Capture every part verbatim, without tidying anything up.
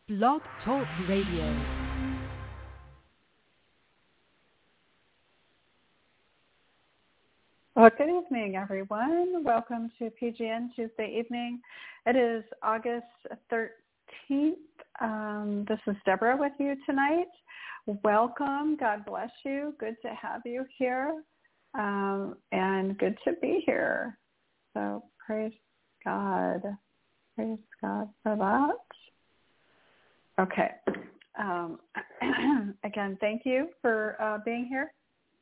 Blog Talk Radio. Well, good evening, everyone. Welcome to P G N Tuesday evening. It is August thirteenth. Um, this is Deborah with you tonight. Welcome. God bless you. Good to have you here, um, and good to be here. So praise God. Praise God for that. Okay. Um, again, thank you for uh, being here.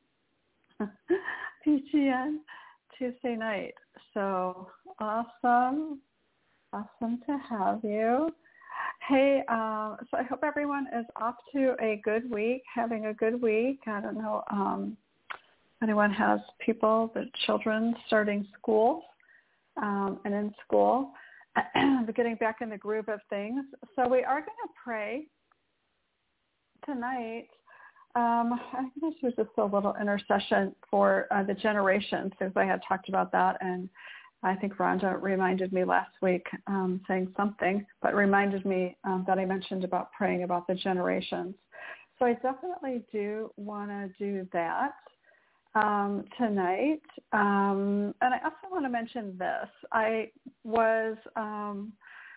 P G N Tuesday night. So awesome. Awesome to have you. Hey, um, so I hope everyone is off to a good week, having a good week. I don't know um, if anyone has people, the children starting school um, and in school, but getting back in the groove of things. So we are going to pray tonight. Um, I think this was just a little intercession for uh, the generations, because I had talked about that, and I think Rhonda reminded me last week um, saying something, but reminded me um, that I mentioned about praying about the generations. So I definitely do want to do that um, tonight. Um, and I also want to mention this. I was um,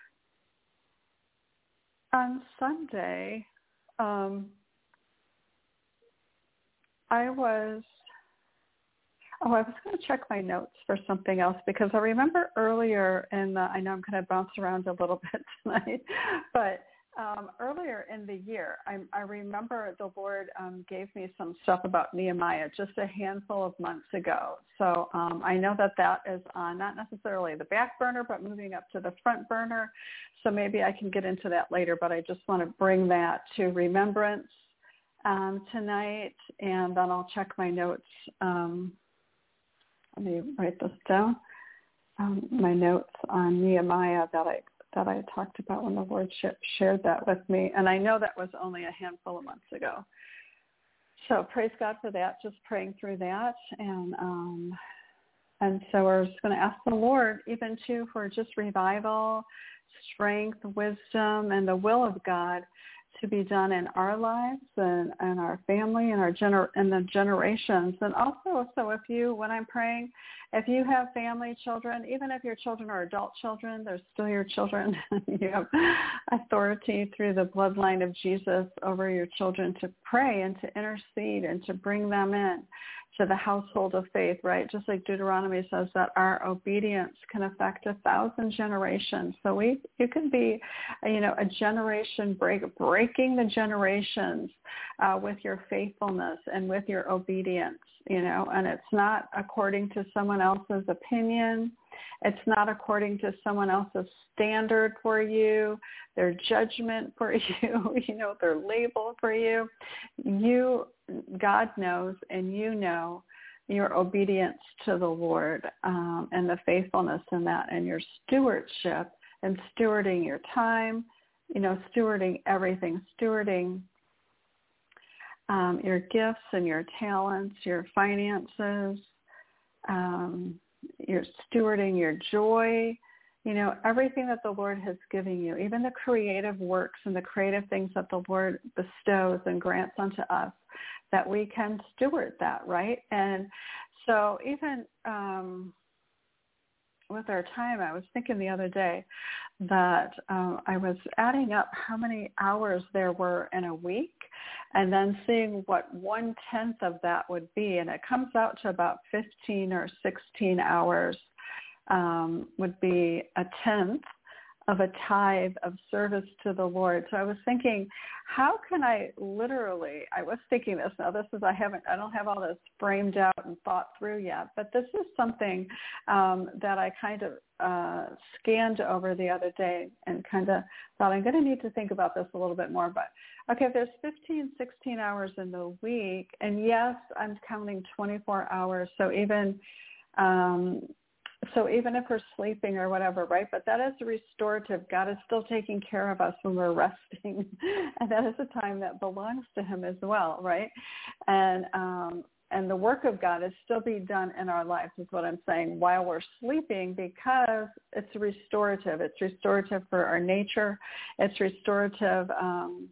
on Sunday, um, I was, oh, I was going to check my notes for something else, because I remember earlier in the, I know I'm going to bounce around a little bit tonight, but um, earlier in the year, I, I remember the Lord um, gave me some stuff about Nehemiah just a handful of months ago. So um, I know that that is on not necessarily the back burner, but moving up to the front burner. So maybe I can get into that later, but I just want to bring that to remembrance um, tonight, and then I'll check my notes. Um, let me write this down. Um, my notes on Nehemiah that I that I talked about when the Lord sh- shared that with me, and I know that was only a handful of months ago. So praise God for that. Just praying through that, and um, and so we're just going to ask the Lord even too for just revival, strength, wisdom, and the will of God to be done in our lives and, and our family and our gener- and the generations. And also, so if you, when I'm praying, if you have family, children, even if your children are adult children, they're still your children. You have authority through the bloodline of Jesus over your children to pray and to intercede and to bring them in to the household of faith, right? Just like Deuteronomy says that our obedience can affect a thousand generations. So we, you can be, you know, a generation break, breaking the generations uh, with your faithfulness and with your obedience, you know, and it's not according to someone else's opinion. It's not according to someone else's standard for you, their judgment for you, you know, their label for you. You, God knows, and you know your obedience to the Lord um, and the faithfulness in that, and your stewardship and stewarding your time, you know, stewarding everything, stewarding um, your gifts and your talents, your finances, um, you're stewarding your joy, you know, everything that the Lord has given you, even the creative works and the creative things that the Lord bestows and grants unto us, that we can steward that, right? And so even um, with our time, I was thinking the other day that um, I was adding up how many hours there were in a week, and then seeing what one-tenth of that would be, and it comes out to about fifteen or sixteen hours um, would be a tenth of a tithe of service to the Lord. So I was thinking, how can I literally, I was thinking this, now this is, I haven't, I don't have all this framed out and thought through yet, but this is something um, that I kind of uh, scanned over the other day and kind of thought, I'm going to need to think about this a little bit more. But okay, if there's fifteen, sixteen hours in the week, and yes, I'm counting twenty-four hours, so even um, So even if we're sleeping or whatever, right? But that is restorative. God is still taking care of us when we're resting. And that is a time that belongs to him as well, right? And um, and the work of God is still being done in our lives is what I'm saying while we're sleeping, because it's restorative. It's restorative for our nature. It's restorative um,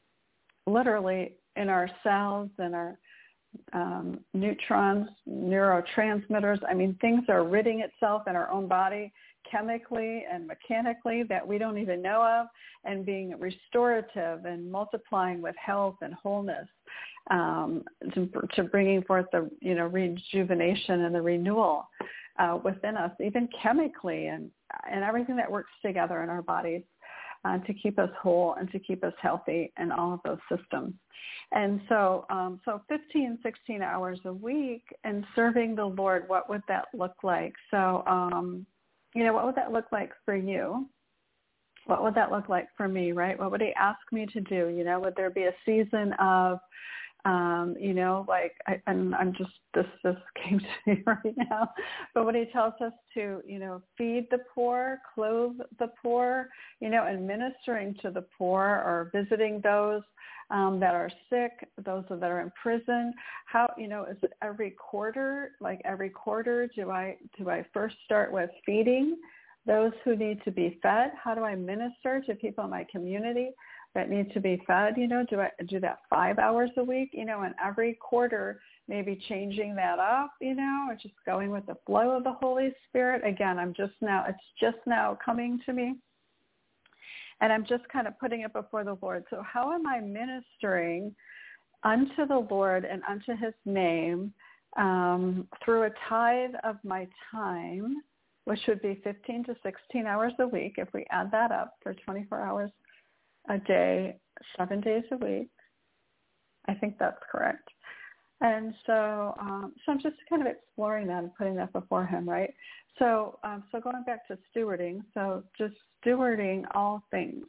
literally in our cells and our um, neutrons, neurotransmitters. I mean, things are ridding itself in our own body chemically and mechanically that we don't even know of, and being restorative and multiplying with health and wholeness, um, to, to bringing forth the, you know, rejuvenation and the renewal uh, within us, even chemically, and, and everything that works together in our bodies uh, to keep us whole and to keep us healthy in all of those systems. And so, um, so fifteen, sixteen hours a week and serving the Lord, what would that look like? So, um, you know, what would that look like for you? What would that look like for me, right? What would he ask me to do? You know, would there be a season of, um, you know, like, I, and I'm just, this just came to me right now, but when he tells us to, you know, feed the poor, clothe the poor, you know, and ministering to the poor or visiting those um, that are sick, those that are in prison, how, you know, is it every quarter, like every quarter, do I, do I first start with feeding those who need to be fed? How do I minister to people in my community that need to be fed? You know, do I do that five hours a week, you know, and every quarter, maybe changing that up, you know, or just going with the flow of the Holy Spirit? Again, I'm just now, it's just now coming to me. And I'm just kind of putting it before the Lord. So how am I ministering unto the Lord and unto his name um, through a tithe of my time, which would be fifteen to sixteen hours a week if we add that up for twenty-four hours a day, seven days a week. I think that's correct. And so, um, so I'm just kind of exploring that and putting that before him, right? So, um, so going back to stewarding, so just stewarding all things.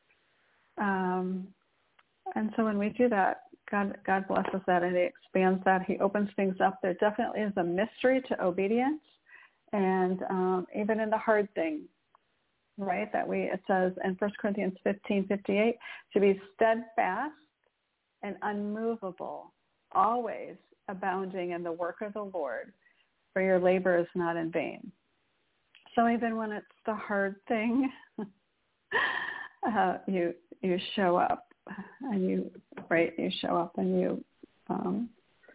Um, and so when we do that, God, God blesses that and he expands that. He opens things up. There definitely is a mystery to obedience, and um, even in the hard things. Right, that we, it says in First Corinthians fifteen fifty-eight, to be steadfast and unmovable, always abounding in the work of the Lord, for your labor is not in vain. So even when it's the hard thing, uh, you you show up and you, right, you show up and you um,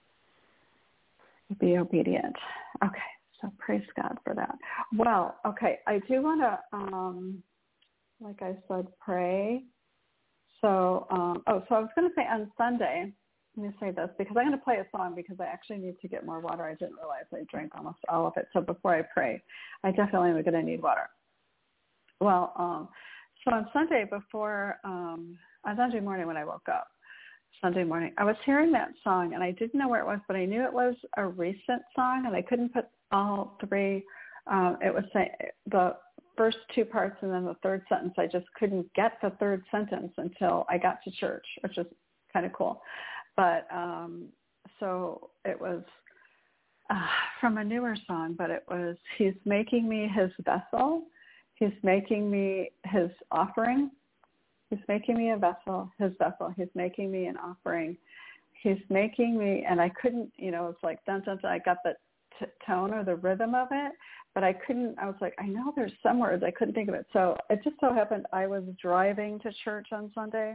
be obedient. Okay. So praise God for that. Well, okay, I do want to, um, like I said, pray. So, um, oh, so I was going to say on Sunday, let me say this, because I'm going to play a song because I actually need to get more water. I didn't realize I drank almost all of it. So before I pray, I definitely am going to need water. Well, um, so on Sunday before, um, on Sunday morning when I woke up, Sunday morning, I was hearing that song and I didn't know where it was, but I knew it was a recent song and I couldn't put all three. Um, it was say, the first two parts and then the third sentence. I just couldn't get the third sentence until I got to church, which is kind of cool. But um, so it was uh, from a newer song, but it was, he's making me his vessel. He's making me his offering. He's making me a vessel, his vessel. He's making me an offering. He's making me, and I couldn't, you know, it's like, dun, dun, dun, I got the t- tone or the rhythm of it, but I couldn't, I was like, I know there's some words, I couldn't think of it. So it just so happened I was driving to church on Sunday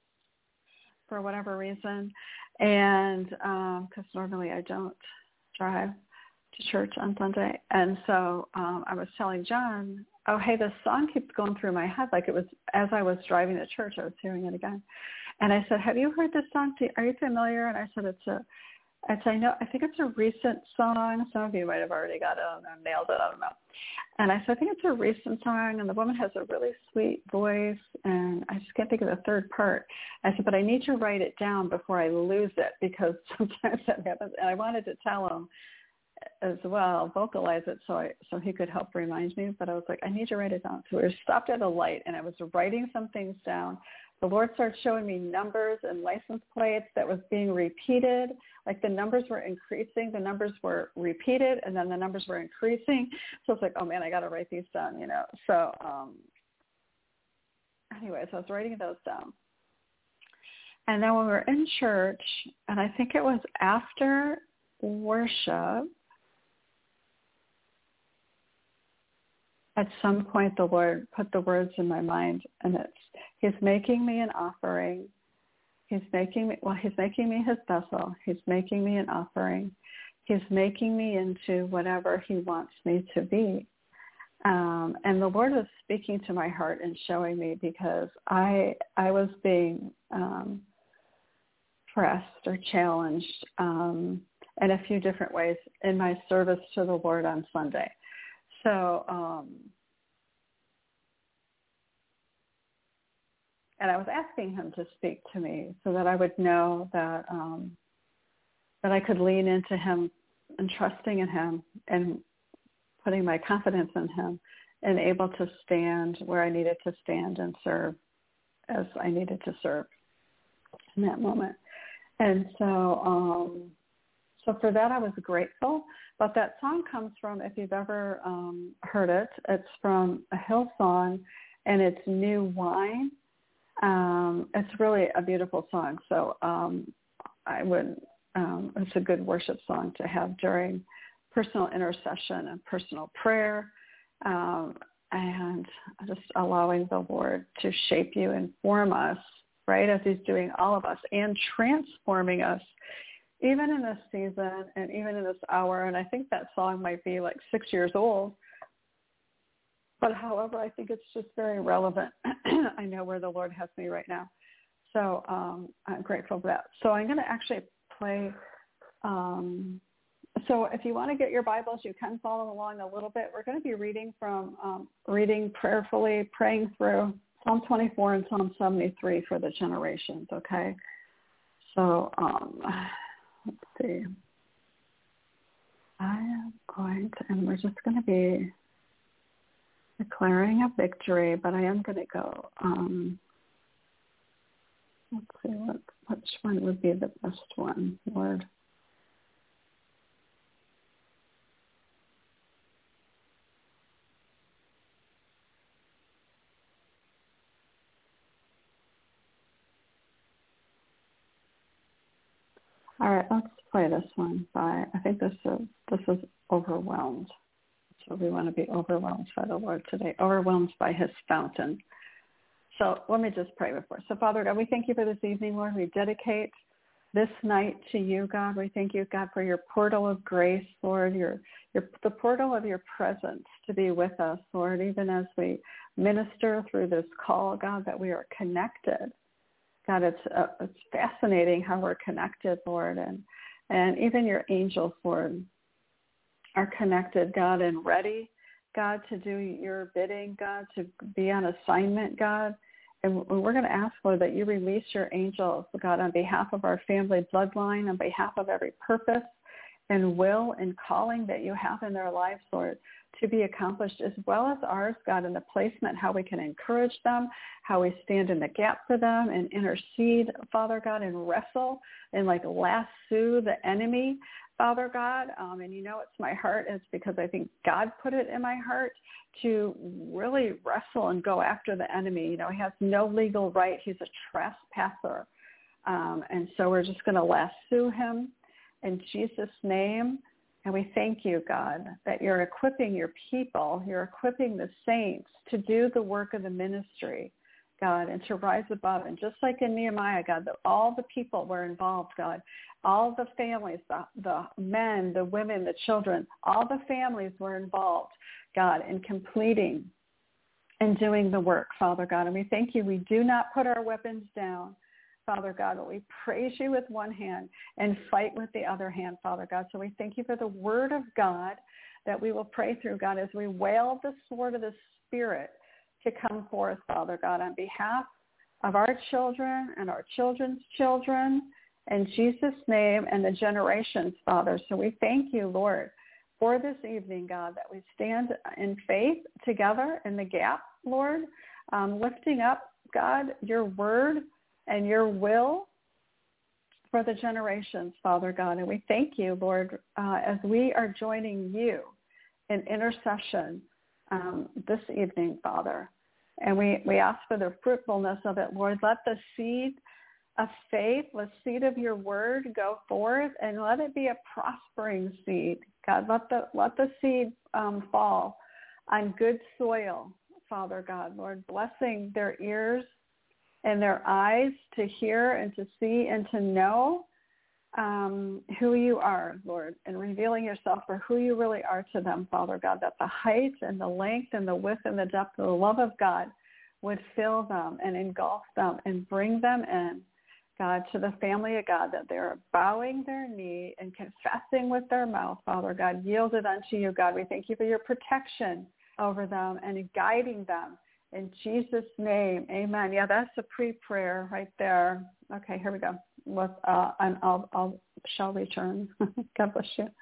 for whatever reason, and because um, normally I don't drive to church on Sunday. And so um, I was telling John, oh, hey, this song keeps going through my head. Like it was, as I was driving to church, I was hearing it again. And I said, have you heard this song? Are you familiar? And I said, it's a, I said, I know, I think it's a recent song. Some of you might have already got it or nailed it. I don't know. And I said, I think it's a recent song. And the woman has a really sweet voice. And I just can't think of the third part. I said, but I need to write it down before I lose it because sometimes that happens. And I wanted to tell him as well, vocalize it so I so he could help remind me. But I was like, I need to write it down. So we were stopped at a light and I was writing some things down. The Lord started showing me numbers and license plates that was being repeated. Like the numbers were increasing, the numbers were repeated, and then the numbers were increasing. So it's like, oh man, I got to write these down, you know. So um, anyways, I was writing those down. And then when we were in church, and I think it was after worship, at some point the Lord put the words in my mind, and it's, he's making me an offering. He's making me, well, he's making me his vessel. He's making me an offering. He's making me into whatever he wants me to be. Um, and the Lord was speaking to my heart and showing me, because I I was being um, pressed or challenged um, in a few different ways in my service to the Lord on Sunday. So, um, and I was asking him to speak to me so that I would know that um, that I could lean into him and trusting in him and putting my confidence in him and able to stand where I needed to stand and serve as I needed to serve in that moment. And so, um, so for that I was grateful. But that song comes from, if you've ever um, heard it, it's from a Hillsong, and it's New Wine. Um, it's really a beautiful song. So um, I would, um, it's a good worship song to have during personal intercession and personal prayer, um, and just allowing the Lord to shape you and form us, right, as he's doing all of us, and transforming us, even in this season and even in this hour. And I think that song might be like six years old, but however, I think it's just very relevant. I know where the Lord has me right now. So um, I'm grateful for that. So I'm going to actually play. Um, so if you want to get your Bibles, you can follow along a little bit. We're going to be reading from, um, reading prayerfully, praying through Psalm twenty-four and Psalm seventy-three for the generations, okay? So um, let's see. I am going to, and we're just going to be declaring a victory, but I am going to go, um, let's see, what, which one would be the best one, Lord? All right, let's play this one by, I think this is, this is Overwhelmed. So we want to be overwhelmed by the Lord today, overwhelmed by his fountain. So let me just pray before. So Father God, we thank you for this evening, Lord. We dedicate this night to you, God. We thank you, God, for your portal of grace, Lord, your, your the portal of your presence to be with us, Lord, even as we minister through this call, God, that we are connected. God, it's uh, it's fascinating how we're connected, Lord, and and even your angels, Lord, are connected, God, and ready, God, to do your bidding, God, to be on assignment, God. And we're going to ask, Lord, that you release your angels, God, on behalf of our family bloodline, on behalf of every purpose and will and calling that you have in their lives, Lord, to be accomplished, as well as ours, God, in the placement, how we can encourage them, how we stand in the gap for them and intercede, Father God, and wrestle and like lasso the enemy, Father God. Um, and you know, it's my heart. It's because I think God put it in my heart to really wrestle and go after the enemy. You know, he has no legal right. He's a trespasser. Um, and so we're just going to lasso him in Jesus' name. And we thank you, God, that you're equipping your people, you're equipping the saints to do the work of the ministry, God, and to rise above. And just like in Nehemiah, God, that all the people were involved, God, all the families, the, the men, the women, the children, all the families were involved, God, in completing and doing the work, Father God. And we thank you. We do not put our weapons down, Father God, but we praise you with one hand and fight with the other hand, Father God. So we thank you for the word of God that we will pray through, God, as we wail the sword of the Spirit to come forth, Father God, on behalf of our children and our children's children, in Jesus' name, and the generations, Father. So we thank you, Lord, for this evening, God, that we stand in faith together in the gap, Lord, um, lifting up, God, your word and your will for the generations, Father God. And we thank you, Lord, uh, as we are joining you in intercession um, this evening, Father. And we, we ask for the fruitfulness of it, Lord. Let the seed of faith, the seed of your word go forth, and let it be a prospering seed. God, let the let the seed um, fall on good soil, Father God, Lord, blessing their ears and their eyes to hear and to see and to know um, who you are, Lord, and revealing yourself for who you really are to them, Father God, that the height and the length and the width and the depth of the love of God would fill them and engulf them and bring them in, God, to the family of God, that they're bowing their knee and confessing with their mouth, Father God, yielded unto you, God. We thank you for your protection over them and guiding them. In Jesus' name, amen. Yeah, that's a pre-prayer right there. Okay, here we go. With, uh, and I'll, I'll shall return. God bless you.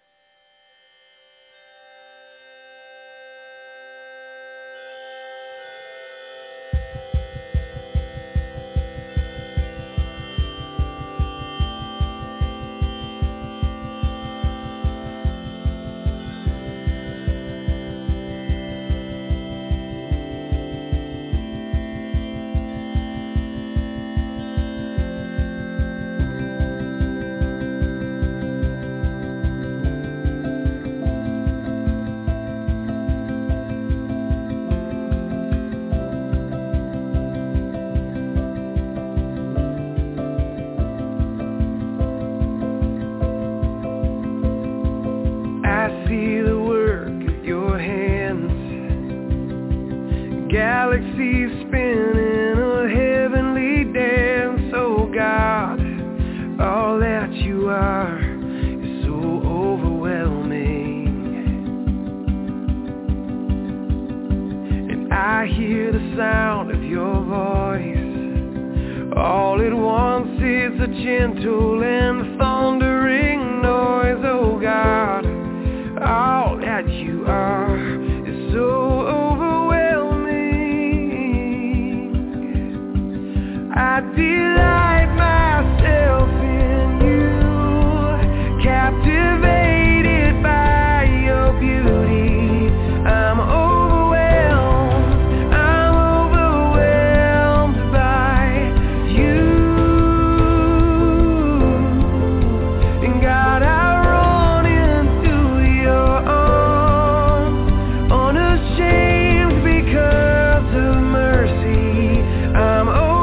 Galaxies spinning a heavenly dance, oh God, all that you are is so overwhelming. And I hear the sound of your voice, all at once it's a gentle and thundering noise, oh God, all that you are is so I delight myself in you, captivated by your beauty. I'm overwhelmed, I'm overwhelmed by you. And God, I run into your arms, unashamed because of mercy. I'm overwhelmed.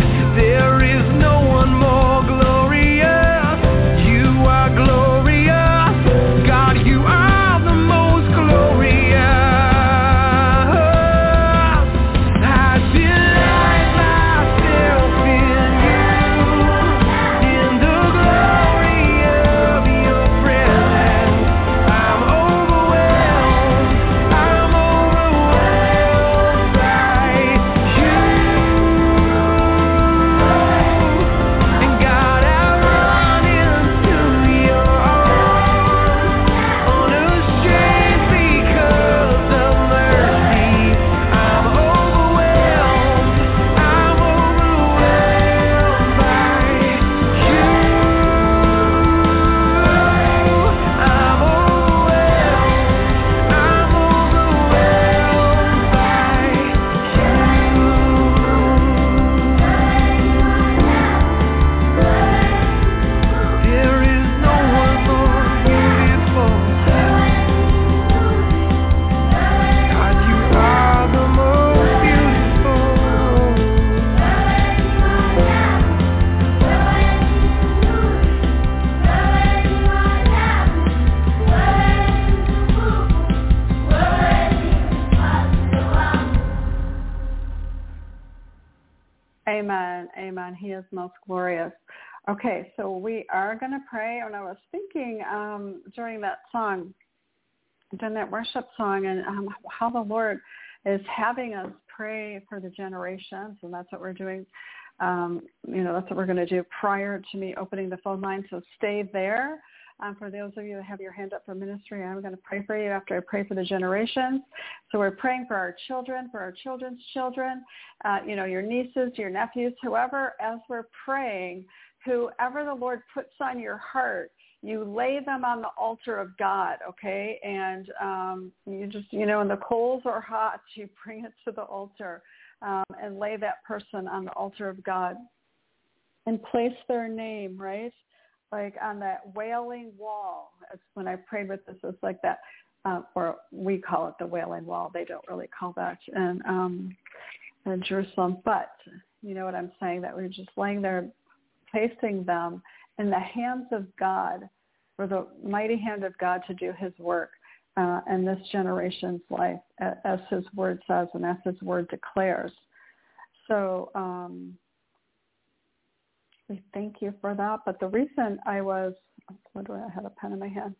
Glorious, you are glorious. Amen. Amen. He is most glorious. Okay, so we are going to pray. And I was thinking um, during that song, during that worship song, and um, how the Lord is having us pray for the generations, and that's what we're doing. Um, you know, that's what we're going to do prior to me opening the phone line. So stay there. Um, for those of you that have your hand up for ministry, I'm going to pray for you after I pray for the generations. So we're praying for our children, for our children's children, uh, you know, your nieces, your nephews, whoever, as we're praying, whoever the Lord puts on your heart, you lay them on the altar of God, okay? And um, you just, you know, when the coals are hot, you bring it to the altar um, and lay that person on the altar of God and place their name, right? Like on that wailing wall. It's when I prayed with this, it's like that, uh, or we call it the wailing wall. They don't really call that in, um, in Jerusalem. But you know what I'm saying, that we're just laying there, placing them in the hands of God, for the mighty hand of God to do his work uh, in this generation's life, as his word says and as his word declares. So um, we thank you for that. But the reason I was, what do I, I had a pen in my hand.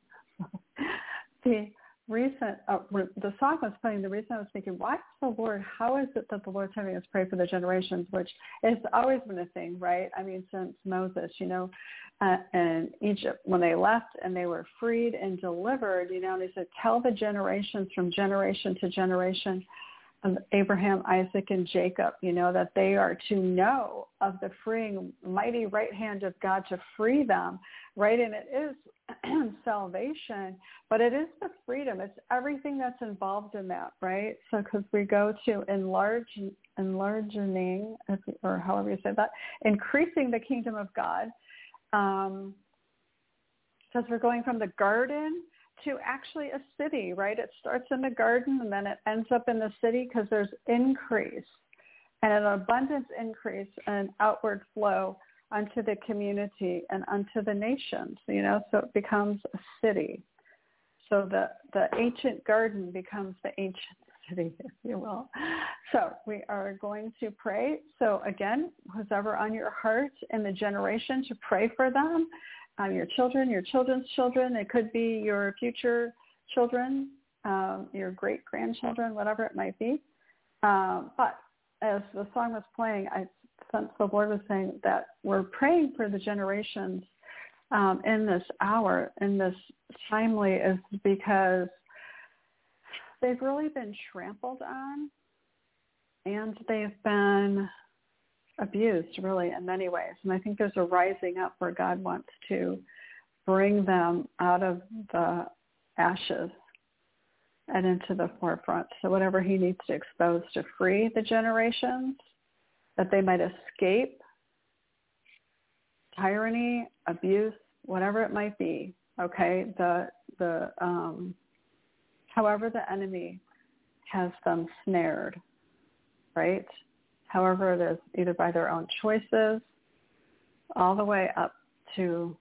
the reason, uh, the song was playing, the reason I was thinking, why is the Lord, how is it that the Lord's having us pray for the generations, which has always been a thing, right? I mean, since Moses, you know, uh, and Egypt, when they left and they were freed and delivered, you know, and he said, tell the generations from generation to generation of Abraham, Isaac, and Jacob, you know, that they are to know of the freeing mighty right hand of God to free them, right? And it is salvation, but it is the freedom. It's everything that's involved in that, right? So because we go to enlarge, enlarging, or however you say that, increasing the kingdom of God, um, because we're going from the garden to actually a city, right? It starts in the garden and then it ends up in the city because there's increase and an abundance increase and outward flow unto the community and unto the nations, you know, so it becomes a city. So the, the ancient garden becomes the ancient city, if you will. So we are going to pray. So again, whoever on your heart in the generation, to pray for them, um, your children, your children's children. It could be your future children, um, your great-grandchildren, whatever it might be. Um, but as the song was playing, I sensed the Lord was saying that we're praying for the generations um, in this hour, in this timely, is because they've really been trampled on and they've been abused, really, in many ways. And I think there's a rising up where God wants to bring them out of the ashes and into the forefront. So whatever he needs to expose to free the generations, that they might escape tyranny, abuse, whatever it might be, okay? The, the, um, however the enemy has them snared, right? However it is, either by their own choices, all the way up to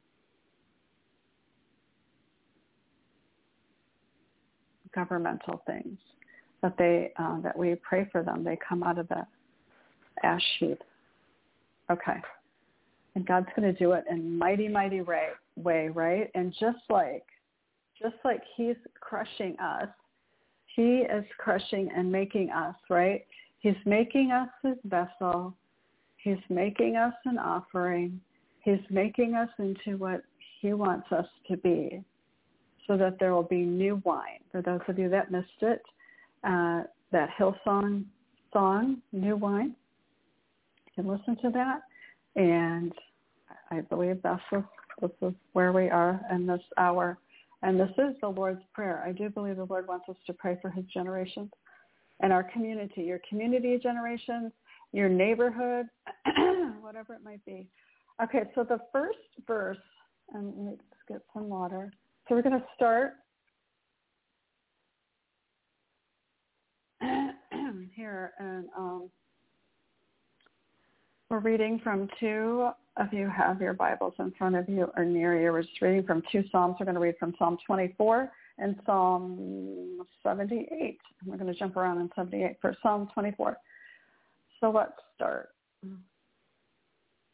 governmental things, that they uh, that we pray for them. They come out of the ash heap. Okay. And God's going to do it in mighty, mighty way, way, right? And just like, just like he's crushing us, he is crushing and making us, right? He's making us his vessel. He's making us an offering. He's making us into what he wants us to be, so that there will be new wine. For those of you that missed it, uh, that Hillsong song, New Wine, you can listen to that. And I believe that's this, this is where we are in this hour. And this is the Lord's Prayer. I do believe the Lord wants us to pray for his generations and our community, your community generations, your neighborhood, whatever it might be. Okay, so the first verse, and let's get some water. So we're going to start here, and um, we're reading from two of you have your Bibles in front of you or near you. We're just reading from two Psalms. We're going to read from Psalm twenty-four and Psalm seventy-eight. We're going to jump around in seventy-eight for Psalm twenty-four. So let's start.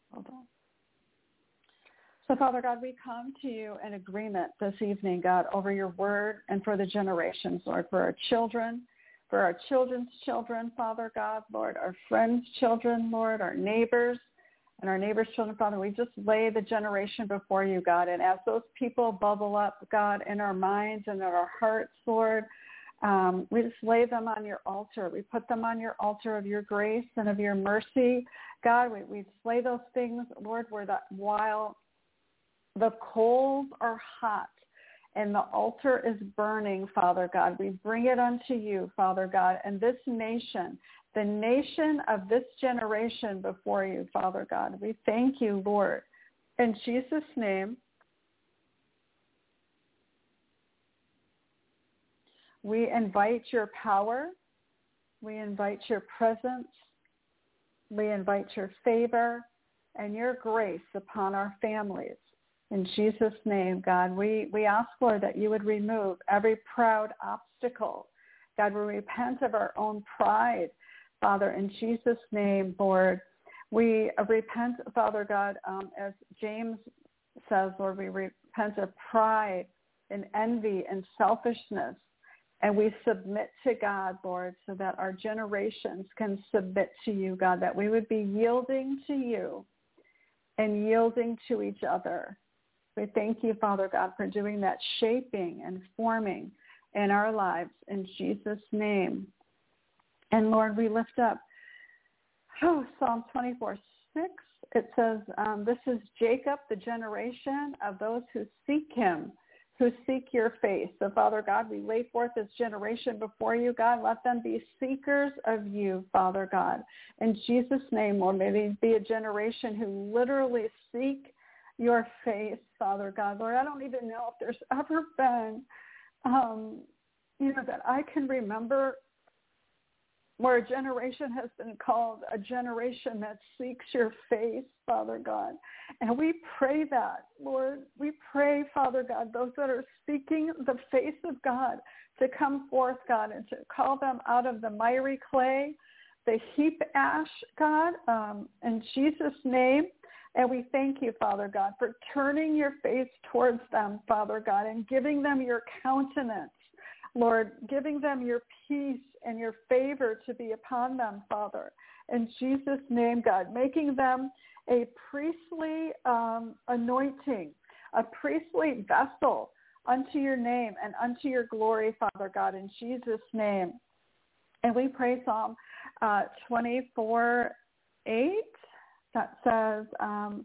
Hold on. So, Father God, we come to you in agreement this evening, God, over your word and for the generations, Lord, for our children, for our children's children, Father God, Lord, our friends' children, Lord, our neighbors, and our neighbors' children, Father. We just lay the generation before you, God. And as those people bubble up, God, in our minds and in our hearts, Lord, um, we just lay them on your altar. We put them on your altar of your grace and of your mercy. God, we, we just lay those things, Lord, where that while the coals are hot and the altar is burning, Father God, we bring it unto you, Father God, and this nation, the nation of this generation before you, Father God. We thank you, Lord. In Jesus' name, we invite your power. We invite your presence. We invite your favor and your grace upon our families. In Jesus' name, God, we, we ask, Lord, that you would remove every proud obstacle. God, we repent of our own pride. Father, in Jesus' name, Lord, we repent, Father God, um, as James says, Lord, we repent of pride and envy and selfishness, and we submit to God, Lord, so that our generations can submit to you, God, that we would be yielding to you and yielding to each other. We thank you, Father God, for doing that shaping and forming in our lives in Jesus' name. And Lord, we lift up oh, Psalm twenty-four six. It says, um, this is Jacob, the generation of those who seek him, who seek your face. So, Father God, we lay forth this generation before you, God. Let them be seekers of you, Father God. In Jesus' name, Lord, may they be a generation who literally seek your face, Father God. Lord, I don't even know if there's ever been, um, you know, that I can remember where a generation has been called a generation that seeks your face, Father God. And we pray that, Lord. We pray, Father God, those that are seeking the face of God to come forth, God, and to call them out of the miry clay, the heap ash, God, um, in Jesus' name. And we thank you, Father God, for turning your face towards them, Father God, and giving them your countenance, Lord, giving them your peace and your favor to be upon them, Father. In Jesus' name, God, making them a priestly um, anointing, a priestly vessel unto your name and unto your glory, Father God, in Jesus' name. And we pray Psalm uh, twenty-four eight. That says, um,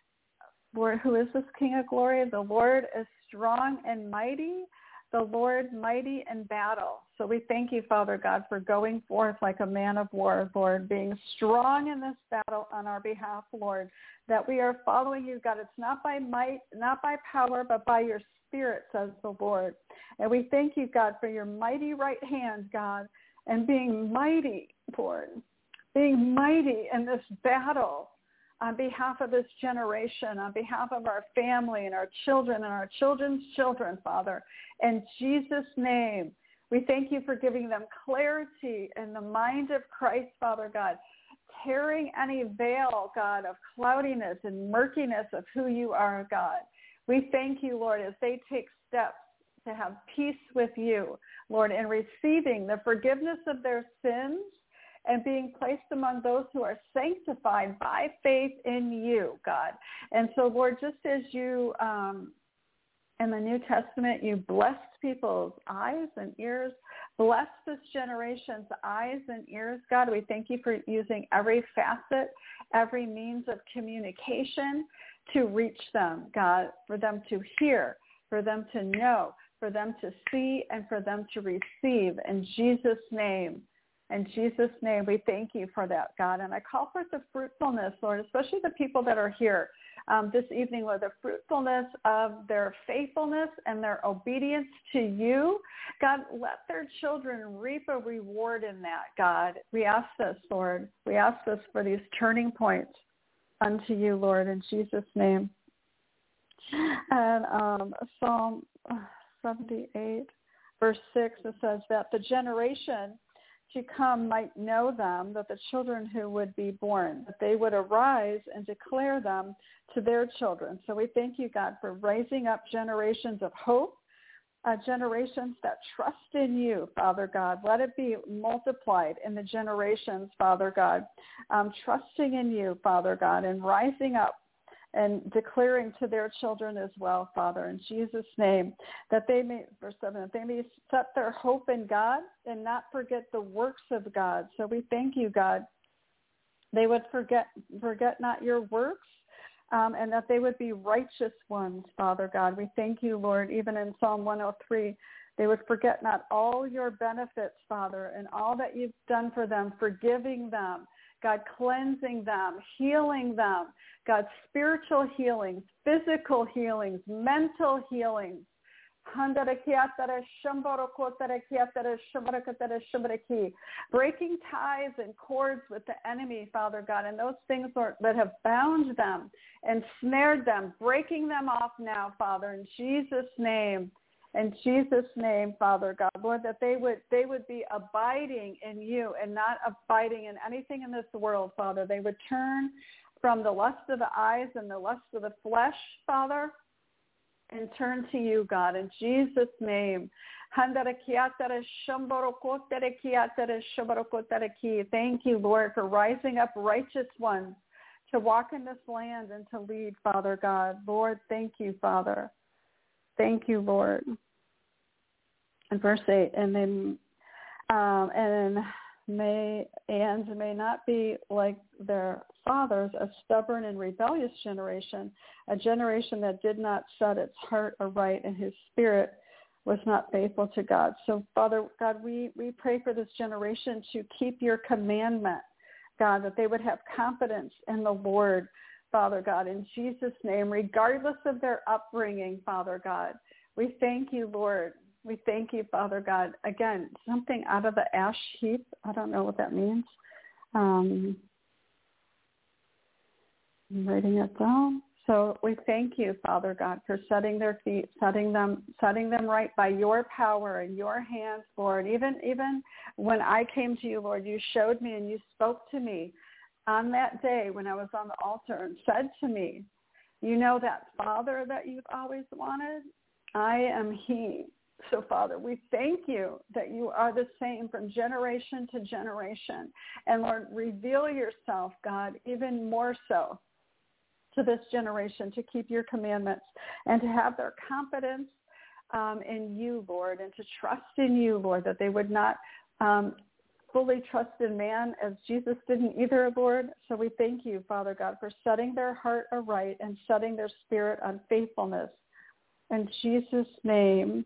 Lord, who is this King of glory? The Lord is strong and mighty, the Lord mighty in battle. So we thank you, Father God, for going forth like a man of war, Lord, being strong in this battle on our behalf, Lord, that we are following you, God. It's not by might, not by power, but by your Spirit, says the Lord. And we thank you, God, for your mighty right hand, God, and being mighty, Lord, being mighty in this battle on behalf of this generation, on behalf of our family and our children and our children's children, Father. In Jesus' name, we thank you for giving them clarity in the mind of Christ, Father God, tearing any veil, God, of cloudiness and murkiness of who you are, God. We thank you, Lord, as they take steps to have peace with you, Lord, in receiving the forgiveness of their sins and being placed among those who are sanctified by faith in you, God. And so, Lord, just as you, um, in the New Testament, you blessed people's eyes and ears, bless this generation's eyes and ears, God. We thank you for using every facet, every means of communication to reach them, God, for them to hear, for them to know, for them to see, and for them to receive. In Jesus' name. In Jesus' name, we thank you for that, God. And I call forth the fruitfulness, Lord, especially the people that are here um, this evening, Lord, the fruitfulness of their faithfulness and their obedience to you. God, let their children reap a reward in that, God. We ask this, Lord. We ask this for these turning points unto you, Lord, in Jesus' name. And um, Psalm seventy-eight, verse six, it says that the generation to come might know them, that the children who would be born, that they would arise and declare them to their children. So we thank you, God, for raising up generations of hope, uh, generations that trust in you, Father God. Let it be multiplied in the generations, Father God, um, trusting in you, Father God, and rising up and declaring to their children as well, Father, in Jesus' name, that they may, verse seven, that they may set their hope in God and not forget the works of God. So we thank you, God. They would forget, forget not your works, um, and that they would be righteous ones, Father God. We thank you, Lord, even in Psalm one oh three, they would forget not all your benefits, Father, and all that you've done for them, forgiving them, God, cleansing them, healing them, God, spiritual healings, physical healings, mental healings. Breaking ties and cords with the enemy, Father God, and those things that have bound them and snared them, breaking them off now, Father, in Jesus' name. In Jesus' name, Father God, Lord, that they would they would be abiding in you and not abiding in anything in this world, Father. They would turn from the lust of the eyes and the lust of the flesh, Father, and turn to you, God, in Jesus' name. Thank you, Lord, for rising up righteous ones to walk in this land and to lead, Father God. Lord, thank you, Father. Thank you, Lord. And verse eight, and then um, and may and may not be like their fathers, a stubborn and rebellious generation, a generation that did not set its heart aright and whose spirit was not faithful to God. So, Father God, we, we pray for this generation to keep your commandment, God, that they would have confidence in the Lord, Father God, in Jesus' name, regardless of their upbringing, Father God. We thank you, Lord. We thank you, Father God. Again, something out of the ash heap. I don't know what that means. Um, I'm writing it down. So we thank you, Father God, for setting their feet, setting them, setting them right by your power and your hands, Lord. Even, even when I came to you, Lord, you showed me and you spoke to me on that day when I was on the altar and said to me, you know that Father that you've always wanted? I am he. So, Father, we thank you that you are the same from generation to generation. And, Lord, reveal yourself, God, even more so to this generation to keep your commandments and to have their confidence um, in you, Lord, and to trust in you, Lord, that they would not um, fully trust in man as Jesus didn't either, Lord. So we thank you, Father God, for setting their heart aright and setting their spirit on faithfulness. In Jesus' name,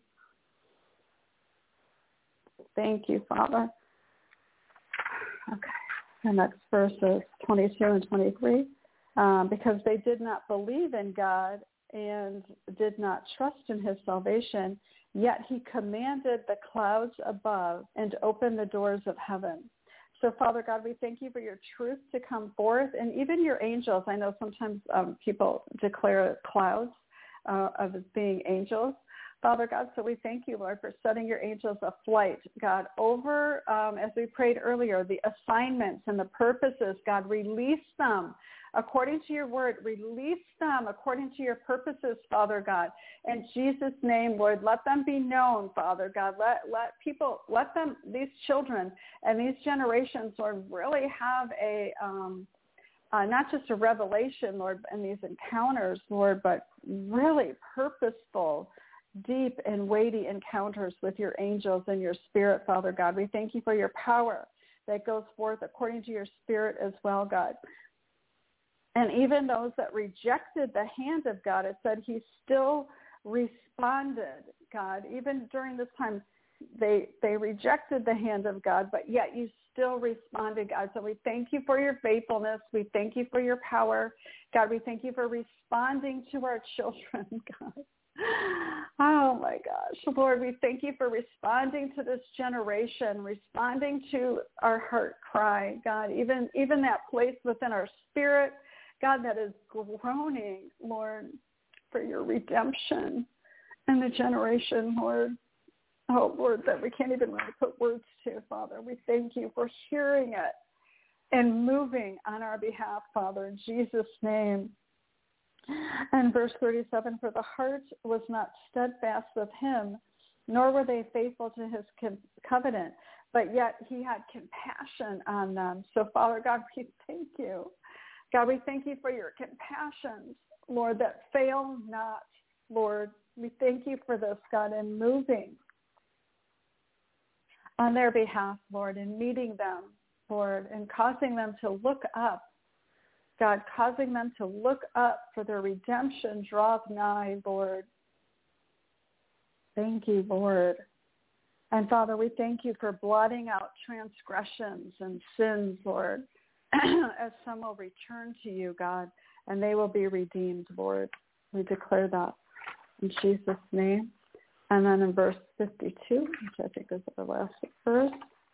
thank you, Father. Okay, the next verse is twenty-two and twenty-three. Um, because they did not believe in God and did not trust in his salvation, yet he commanded the clouds above and opened the doors of heaven. So, Father God, we thank you for your truth to come forth, and even your angels. I know sometimes um, people declare clouds uh, of being angels, Father God. So we thank you, Lord, for setting your angels aflight, God, over, um, as we prayed earlier, the assignments and the purposes. God, release them according to your word. Release them according to your purposes, Father God. In Jesus' name, Lord, let them be known, Father God. Let let people, let them, these children and these generations, Lord, really have a, um, uh, not just a revelation, Lord, and these encounters, Lord, but really purposeful, deep and weighty encounters with your angels and your spirit, Father God. We thank you for your power that goes forth according to your spirit as well, God. And even those that rejected the hand of God, it said he still responded, God. Even during this time, they they rejected the hand of God, but yet you still responded, God. So we thank you for your faithfulness. We thank you for your power. God, we thank you for responding to our children, God. Oh, my gosh. Lord, we thank you for responding to this generation, responding to our heart cry, God, even, even that place within our spirit, God, that is groaning, Lord, for your redemption in the generation, Lord. oh, Lord, that we can't even really put words to, Father. We thank you for hearing it and moving on our behalf, Father, in Jesus' name. And verse thirty-seven, for the heart was not steadfast with him, nor were they faithful to his covenant, but yet he had compassion on them. So, Father God, we thank you. God, we thank you for your compassions, Lord, that fail not, Lord. We thank you for this, God, and moving on their behalf, Lord, and meeting them, Lord, and causing them to look up. God, causing them to look up, for their redemption draweth nigh, Lord. Thank you, Lord. And Father, we thank you for blotting out transgressions and sins, Lord, as some will return to you, God, and they will be redeemed, Lord. We declare that in Jesus' name. And then in verse fifty-two, which I think is the last verse,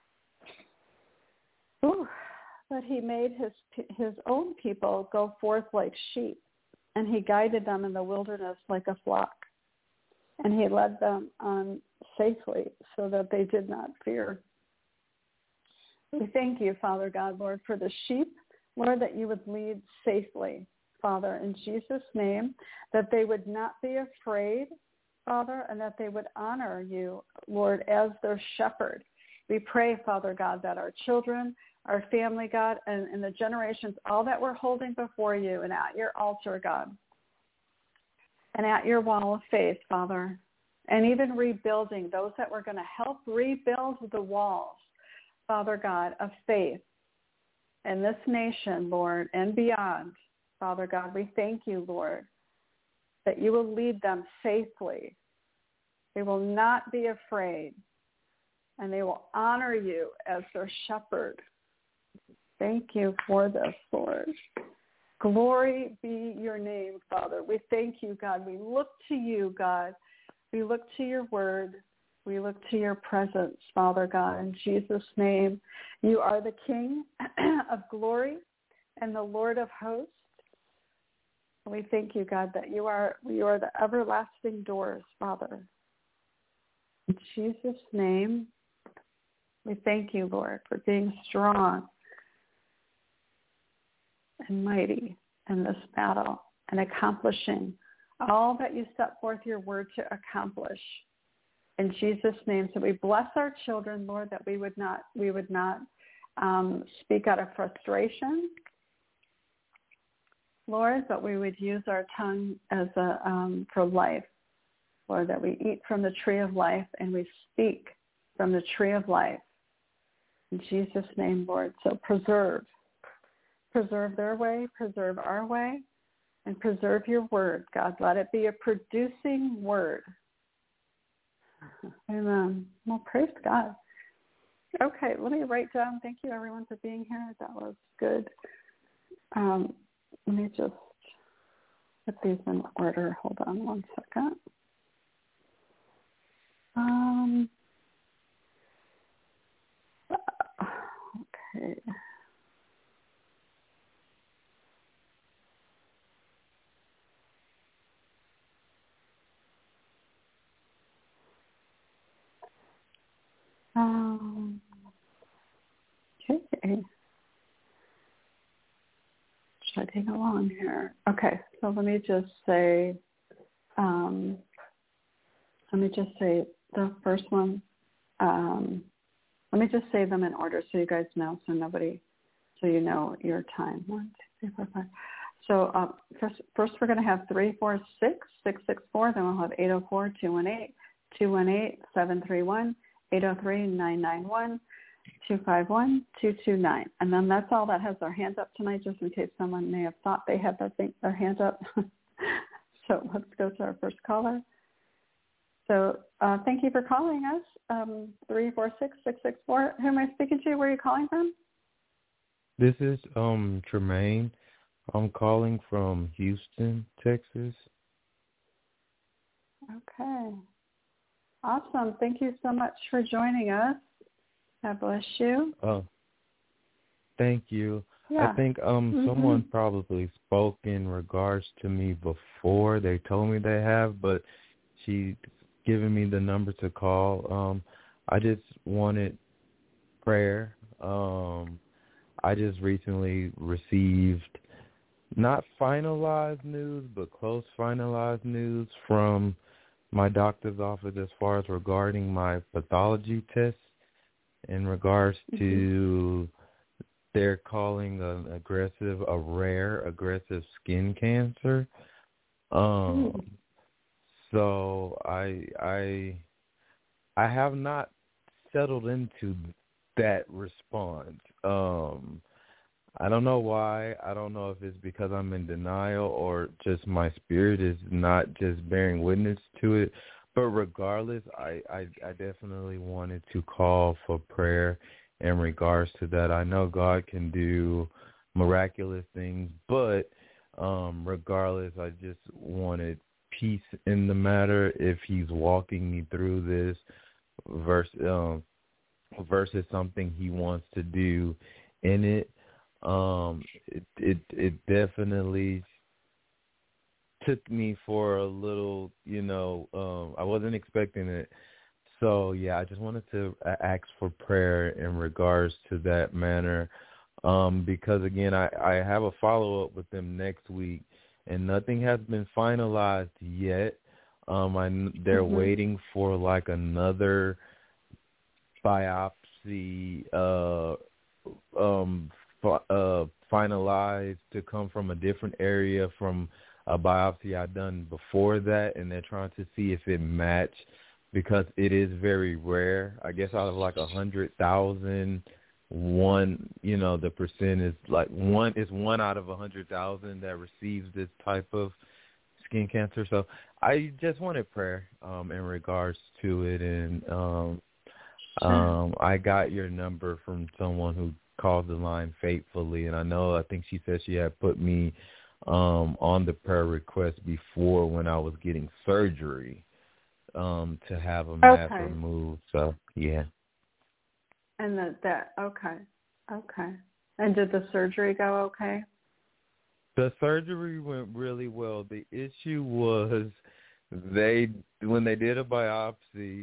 ooh, but he made his his own people go forth like sheep, and he guided them in the wilderness like a flock. And he led them on safely so that they did not fear. We thank you, Father God, Lord, for the sheep, Lord, that you would lead safely, Father, in Jesus' name, that they would not be afraid, Father, and that they would honor you, Lord, as their shepherd. We pray, Father God, that our children, our family, God, and, and the generations, all that we're holding before you and at your altar, God, and at your wall of faith, Father, and even rebuilding those that we're going to help rebuild the walls, Father God, of faith in this nation, Lord, and beyond. Father God, we thank you, Lord, that you will lead them safely. They will not be afraid, and they will honor you as their shepherd. Thank you for this, Lord. Glory be your name, Father. We thank you, God. We look to you, God. We look to your word. We look to your presence, Father God, in Jesus' name. You are the King of glory and the Lord of hosts. We thank you, God, that you are you are the everlasting doors, Father. In Jesus' name, we thank you, Lord, for being strong and mighty in this battle and accomplishing all that you set forth your word to accomplish. In Jesus' name, so we bless our children, Lord, that we would not we would not um, speak out of frustration, Lord, but we would use our tongue as a um, for life, Lord, that we eat from the tree of life and we speak from the tree of life. In Jesus' name, Lord, so preserve. Preserve their way, preserve our way, and preserve your word, God. Let it be a producing word. Amen. Well, praise God. Okay, let me write down. Thank you, everyone, for being here. That was good. Um, let me just put these in order. Hold on one second. Um, okay. Um, okay. Chugging along here. Okay, so let me just say, um, let me just say the first one. Um, let me just say them in order so you guys know, so nobody, so you know your time. One, two, three, four, five. So uh, first, first we're going to have three four six, six six four. Then we'll have eight oh four, two one eight, two one eight, seven three one, eight oh three, nine nine one, two five one, two two nine. And then that's all that has their hands up tonight, just in case someone may have thought they had their, thing, their hands up. So let's go to our first caller. So uh, thank you for calling us, um, three four six, six six four. Who am I speaking to? Where are you calling from? This is um Tremaine. I'm calling from Houston, Texas. Okay. Awesome. Thank you so much for joining us. God bless you. Oh, thank you. Yeah. I think um mm-hmm. someone probably spoke in regards to me before. They told me they have, but she giving me the number to call. Um, I just wanted prayer. Um, I just recently received not finalized news, but close finalized news from my doctor's office as far as regarding my pathology test in regards mm-hmm. to they're calling an aggressive, a rare aggressive skin cancer. Um, mm. So I I I have not settled into that response. Um, I don't know why. I don't know if it's because I'm in denial or just my spirit is not just bearing witness to it. But regardless, I, I, I definitely wanted to call for prayer in regards to that. I know God can do miraculous things, but um, regardless, I just wanted peace in the matter if he's walking me through this versus, um, versus something he wants to do in it. Um, it, it, it definitely took me for a little, you know, um, I wasn't expecting it. So, yeah, I just wanted to ask for prayer in regards to that manner um, because, again, I, I have a follow-up with them next week, and nothing has been finalized yet. Um, I, they're mm-hmm. waiting for, like, another biopsy uh, um, uh, finalized to come from a different area from a biopsy I done before that, and they're trying to see if it matched because it is very rare. I guess out of like a hundred thousand, one, you know, the percent is like one is one out of a hundred thousand that receives this type of skin cancer. So I just wanted prayer um, in regards to it, and um, um, I got your number from someone who called the line faithfully, and I know I think she said she had put me um, on the prayer request before when I was getting surgery. Um, to have a mass okay. removed, so yeah. And that, that, okay, okay. And did the surgery go okay? The surgery went really well. The issue was they, when they did a biopsy,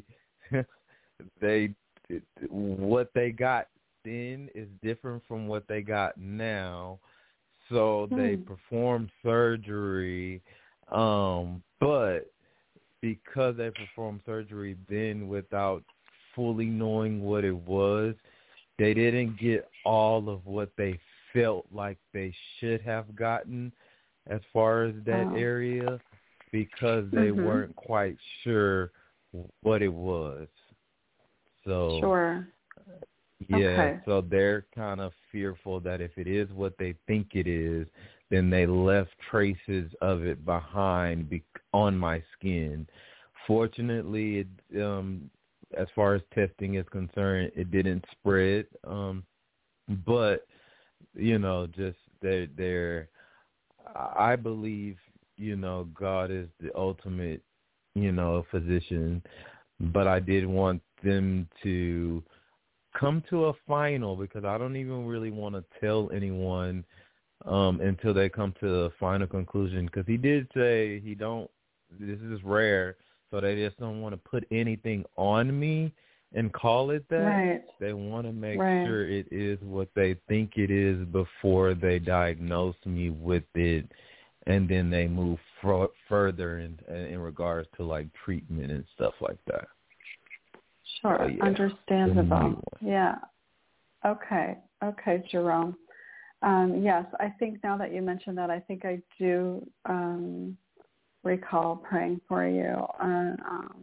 they, what they got then is different from what they got now. So hmm. they performed surgery, um, but because they performed surgery then without fully knowing what it was, they didn't get all of what they felt like they should have gotten as far as that oh. area because they mm-hmm. weren't quite sure what it was. So, sure. Yeah, okay. so they're kind of fearful that if it is what they think it is, then they left traces of it behind be- on my skin. Fortunately, it, um, as far as testing is concerned, it didn't spread. Um, but, you know, just they're, they're, I believe, you know, God is the ultimate, you know, physician. But I did want them to come to a final because I don't even really want to tell anyone um, until they come to a final conclusion. Because he did say he don't, this is rare, so they just don't want to put anything on me and call it that. Right. They want to make right. sure it is what they think it is before they diagnose me with it, and then they move f- further in in regards to like treatment and stuff like that. Sure, so, yeah. understandable. Yeah. Okay. Okay, Jerome. Um, yes, I think now that you mentioned that, I think I do um, recall praying for you. Uh, um,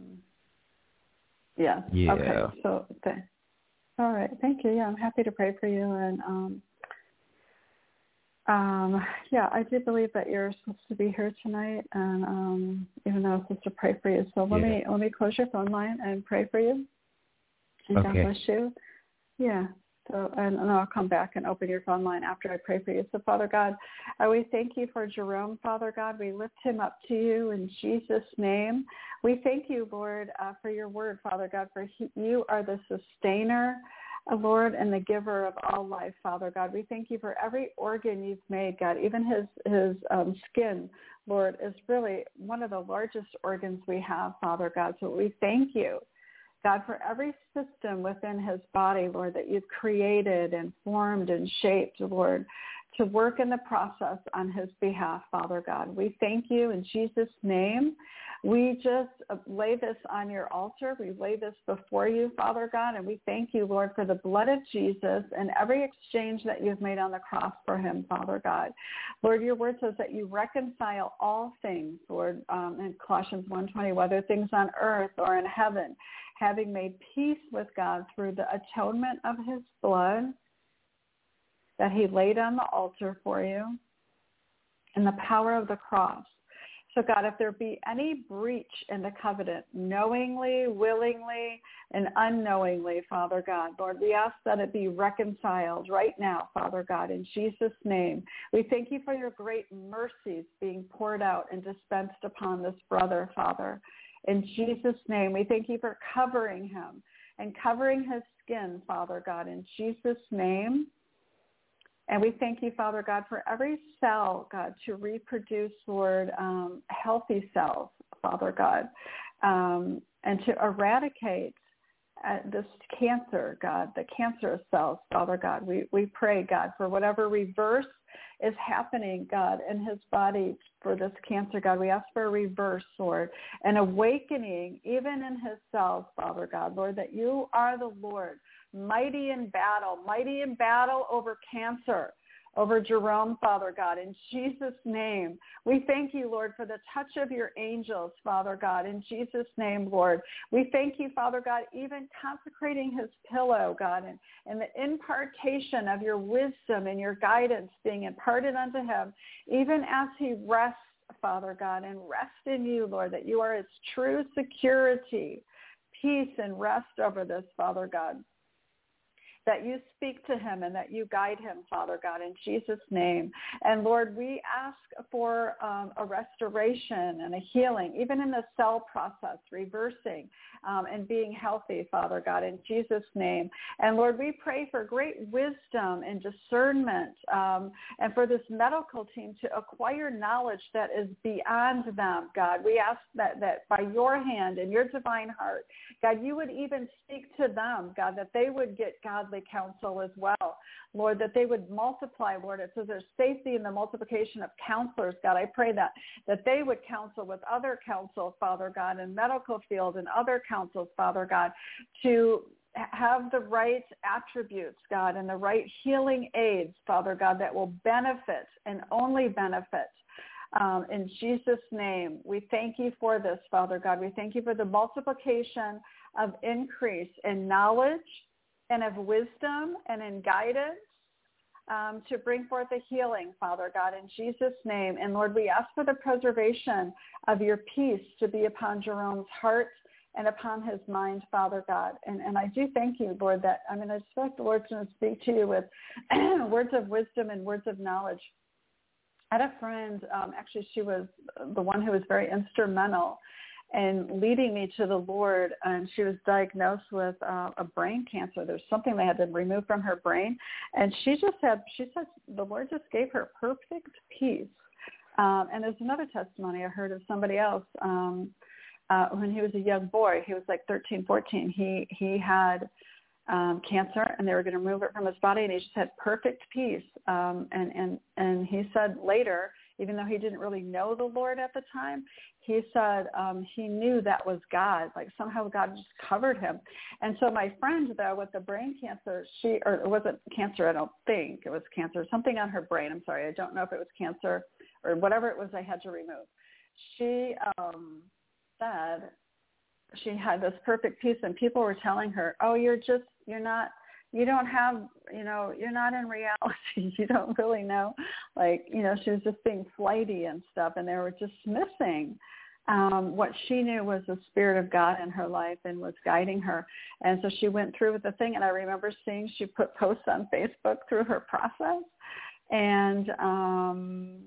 yes. Yeah. Okay. So, th- all right. Thank you. Yeah, I'm happy to pray for you. And um, um, yeah, I do believe that you're supposed to be here tonight, and um, even though I'm supposed to pray for you, so let yeah. me let me close your phone line and pray for you. And okay. God bless you. Yeah. So, and, and I'll come back and open your phone line after I pray for you. So, Father God, uh, we thank you for Jerome, Father God. We lift him up to you in Jesus' name. We thank you, Lord, uh, for your word, Father God, for he, you are the sustainer uh, Lord, and the giver of all life, Father God. We thank you for every organ you've made, God. Even his, his um, skin, Lord, is really one of the largest organs we have, Father God. So we thank you, God, for every system within his body, Lord, that you've created and formed and shaped, Lord, to work in the process on his behalf, Father God. We thank you in Jesus' name. We just lay this on your altar. We lay this before you, Father God, and we thank you, Lord, for the blood of Jesus and every exchange that you've made on the cross for him, Father God. Lord, your word says that you reconcile all things, Lord, um, in Colossians one twenty, whether things on earth or in heaven, having made peace with God through the atonement of his blood that he laid on the altar for you and the power of the cross. So God, if there be any breach in the covenant, knowingly, willingly, and unknowingly, Father God, Lord, we ask that it be reconciled right now, Father God, in Jesus' name. We thank you for your great mercies being poured out and dispensed upon this brother, Father. In Jesus' name, we thank you for covering him and covering his skin, Father God, in Jesus' name. And we thank you, Father God, for every cell, God, to reproduce, Lord, um, healthy cells, Father God, um, and to eradicate uh, this cancer, God, the cancerous cells, Father God. We, we pray, God, for whatever reverse is happening, God, in his body for this cancer, God. We ask for a reverse, Lord, an awakening even in his cells, Father God, Lord, that you are the Lord, mighty in battle, mighty in battle over cancer, over Jerome, Father God, in Jesus' name. We thank you, Lord, for the touch of your angels, Father God, in Jesus' name, Lord. We thank you, Father God, even consecrating his pillow, God, and, and the impartation of your wisdom and your guidance being imparted unto him, even as he rests, Father God, and rest in you, Lord, that you are his true security, peace, and rest over this, Father God, that you speak to him and that you guide him, Father God, in Jesus' name. And Lord, we ask for um, a restoration and a healing, even in the cell process, reversing um, and being healthy, Father God, in Jesus' name. And Lord, we pray for great wisdom and discernment um, and for this medical team to acquire knowledge that is beyond them, God. We ask that, that by your hand and your divine heart, God, you would even speak to them, God, that they would get godly counsel as well, Lord, that they would multiply, Lord. It says there's safety in the multiplication of counselors, God. I pray that, that they would counsel with other counsel, Father God, in medical field and other counsels, Father God, to have the right attributes, God, and the right healing aids, Father God, that will benefit and only benefit. Um, in Jesus' name, we thank you for this, Father God. We thank you for the multiplication of increase in knowledge and of wisdom and in guidance um, to bring forth a healing, Father God, in Jesus' name. And Lord, we ask for the preservation of your peace to be upon Jerome's heart and upon his mind, Father God. And, and I do thank you, Lord, that, I mean, I expect the Lord's going to speak to you with words of wisdom and words of knowledge. I had a friend, um, actually she was the one who was very instrumental in leading me to the Lord, and she was diagnosed with uh, a brain cancer. There's something they had to remove from her brain, and she just had, she said the Lord just gave her perfect peace. Um, and there's another testimony I heard of somebody else um, uh, when he was a young boy. He was like thirteen, fourteen. He, he had Um, cancer, and they were going to remove it from his body, and he just had perfect peace. Um, and, and, and he said later, even though he didn't really know the Lord at the time, he said um, he knew that was God. Like somehow God just covered him. And so my friend, though, with the brain cancer, she, or it wasn't cancer, I don't think it was cancer, something on her brain. I'm sorry, I don't know if it was cancer or whatever it was they had to remove. She um, said she had this perfect peace, and people were telling her, oh, you're just, you're not, you don't have, you know, you're not in reality. You don't really know. Like, you know, she was just being flighty and stuff, and they were dismissing um, what she knew was the Spirit of God in her life and was guiding her. And so she went through with the thing, and I remember seeing she put posts on Facebook through her process, and um,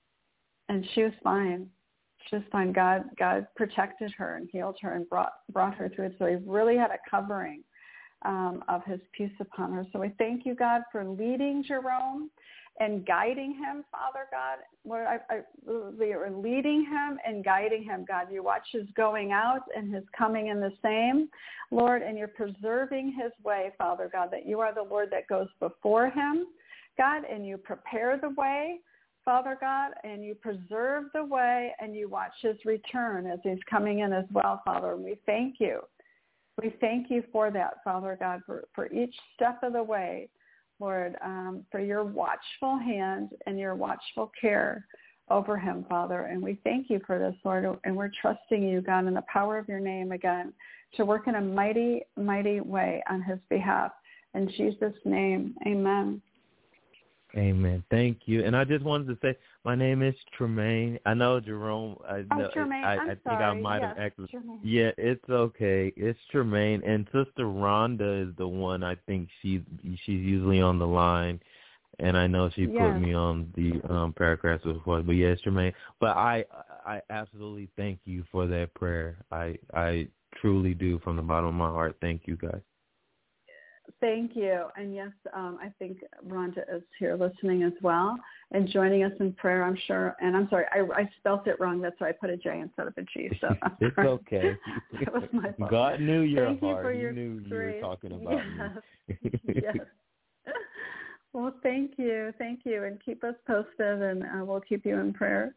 and she was fine. She was fine. God, God protected her and healed her and brought brought her through it. So he really had a covering um, of his peace upon her. So we thank you, God, for leading Jerome and guiding him, Father God. Lord, I, I, you're leading him and guiding him, God. You watch his going out and his coming in the same, Lord, and you're preserving his way, Father God, that you are the Lord that goes before him, God, and you prepare the way, Father God, and you preserve the way, and you watch his return as he's coming in as well, Father. And we thank you. We thank you for that, Father God, for, for each step of the way, Lord, um, for your watchful hand and your watchful care over him, Father. And we thank you for this, Lord, and we're trusting you, God, in the power of your name again to work in a mighty, mighty way on his behalf. In Jesus' name, amen. Amen. Thank you. And I just wanted to say, my name is Tremaine. I know Jerome. I, oh, know, Tremaine, I, I'm I think sorry. I might yes, have acted. Tremaine. Yeah, it's okay. It's Tremaine. And Sister Rhonda is the one. I think she's she's usually on the line, and I know she yes. put me on the um, paragraphs before. But yes, Tremaine. But I I absolutely thank you for that prayer. I I truly do from the bottom of my heart. Thank you, guys. Thank you. And yes, um, I think Rhonda is here listening as well and joining us in prayer, I'm sure. And I'm sorry, I, I spelt it wrong. That's why I put a J instead of a G. So it's okay. That was my fault. God knew your Thank heart. You for he your knew grace. you were talking about yes. me. yes. Well, thank you. Thank you. And keep us posted, and uh, we'll keep you in prayer.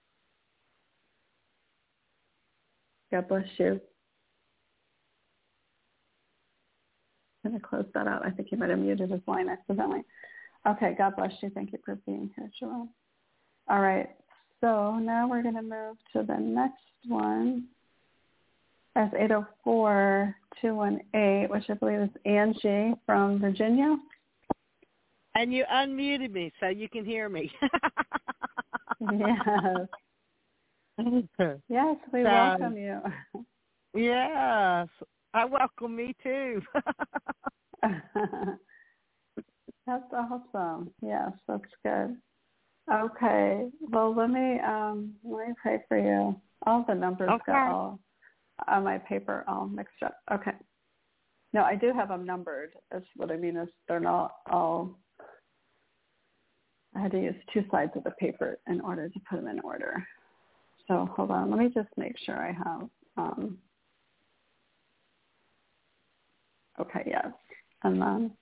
God bless you. I'm going to close that out. I think you might have muted his line accidentally. Okay, God bless you. Thank you for being here, Jerome. All right, so now we're going to move to the next one. That's eight oh four, two one eight, which I believe is Angie from Virginia. And you unmuted me so you can hear me. Yes. Yes, we so, welcome you. Yes. I welcome me too. That's awesome. Yes, that's good. Okay. Well, let me um, let me pray for you. All the numbers okay. got all on my paper all mixed up. Okay. No, I do have them numbered. That's what I mean is they're not all. I had to use two sides of the paper in order to put them in order. So hold on. Let me just make sure I have. Um, Okay, yes. And then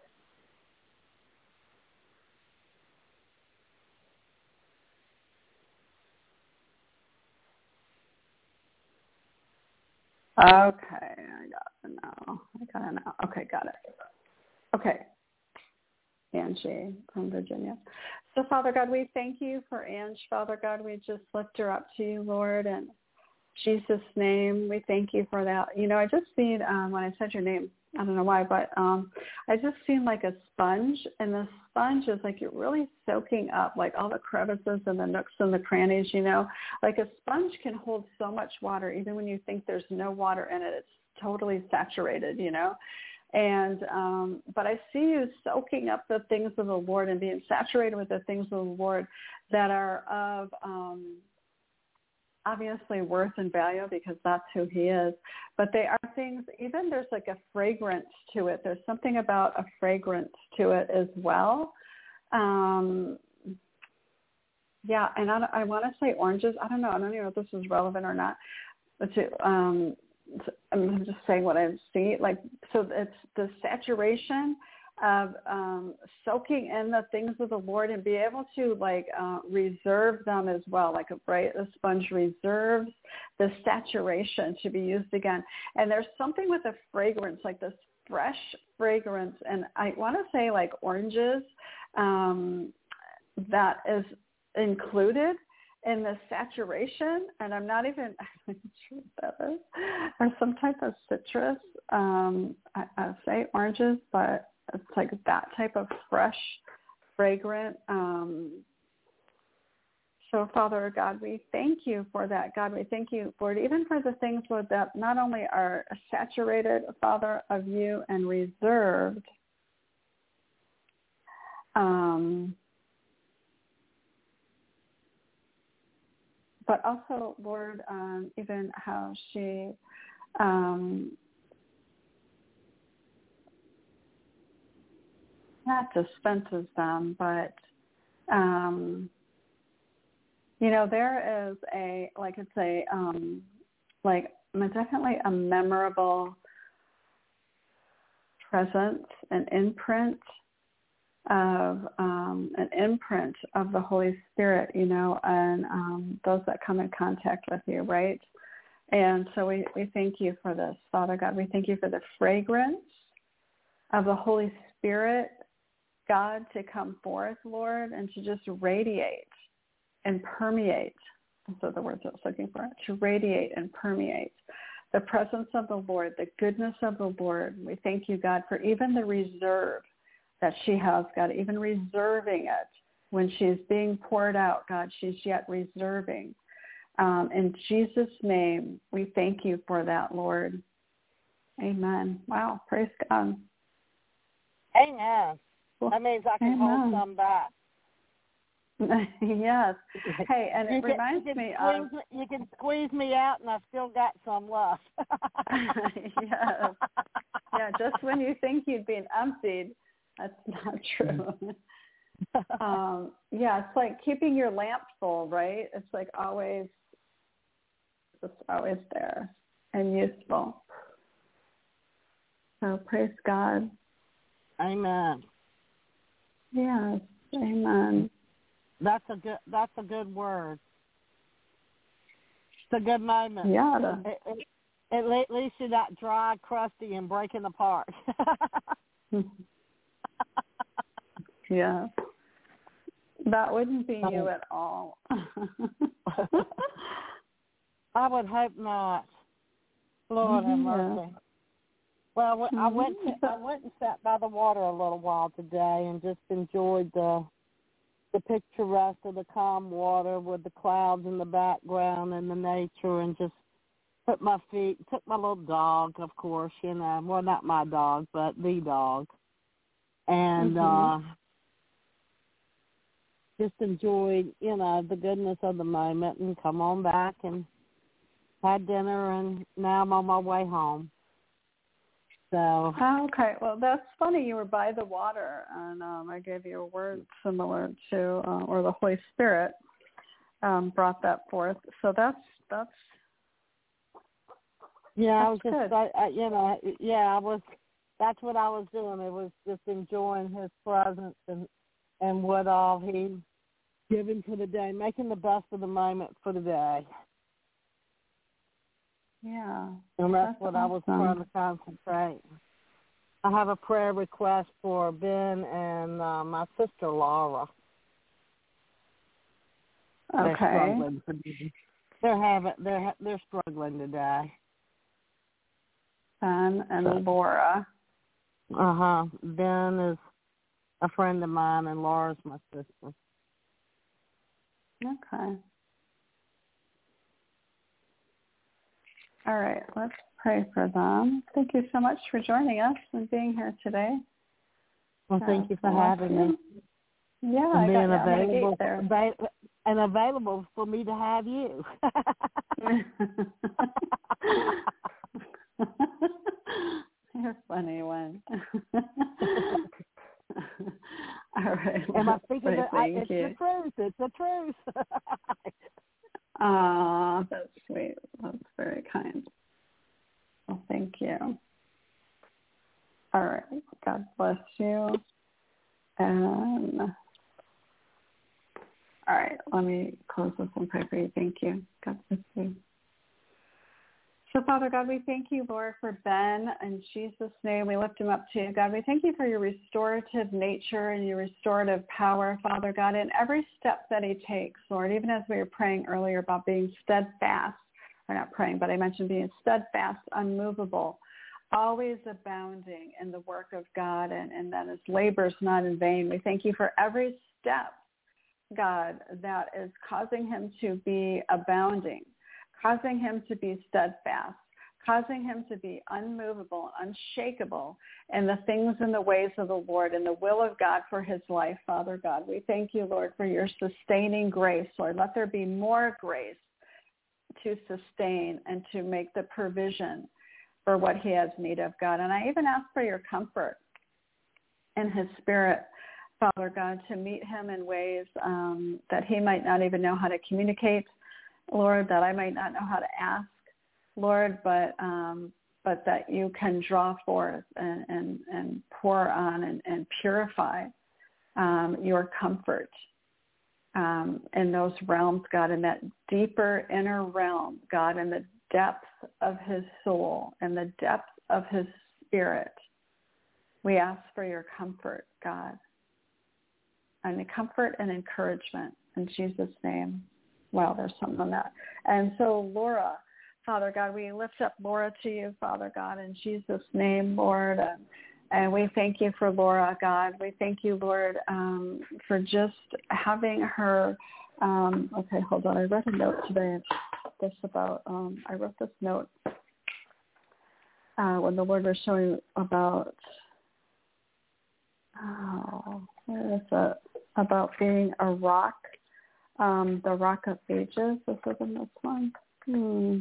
okay, I got it now. I got it now. Okay, got it. Okay. Angie from Virginia. So, Father God, we thank you for Angie. Father God, we just lift her up to you, Lord, and Jesus' name, we thank you for that. You know, I just seen, um, when I said your name, I don't know why, but um, I just seen like a sponge, and the sponge is like you're really soaking up like all the crevices and the nooks and the crannies, you know. Like a sponge can hold so much water, even when you think there's no water in it. It's totally saturated, you know. And um, but I see you soaking up the things of the Lord and being saturated with the things of the Lord that are of um, obviously worth and value, because that's who he is. But they are things, even there's like a fragrance to it. There's something about a fragrance to it as well. Um, yeah, and I, I want to say oranges. I don't know. I don't even know if this is relevant or not. But to, um, I'm just saying what I see. Like, so it's the saturation of um, soaking in the things of the Lord and be able to like uh, reserve them as well. Like a bright, the sponge reserves the saturation to be used again. And there's something with a fragrance, like this fresh fragrance. And I want to say like oranges um, that is included in the saturation. And I'm not even I'm not sure what that is. Or some type of citrus. Um, I, I say oranges, but it's like that type of fresh, fragrant. Um, so, Father God, we thank you for that. God, we thank you, Lord, even for the things, Lord, that not only are saturated, Father, of you and reserved, um, but also, Lord, um, even how she... Um, not dispenses them, but, um, you know, there is a, like it's a, um, like definitely a memorable presence, an imprint of um, an imprint of the Holy Spirit, you know, and um, those that come in contact with you, right? And so we, we thank you for this, Father God. We thank you for the fragrance of the Holy Spirit, God, to come forth, Lord, and to just radiate and permeate. Those are the words I was looking for, to radiate and permeate the presence of the Lord, the goodness of the Lord. We thank you, God, for even the reserve that she has, God, even reserving it when she's being poured out, God, she's yet reserving. Um, in Jesus' name, we thank you for that, Lord. Amen. Wow, praise God. Amen. That means I can Amen. hold some back. Yes. Hey, and you it can, reminds you me of... of... You can squeeze me out, and I've still got some left. Yes. Yeah, just when you think you've been emptied, that's not true. um, yeah, it's like keeping your lamp full, right? It's like always, it's always there and useful. So praise God. Amen. Yes, amen. That's a good. That's a good word. It's a good moment. Yeah. It, it, at least you're not dry, crusty, and breaking apart. Yeah. That wouldn't be you at all. I would hope not. Lord have mercy. Yeah. Well, I went to, I went and sat by the water a little while today and just enjoyed the the picturesque of the calm water with the clouds in the background and the nature, and just put my feet, took my little dog, of course, you know, well, not my dog, but the dog, and mm-hmm. uh, just enjoyed, you know, the goodness of the moment, and come on back and had dinner, and now I'm on my way home. So. Oh, okay. Well, that's funny. You were by the water, and um, I gave you a word similar to, uh, or the Holy Spirit um, brought that forth. So that's that's. Yeah, that's I was just, good. I, I, you know, yeah, I was. That's what I was doing. It was just enjoying His presence and and what all He given to the day, making the best of the moment for the day. Yeah. And that's, that's what awesome. I was trying to concentrate. I have a prayer request for Ben and uh, my sister Laura. Okay. They're struggling. They're having. They're they're struggling today. Ben and so. Laura. Uh huh. Ben is a friend of mine, and Laura's my sister. Okay. All right, let's pray for them. Thank you so much for joining us and being here today. Well, thank uh, you for having you. me. Yeah, and I being got available, there. Avail- and available for me to have you. You're a funny one. All right. Am I speaking? Well, I, it's you. the truth. It's the truth. Ah, uh, that's sweet. That's very kind. Well, thank you. All right. God bless you. And all right, let me close this and pray for you. Thank you. God bless you. So, Father God, we thank you, Lord, for Ben. In Jesus' name, we lift him up to you. God, we thank you for your restorative nature and your restorative power, Father God, in every step that he takes, Lord, even as we were praying earlier about being steadfast, or not praying, but I mentioned being steadfast, unmovable, always abounding in the work of God, and, and that his labor is not in vain. We thank you for every step, God, that is causing him to be abounding, causing him to be steadfast, causing him to be unmovable, unshakable in the things and the ways of the Lord and the will of God for his life, Father God. We thank you, Lord, for your sustaining grace, Lord. Let there be more grace to sustain and to make the provision for what he has need of, God. And I even ask for your comfort in his spirit, Father God, to meet him in ways um, that he might not even know how to communicate, Lord, that I might not know how to ask, Lord, but um, but that you can draw forth and, and, and pour on and, and purify um, your comfort um, in those realms, God, in that deeper inner realm, God, in the depths of his soul and the depths of his spirit. We ask for your comfort, God, and the comfort and encouragement in Jesus' name. Wow, there's something on that. And so, Laura, Father God, we lift up Laura to you, Father God, in Jesus' name, Lord. And, and we thank you for Laura, God. We thank you, Lord, um, for just having her. Um, okay, hold on. I read a note today. This about. Um, I wrote this note uh, when the Lord was showing about. Oh, where is it? About being a rock, um, the rock of ages. This is in this one. Hmm.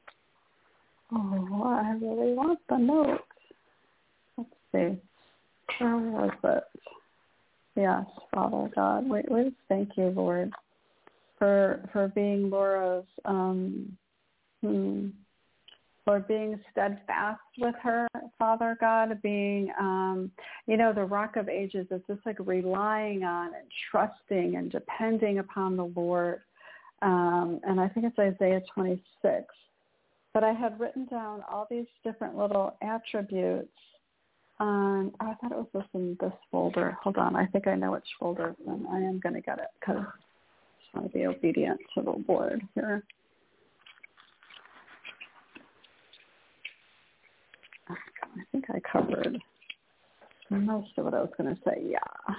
Oh, I really want the notes. Let's see. Where was it? Yes, Father God. We, we just thank you, Lord, for for being Laura's, um, hmm, for being steadfast with her, Father God, being, um, you know, the rock of ages. It's just like relying on and trusting and depending upon the Lord. Um, and I think it's Isaiah twenty-six. But I had written down all these different little attributes. Um, oh, I thought it was this in this folder. Hold on. I think I know which folder, and I am going to get it because I just want to be obedient to the Lord here. I think I covered most of what I was going to say. Yeah.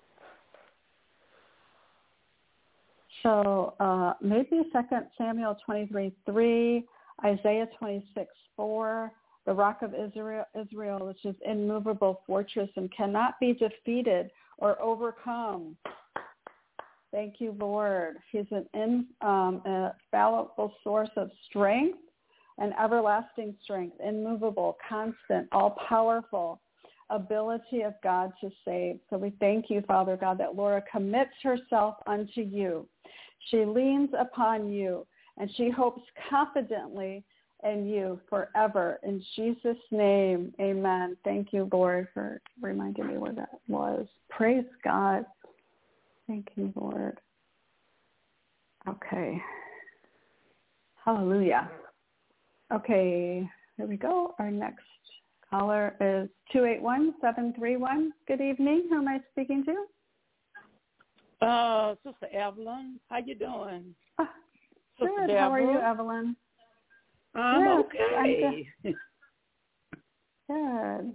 So uh, maybe Second Samuel twenty-three three. Isaiah twenty-six four, the rock of Israel, Israel, which is immovable fortress and cannot be defeated or overcome. Thank you, Lord. He's an infallible source of strength and everlasting strength, immovable, constant, all-powerful ability of God to save. So we thank you, Father God, that Laura commits herself unto you. She leans upon you. And she hopes confidently in you forever. In Jesus' name, amen. Thank you, Lord, for reminding me where that was. Praise God. Thank you, Lord. Okay. Hallelujah. Okay, here we go. Our next caller is two eight one, seven three one. Good evening. Who am I speaking to? Uh, Sister Evelyn. How you doing? Uh, Good. Deborah. How are you, Evelyn? I'm yes, okay. I'm good.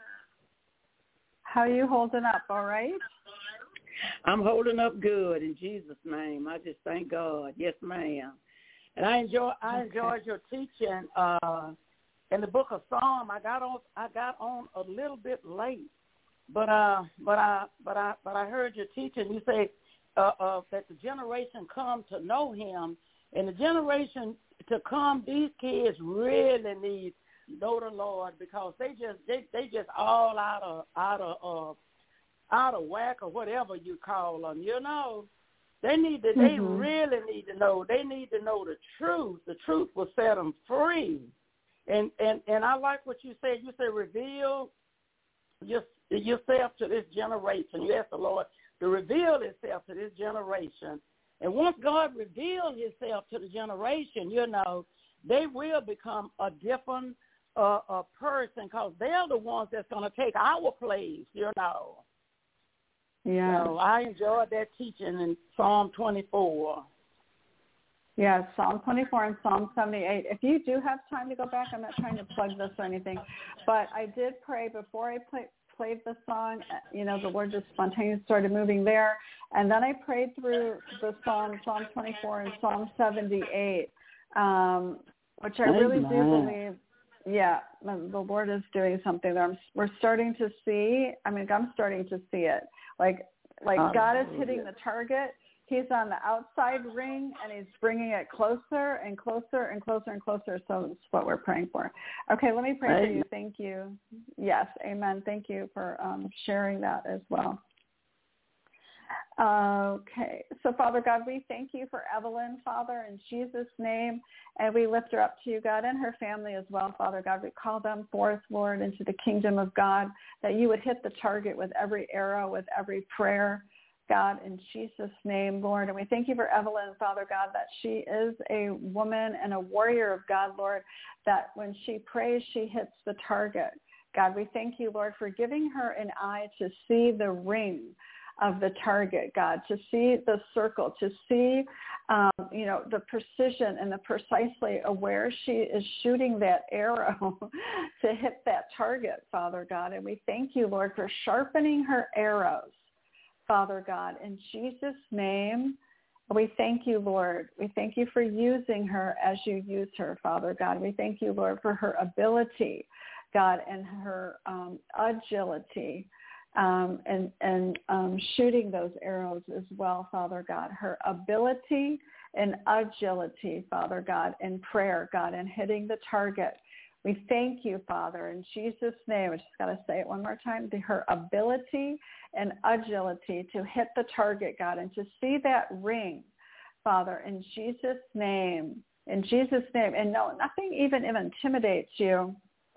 How are you holding up? All right? I'm holding up good in Jesus' name. I just thank God. Yes, ma'am. And I enjoy. I okay. enjoyed your teaching uh, in the Book of Psalm. I got on. I got on a little bit late, but uh, but I but I but I heard your teaching. You say uh, uh, that the generation come to know Him. And the generation to come, these kids really need to know the Lord because they just they, they just all out of out of uh, out of whack or whatever you call them. You know, they need to. Mm-hmm. They really need to know. They need to know the truth. The truth will set them free. And and and I like what you said. You said reveal your, yourself to this generation. You ask the Lord to reveal Himself to this generation. And once God reveals Himself to the generation, you know, they will become a different uh, a person because they're the ones that's going to take our place, you know. Yeah. So I enjoyed that teaching in Psalm twenty-four. Yeah, Psalm twenty-four and Psalm seventy-eight. If you do have time to go back, I'm not trying to plug this or anything, but I did pray before I played. played the song, you know, the Lord just spontaneously started moving there. And then I prayed through the Psalm, Psalm twenty-four and Psalm seventy-eight, um, which I really do believe, yeah, the Lord is doing something there. I'm, we're starting to see, I mean, I'm starting to see it. Like, like God is hitting the target. he's on the outside ring, and he's bringing it closer and closer and closer and closer. So that's what we're praying for. Okay, let me pray amen. For you. Thank you. Yes, amen. Thank you for um, sharing that as well. Okay, so Father God, we thank you for Evelyn, Father, in Jesus' name, and we lift her up to you, God, and her family as well, Father God. We call them forth, Lord, into the kingdom of God, that you would hit the target with every arrow, with every prayer, God, in Jesus' name, Lord. And we thank you for Evelyn, Father God, that she is a woman and a warrior of God, Lord, that when she prays, she hits the target. God, we thank you, Lord, for giving her an eye to see the ring of the target, God, to see the circle, to see, um, you know, the precision and the precisely where she is shooting that arrow to hit that target, Father God. And we thank you, Lord, for sharpening her arrows, Father God, in Jesus' name. We thank you, Lord. We thank you for using her as you use her, Father God. We thank you, Lord, for her ability, God, and her um, agility, Um, and, and um, shooting those arrows as well, Father God. Her ability and agility, Father God, in prayer, God, and hitting the target. We thank you, Father, in Jesus' name. I just got to say it one more time. Her ability and agility to hit the target, God, and to see that ring, Father, in Jesus' name. In Jesus' name. And no, nothing even, even intimidates you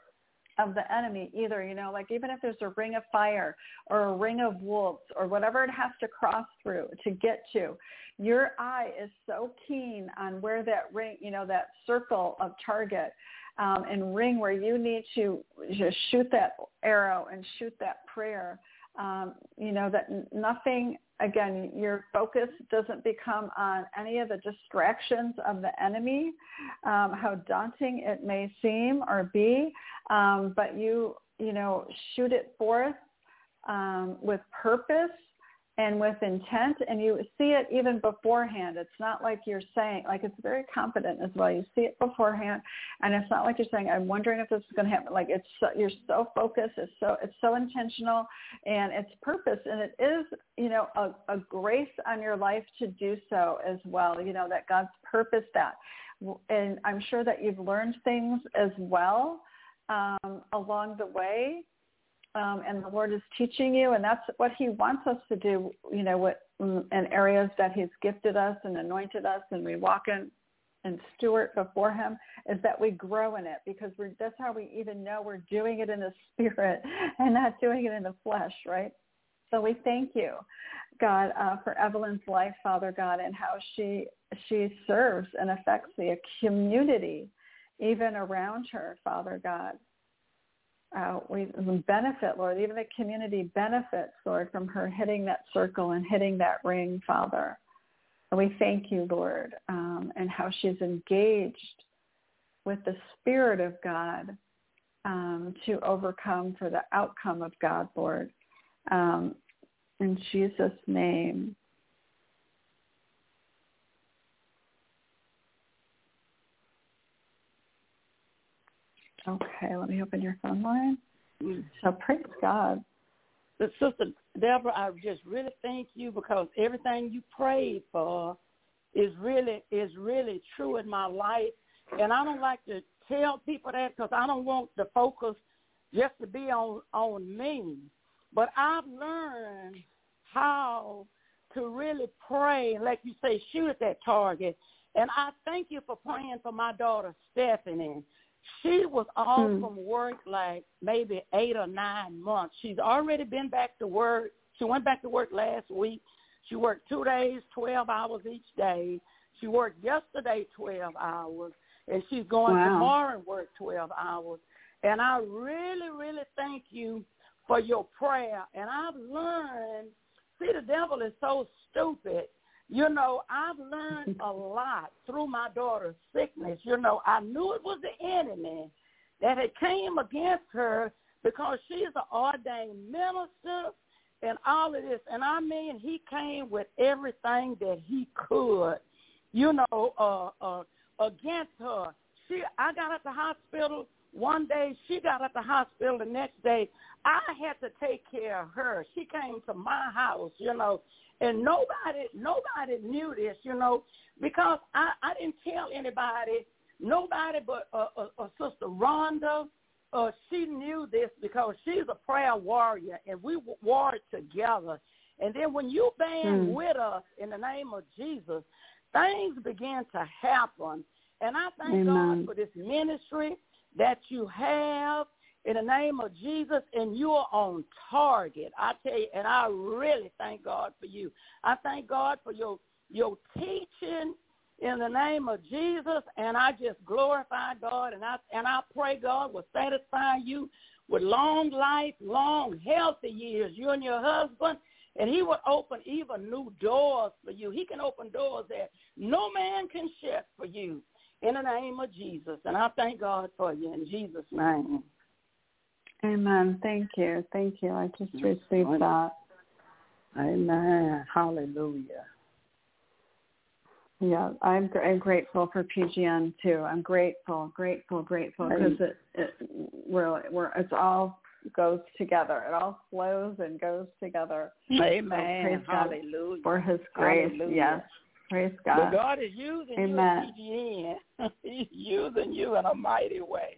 of the enemy either, you know, like even if there's a ring of fire or a ring of wolves or whatever it has to cross through to get to, your eye is so keen on where that ring, you know, that circle of target um, and ring where you need to just shoot that arrow and shoot that prayer, um, you know, that nothing, again, your focus doesn't become on any of the distractions of the enemy, um, how daunting it may seem or be, um, but you, you know, shoot it forth um, with purpose and with intent, and you see it even beforehand. It's not like you're saying, like it's very confident as well. You see it beforehand, and it's not like you're saying, I'm wondering if this is going to happen. Like it's so, you're so focused, it's so it's so intentional, and it's purpose, and it is, you know, a, a grace on your life to do so as well, you know, that God's purposed that. And I'm sure that you've learned things as well um, along the way. Um, and the Lord is teaching you, and that's what he wants us to do, you know, what, in areas that he's gifted us and anointed us, and we walk in and steward before him, is that we grow in it, because we're, that's how we even know we're doing it in the spirit and not doing it in the flesh, right? So we thank you, God, uh, for Evelyn's life, Father God, and how she she serves and affects the community even around her, Father God. Uh, we benefit, Lord, even the community benefits, Lord, from her hitting that circle and hitting that ring, Father. And we thank you, Lord, um, and how she's engaged with the Spirit of God um, to overcome for the outcome of God, Lord. Um, in Jesus' name. Okay, let me open your phone line. So praise God. But Sister Deborah, I just really thank you, because everything you prayed for is really is really true in my life. And I don't like to tell people that, because I don't want the focus just to be on, on me. But I've learned how to really pray, like you say, shoot at that target. And I thank you for praying for my daughter, Stephanie. She was off hmm. from work like maybe eight or nine months. She's already been back to work. She went back to work last week. She worked two days, twelve hours each day. She worked yesterday twelve hours, and she's going wow. tomorrow and work twelve hours. And I really, really thank you for your prayer. And I've learned, see, the devil is so stupid. You know, I've learned a lot through my daughter's sickness. You know, I knew it was the enemy that had came against her, because she's an ordained minister and all of this. And I mean, he came with everything that he could, you know, uh, uh, against her. She, I got at the hospital one day she got at the hospital. The next day, I had to take care of her. She came to my house, you know, and nobody nobody knew this, you know, because I, I didn't tell anybody, nobody but uh, uh, uh, Sister Rhonda. Uh, she knew this because she's a prayer warrior, and we warred together. And then when you band mm. with us in the name of Jesus, things began to happen. And I thank Amen. God for this ministry that you have in the name of Jesus, and you are on target. I tell you, and I really thank God for you. I thank God for your your teaching in the name of Jesus, and I just glorify God, and I and I pray God will satisfy you with long life, long, healthy years, you and your husband, and he will open even new doors for you. He can open doors that no man can shut for you in the name of Jesus, and I thank God for you in Jesus' name. Amen. Thank you. Thank you. I just received that. Amen. Hallelujah. Yeah, I'm, I'm grateful for P G N too. I'm grateful, grateful, grateful because it, it we're, we're it's all goes together. It all flows and goes together. Amen. So Hallelujah. For His grace, Hallelujah. Yes. Praise God. But God is using Amen. you at P G N. He's using you in a mighty way.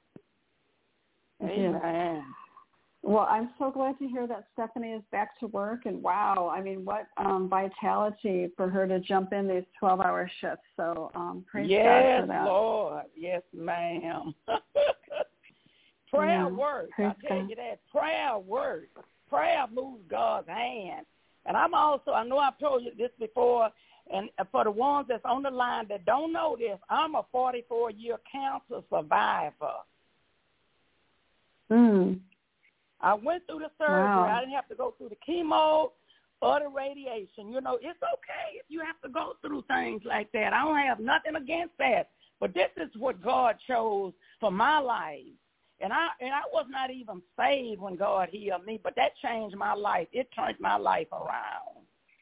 Amen. Yeah. Well, I'm so glad to hear that Stephanie is back to work, and wow, I mean, what um, vitality for her to jump in these twelve-hour shifts. So um, praise yes, God for that. Yes, Lord. Yes, ma'am. Prayer yeah, works. I tell God. you that. Prayer works. Prayer moves God's hand. And I'm also, I know I've told you this before, and for the ones that's on the line that don't know this, I'm a forty-four-year cancer survivor. Mm. I went through the surgery. Wow. I didn't have to go through the chemo or the radiation. You know, it's okay if you have to go through things like that. I don't have nothing against that. But this is what God chose for my life. And I and I was not even saved when God healed me, but that changed my life. It turned my life around.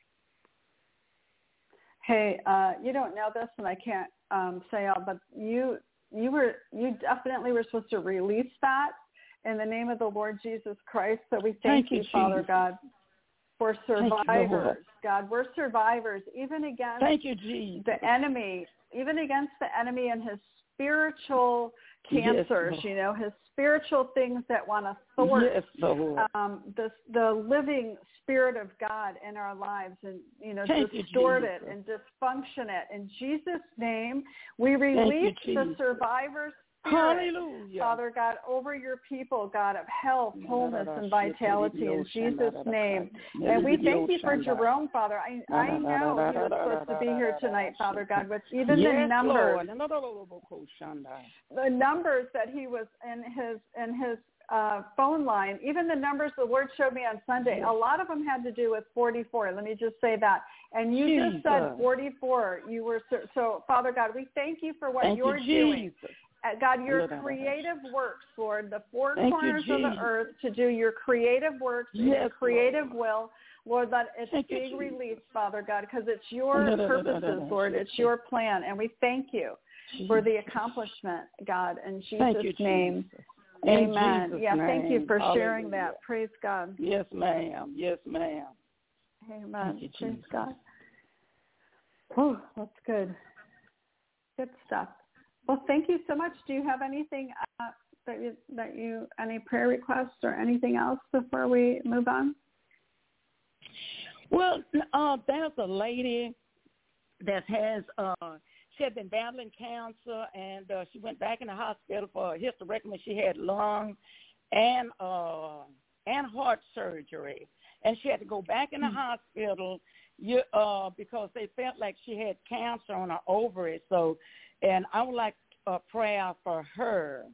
Hey, uh, you don't know this, and I can't um, say all, but you you were you definitely were supposed to release that in the name of the Lord Jesus Christ. So we thank, thank you, you Father God, for survivors. You, God, we're survivors, even against thank you, Jesus. the enemy, even against the enemy and his spiritual cancers, yes, you know, his spiritual things that want to thwart yes, um, the, the living Spirit of God in our lives and, you know, Thank distort you, it and dysfunction it. In Jesus' name, we release you, the survivors' Hallelujah. Father God, over your people, God, of health, wholeness, and vitality in Jesus' name. And we thank you for Jerome, Father. I, I know he was supposed to be here tonight, Father God, with even yes, the numbers, Lord. the numbers that he was in his in his uh, phone line, even the numbers the Lord showed me on Sunday, a lot of them had to do with forty-four. Let me just say that. And you Jesus. just said forty-four. You were so, so, Father God, we thank you for what thank you're you, doing. God, your creative works, Lord, the four Thank corners you, of the earth to do your creative works and yes, your creative Lord. will. Lord, let it Thank be you, released, Father God, because it's your purposes, Lord. It's your plan. And we thank you Jesus. for the accomplishment, God, in Jesus' thank you, name. Jesus. Amen. Jesus yeah, name. thank you for Hallelujah. sharing that. Praise God. Yes, ma'am. Yes, ma'am. Amen. You, Praise Jesus. God. Oh, that's good. Good stuff. Well, thank you so much. Do you have anything uh, that you, that you, any prayer requests or anything else before we move on? Well, uh, there's a lady that has, uh, she had been battling cancer, and uh, she went back in the hospital for a hysterectomy. She had lung and uh, and heart surgery, and she had to go back in the mm-hmm. hospital you, uh, because they felt like she had cancer on her ovaries. So, and I would like a prayer for her.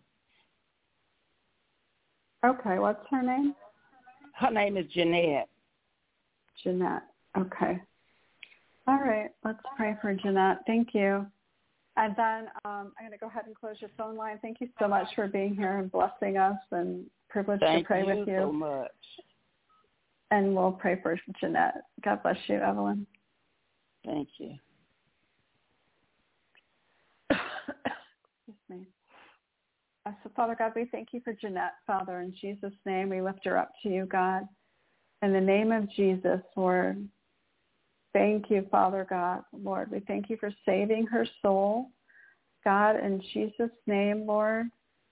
Okay, what's her name? Her name is Jeanette. Jeanette. Okay. All right, let's pray for Jeanette. Thank you. And then um, I'm going to go ahead and close your phone line. Thank you so much for being here and blessing us, and privileged Thank to pray you with you. so much. And we'll pray for Jeanette. God bless you, Evelyn. Thank you. Excuse me. So, Father God, we thank you for Jeanette, Father. In Jesus' name, we lift her up to you, God. In the name of Jesus, Lord, thank you, Father God, Lord. We thank you for saving her soul. God, in Jesus' name, Lord,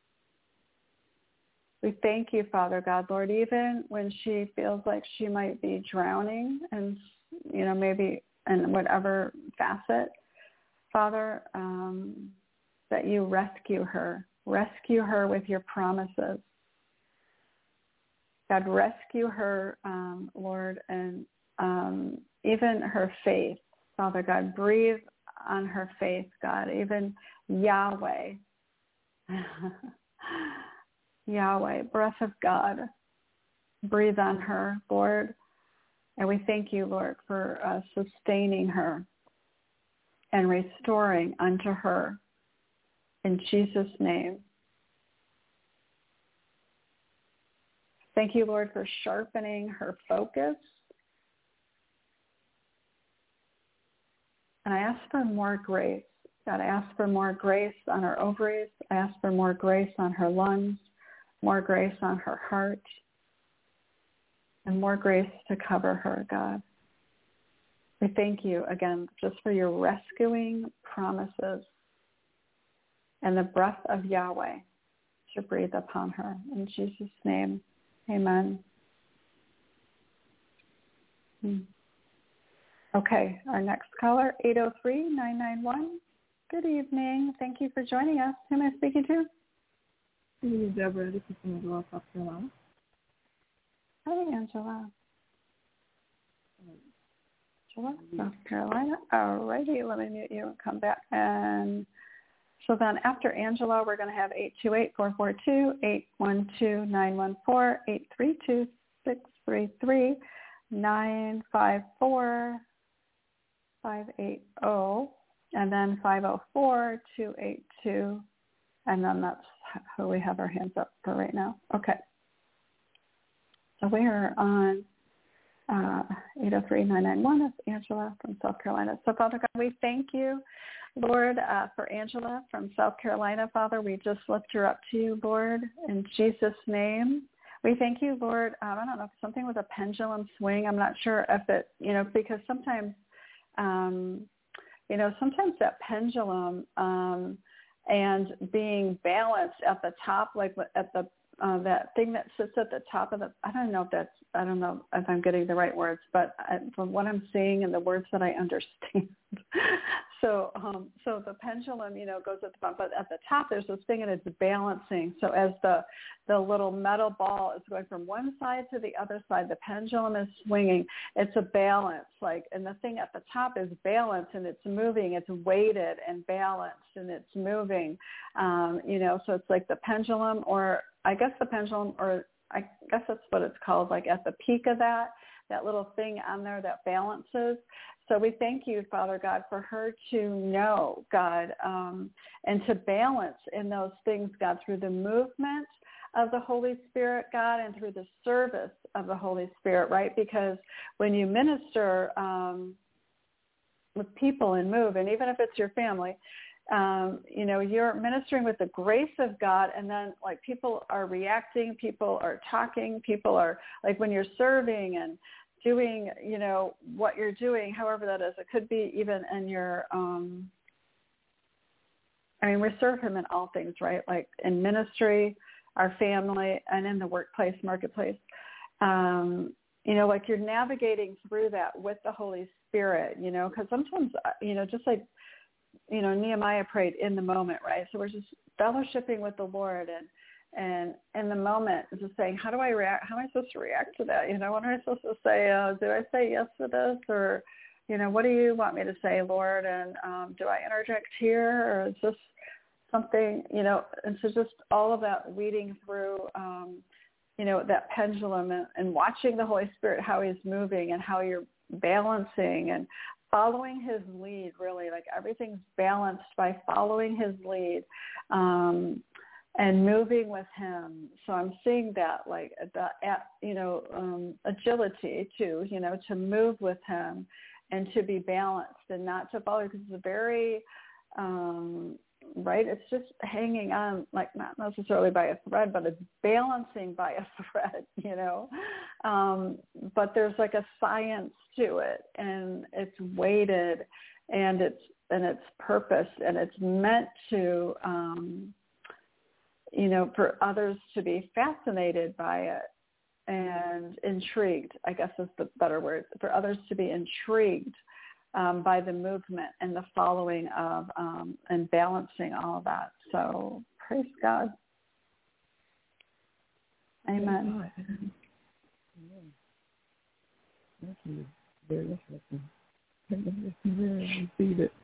we thank you, Father God, Lord, even when she feels like she might be drowning and, you know, maybe in whatever facet, Father, um, that you rescue her. Rescue her with your promises. God, rescue her, um, Lord, and um, even her faith. Father God, breathe on her faith, God, even Yahweh. Yahweh, breath of God, breathe on her, Lord. And we thank you, Lord, for uh, sustaining her and restoring unto her. In Jesus' name. Thank you, Lord, for sharpening her focus. And I ask for more grace. God, I ask for more grace on her ovaries. I ask for more grace on her lungs, more grace on her heart, and more grace to cover her, God. We thank you again just for your rescuing promises and the breath of Yahweh to breathe upon her. In Jesus' name, amen. Hmm. Okay, our next caller, eight oh three, nine nine one. Good evening. Thank you for joining us. Who am I speaking to? Hey, Deborah. This is Angela, South Carolina. Hi, Angela. Angela, South Carolina. All righty, let me mute you and come back. And so then after Angela, we're going to have eight two eight, four four two, eight one two, nine one four, eight three two, six three three, nine five four, five eight zero, and then five oh four, two eight two, and then that's who we have our hands up for right now. Okay. So we are on uh, eight oh three, nine nine one. It's Angela from South Carolina. So, Father God, we thank you, Lord, uh, for Angela from South Carolina. Father, we just lift her up to you, Lord, in Jesus' name. We thank you, Lord. Um, I don't know, if something with a pendulum swing. I'm not sure if it, you know, because sometimes, um, you know, sometimes that pendulum um, and being balanced at the top, like at the Uh, that thing that sits at the top of the, I don't know if that's, I don't know if I'm getting the right words, but I, from what I'm seeing and the words that I understand. so, um, so the pendulum, you know, goes at the bottom, but at the top there's this thing and it's balancing. So as the, the little metal ball is going from one side to the other side, the pendulum is swinging. It's a balance, like, and the thing at the top is balanced and it's moving. It's weighted and balanced and it's moving. Um, you know, so it's like the pendulum, or I guess the pendulum, or I guess that's what it's called, like at the peak of that, that little thing on there that balances. So we thank you, Father God, for her to know, God, um, and to balance in those things, God, through the movement of the Holy Spirit, God, and through the service of the Holy Spirit, right? Because when you minister um, with people and move, and even if it's your family, Um, you know, you're ministering with the grace of God, and then like people are reacting, people are talking, people are like when you're serving and doing, you know, what you're doing, however that is. It could be even in your, um, I mean, we serve him in all things, right? Like in ministry, our family, and in the workplace, marketplace. Um, you know, like you're navigating through that with the Holy Spirit, you know, because sometimes, you know, just like, you know, Nehemiah prayed in the moment, right? So we're just fellowshipping with the Lord and, and in the moment just saying, how do I react? How am I supposed to react to that? You know, what am I supposed to say? Uh, do I say yes to this? Or, you know, what do you want me to say, Lord? And um, do I interject here? Or is this something, you know, and so just all of that weeding through, um, you know, that pendulum and, and watching the Holy Spirit, how he's moving and how you're balancing and following his lead, really, like everything's balanced by following his lead um, and moving with him. So I'm seeing that, like, the, you know, um, agility too, you know, to move with him and to be balanced and not to follow, because it's a very, um, right? It's just hanging on, like not necessarily by a thread, but it's balancing by a thread, you know. Um, but there's like a science to it, and it's weighted, and it's and it's purpose, and it's meant to, um, you know, for others to be fascinated by it and intrigued, I guess is the better word, for others to be intrigued Um, by the movement and the following of um, and balancing all of that. So praise God. Amen. Thank you. Very interesting. Very receive it.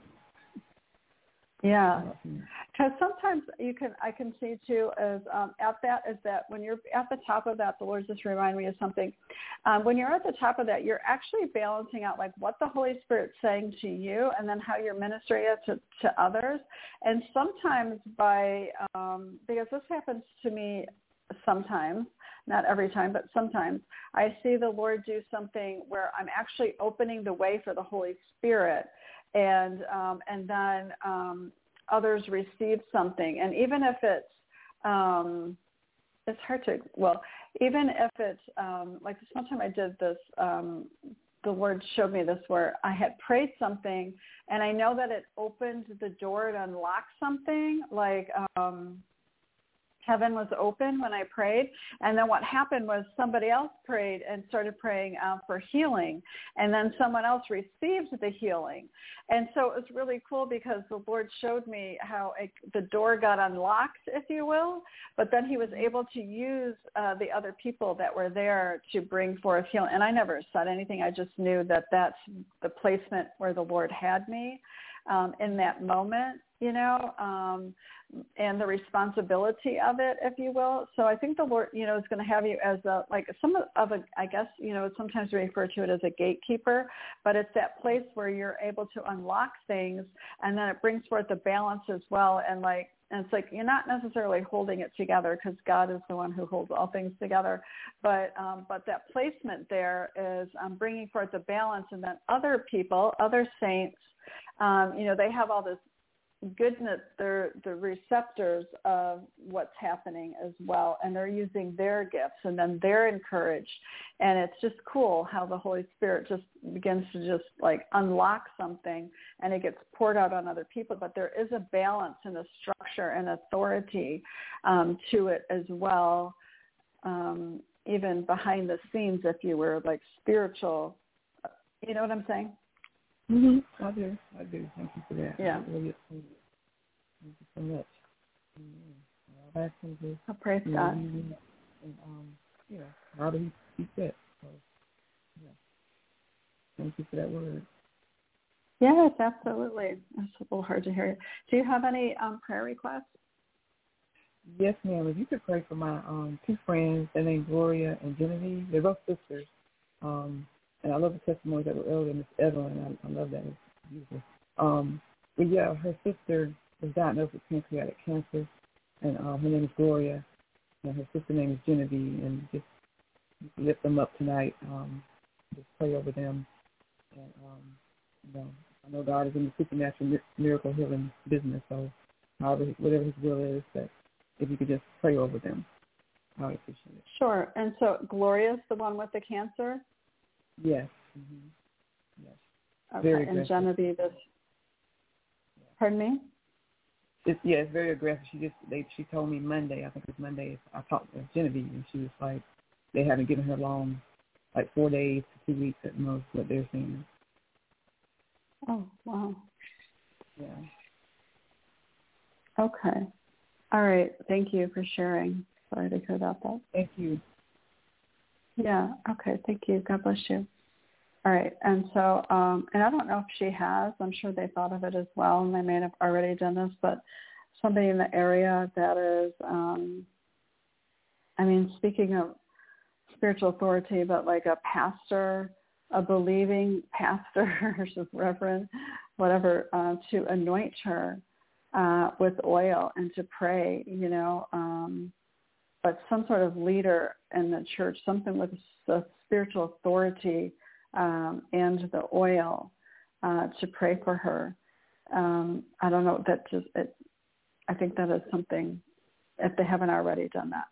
Yeah, because sometimes you can, I can see too, as um, at that is that when you're at the top of that, the Lord just reminded me of something. Um, when you're at the top of that, you're actually balancing out like what the Holy Spirit's saying to you, and then how you're ministering it to, to others. And sometimes by um, because this happens to me sometimes, not every time, but sometimes I see the Lord do something where I'm actually opening the way for the Holy Spirit. And um, and then um, others receive something, and even if it's um, it's hard to well, even if it's um, like this one time I did this, um, the Lord showed me this where I had prayed something, and I know that it opened the door to unlock something, like um, heaven was open when I prayed. And then what happened was somebody else prayed and started praying uh, for healing. And then someone else received the healing. And so it was really cool because the Lord showed me how it, the door got unlocked, if you will, but then he was able to use uh, the other people that were there to bring forth healing. And I never said anything. I just knew that that's the placement where the Lord had me um, in that moment, you know, um, and the responsibility of it, if you will. So I think the Lord, you know, is going to have you as a, like some of a, I guess, you know, sometimes we refer to it as a gatekeeper, but it's that place where you're able to unlock things, and then it brings forth the balance as well. And like, and it's like, you're not necessarily holding it together because God is the one who holds all things together. But, um, but that placement there is um, bringing forth the balance, and then other people, other saints, um, you know, they have all this goodness, they're the receptors of what's happening as well, and they're using their gifts, and then they're encouraged. And it's just cool how the Holy Spirit just begins to just like unlock something, and it gets poured out on other people. But there is a balance and a structure and authority um, to it as well, um, even behind the scenes, if you were, like spiritual. You know what I'm saying? Mm-hmm. I do. I do. Thank you for that. Yeah. Really, thank you so much. Mm-hmm. All that is, I praise you God. know, and, um, yeah, how do he see fit? So, yeah. Thank you for that word. Yes, absolutely. It's a little hard to hear you. Do you have any um, prayer requests? Yes, ma'am. If you could pray for my um, two friends, their names Gloria and Genevieve. They're both sisters. Um, And I love the testimony that were earlier, Miss Evelyn. I, I love that. It's beautiful. Um, but yeah, her sister was diagnosed with pancreatic cancer, and um, her name is Gloria, and her sister name is Genevieve. And just, just lift them up tonight. Um, just pray over them. And um, you know, I know God is in the supernatural miracle healing business. So, however, whatever His will is, that if you could just pray over them, I would appreciate it. Sure. And so Gloria's the one with the cancer? Yes. Mm-hmm. Yes. Okay. Very and aggressive. Genevieve is, pardon me? It's, yeah, it's very aggressive. She just, they, she told me Monday, I think it was Monday, I talked to Genevieve, and she was like, they haven't given her long, like four days to two weeks at most, what they're saying. Oh, wow. Yeah. Okay. All right. Thank you for sharing. Sorry to hear about that. Thank you. Yeah. Okay. Thank you. God bless you. All right. And so, um, and I don't know if she has, I'm sure they thought of it as well, and they may have already done this, but somebody in the area that is, um, I mean, speaking of spiritual authority, but like a pastor, a believing pastor, or just reverend, whatever, uh, to anoint her uh, with oil and to pray, you know, um, but some sort of leader in the church, something with a spiritual authority um, and the oil uh, to pray for her. Um, I don't know, that just, it, I think that is something, if they haven't already done that.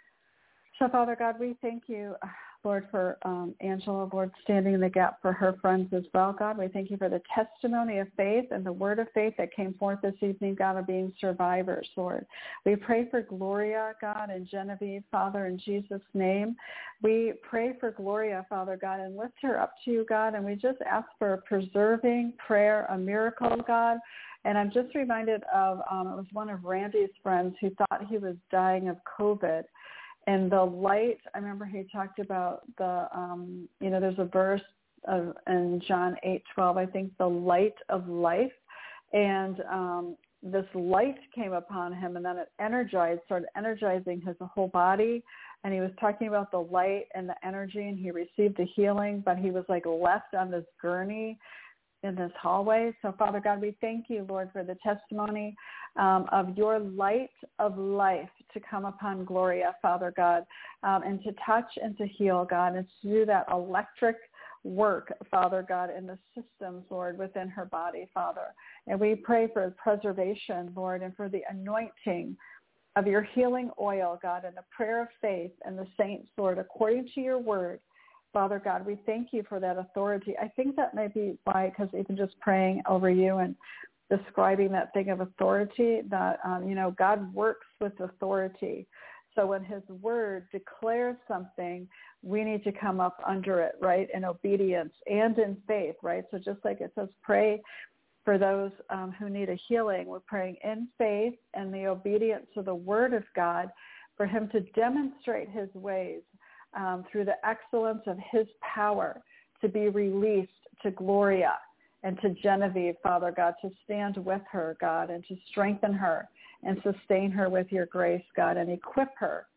So, Father God, we thank you, Lord, for um, Angela, Lord, standing in the gap for her friends as well, God. We thank you for the testimony of faith and the word of faith that came forth this evening, God, of being survivors, Lord. We pray for Gloria, God, and Genevieve, Father, in Jesus' name. We pray for Gloria, Father God, and lift her up to you, God, and we just ask for a preserving prayer, a miracle, God. And I'm just reminded of, um, it was one of Randy's friends who thought he was dying of COVID. And the light, I remember he talked about the, um, you know, there's a verse of, in John eight twelve, I think, the light of life. And um, this light came upon him, and then it energized, started energizing his whole body. And he was talking about the light and the energy, and he received a healing, but he was like left on this gurney in this hallway. So, Father God, we thank you, Lord, for the testimony um, of your light of life to come upon Gloria, Father God, um, and to touch and to heal, God, and to do that electric work, Father God, in the systems, Lord, within her body, Father. And we pray for preservation, Lord, and for the anointing of your healing oil, God, and the prayer of faith and the saints, Lord, according to your word. Father God, we thank you for that authority. I think that may be why, because even just praying over you and describing that thing of authority, that, um, you know, God works with authority. So when his word declares something, we need to come up under it, right, in obedience and in faith, right? So just like it says, pray for those um, who need a healing, we're praying in faith and the obedience to the word of God for him to demonstrate his ways Um, through the excellence of his power to be released to Gloria and to Genevieve, Father God, to stand with her, God, and to strengthen her and sustain her with your grace, God, and equip her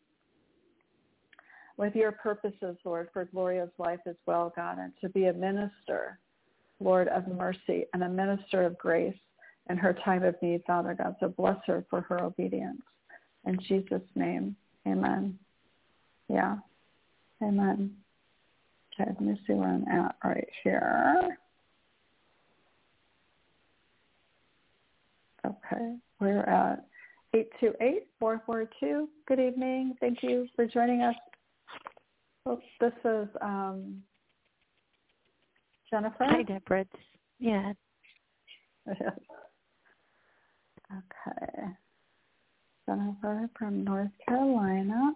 with your purposes, Lord, for Gloria's life as well, God, and to be a minister, Lord, of mercy and a minister of grace in her time of need, Father God. So bless her for her obedience. In Jesus' name, amen. Yeah. Amen. Okay, let me see where I'm at right here. Okay, we're at eight two eight, four four two. Good evening. Thank you for joining us. Oh, this is um, Jennifer. Hi, Deborah. Yeah. Okay. Jennifer from North Carolina.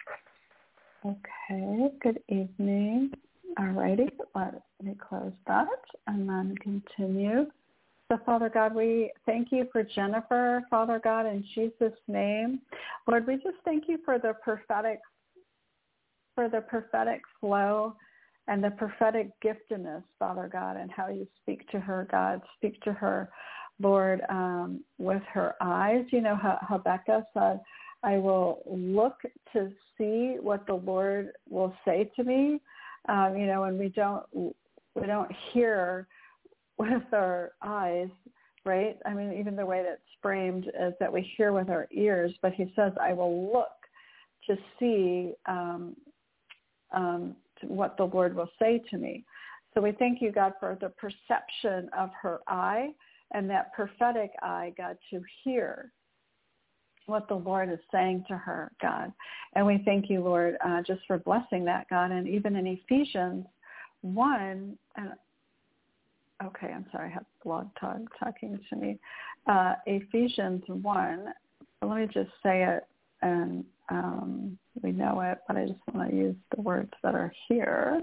Okay, good evening. All righty, let me close that and then continue. So, Father God, we thank you for Jennifer, Father God, in Jesus' name. Lord, we just thank you for the prophetic, for the prophetic flow and the prophetic giftedness, Father God, and how you speak to her, God. Speak to her, Lord, um, with her eyes. You know how Habakkuk said, I will look to see what the Lord will say to me. Um, you know, and we don't we don't hear with our eyes, right? I mean, even the way that's framed is that we hear with our ears. But he says, I will look to see um, um, to what the Lord will say to me. So we thank you, God, for the perception of her eye and that prophetic eye, God, to hear what the Lord is saying to her, God. And we thank you, Lord, uh, just for blessing that, God. And even in Ephesians one, and okay, I'm sorry, I have Blog Talk talking to me. Uh, Ephesians one, let me just say it, and um, we know it, but I just want to use the words that are here.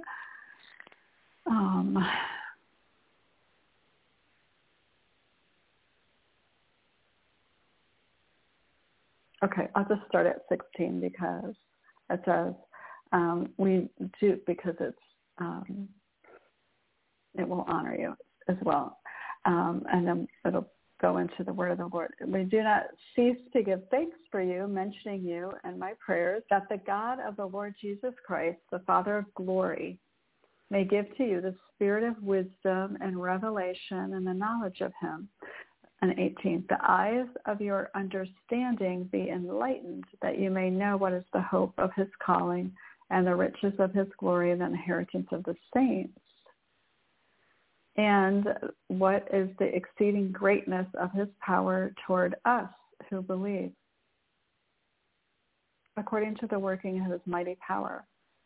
Um Okay, I'll just start at sixteen because it says um, we do, because it's um, it will honor you as well. Um, and then it'll go into the word of the Lord. We do not cease to give thanks for you, mentioning you and my prayers, that the God of the Lord Jesus Christ, the Father of glory, may give to you the spirit of wisdom and revelation and the knowledge of him. And eighteen, the eyes of your understanding be enlightened, that you may know what is the hope of his calling and the riches of his glory and the inheritance of the saints, and what is the exceeding greatness of his power toward us who believe, according to the working of his mighty power.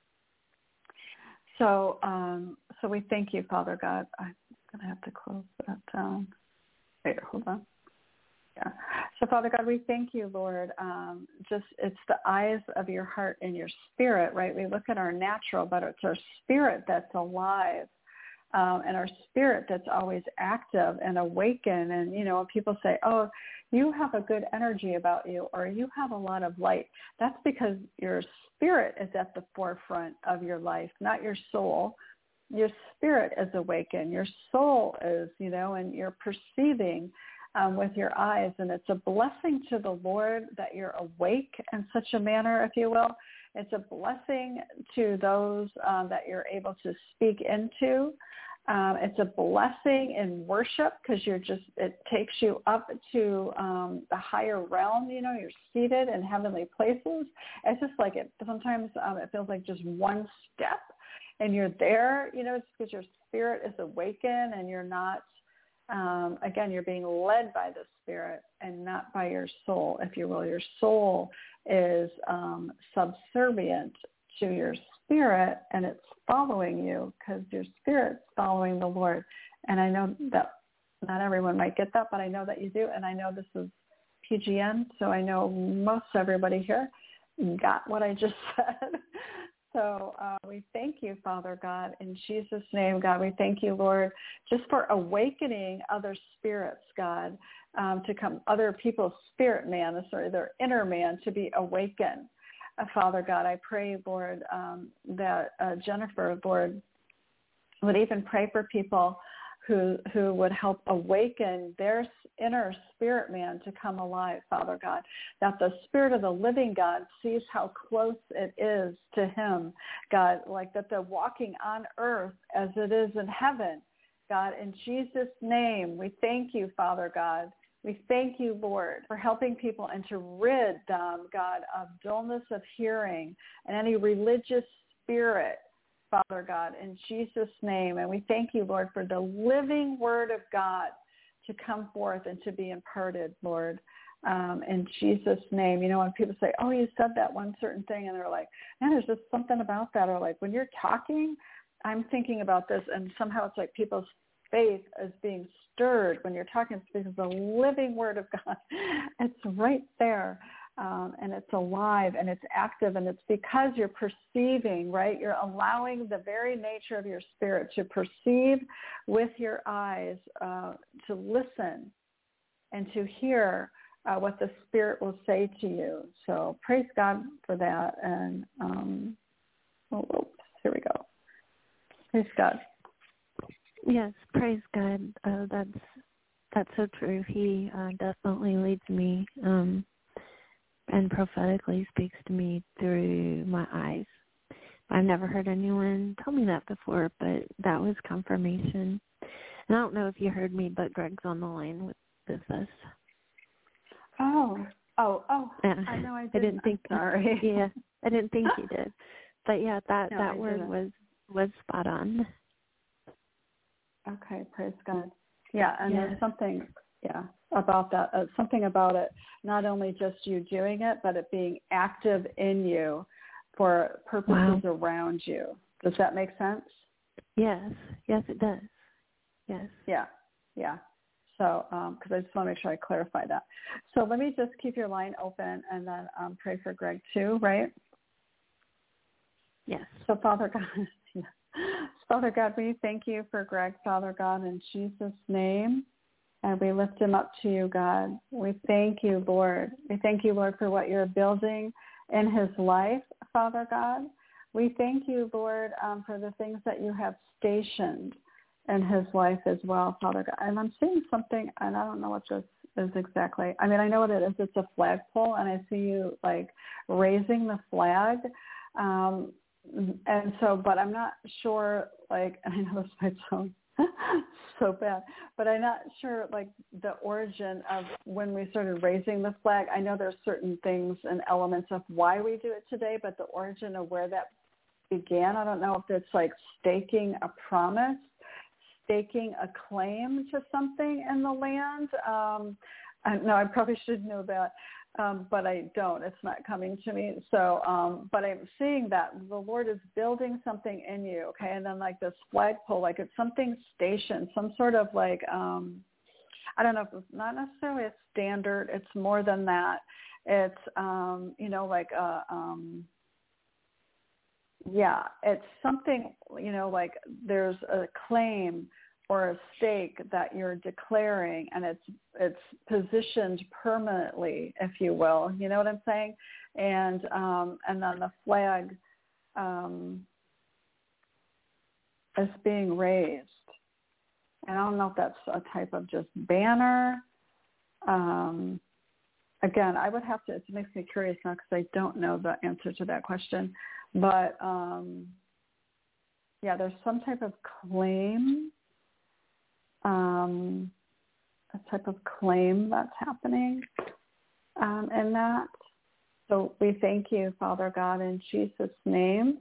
So, um, so we thank you, Father God. I'm going to have to close that down. Wait, hold on. Yeah. So, Father God, we thank you, Lord. Um, just it's the eyes of your heart and your spirit, right? We look at our natural, but it's our spirit that's alive. Um, and our spirit that's always active and awakened. And, you know, when people say, oh, you have a good energy about you, or you have a lot of light, that's because your spirit is at the forefront of your life, not your soul. Your spirit is awakened. Your soul is, you know, and you're perceiving um, with your eyes. And it's a blessing to the Lord that you're awake in such a manner, if you will. It's a blessing to those um, that you're able to speak into. Um, it's a blessing in worship because you're just, it takes you up to um, the higher realm. You know, you're seated in heavenly places. It's just like it, sometimes um, it feels like just one step and you're there, you know, it's because your spirit is awakened and you're not, um, again, you're being led by the spirit and not by your soul, if you will. Your soul is um, subservient to your spirit, and it's following you because your spirit's following the Lord. And I know that not everyone might get that, but I know that you do. And I know this is P G N, so I know most everybody here got what I just said. So uh, we thank you, Father God, in Jesus' name, God. We thank you, Lord, just for awakening other spirits, God, um, to come, other people's spirit man, sorry, their inner man to be awakened. Uh, Father God, I pray, Lord, um, that uh, Jennifer, Lord, would even pray for people who who would help awaken their inner spirit man to come alive, Father God, that the Spirit of the living God sees how close it is to him, God, like that they're walking on earth as it is in heaven. God, in Jesus' name, we thank you, Father God. We thank you, Lord, for helping people and to rid them, God, of dullness of hearing and any religious spirit, Father God, in Jesus' name. And we thank you, Lord, for the living word of God to come forth and to be imparted, Lord, um, in Jesus' name. You know, when people say, oh, you said that one certain thing, and they're like, man, there's just something about that. Or like, when you're talking, I'm thinking about this, and somehow it's like people's faith is being stirred when you're talking. It's because the living word of God, it's right there. Um, and it's alive and it's active, and it's because you're perceiving, right? You're allowing the very nature of your spirit to perceive with your eyes, uh, to listen and to hear uh, what the Spirit will say to you. So praise God for that. And um, oh, oops, here we go. Praise God. Yes, praise God. Uh, that's that's so true. He uh, definitely leads me. Um, and prophetically speaks to me through my eyes. I've never heard anyone tell me that before, but that was confirmation. And I don't know if you heard me, but Greg's on the line with, with us. Oh, oh, oh, yeah. I know I didn't. I didn't think, I'm sorry. Yeah, I didn't think you did. But yeah, that, no, that I word didn't. was, was spot on. Okay, praise God. Yeah, and yeah. there's something, yeah, about that, uh, something about it, not only just you doing it, but it being active in you for purposes wow. around you. Does that make sense? Yes, yes, it does. Yes. Yeah, yeah. So, because um, I just want to make sure I clarify that. So let me just keep your line open and then um, pray for Greg too, right? Yes. So Father God, yeah. Father God, we thank you for Greg, Father God, in Jesus' name. And we lift him up to you, God. We thank you, Lord. We thank you, Lord, for what you're building in his life, Father God. We thank you, Lord, um, for the things that you have stationed in his life as well, Father God. And I'm seeing something, and I don't know what this is exactly. I mean, I know what it is. It's a flagpole, and I see you, like, raising the flag. Um, and so, but I'm not sure, like, I know this might sound so bad, but I'm not sure like the origin of when we started raising the flag. I know there's certain things and elements of why we do it today, but the origin of where that began, I don't know if it's like staking a promise, staking a claim to something in the land. Um, I, no, I probably should know that, um, but I don't. It's not coming to me. So, um, but I'm seeing that the Lord is building something in you, okay? And then like this flagpole, like it's something stationed, some sort of like, um, I don't know if it's not necessarily a standard. It's more than that. It's, um, you know, like a, um, yeah, it's something, you know, like there's a claim or a stake that you're declaring, and it's it's positioned permanently, if you will. You know what I'm saying? And um, and then the flag um, is being raised. And I don't know if that's a type of just banner. Um, again, I would have to, it makes me curious now because I don't know the answer to that question. But, um, yeah, there's some type of claim, um, a type of claim that's happening um, in that. So we thank you, Father God, in Jesus' name.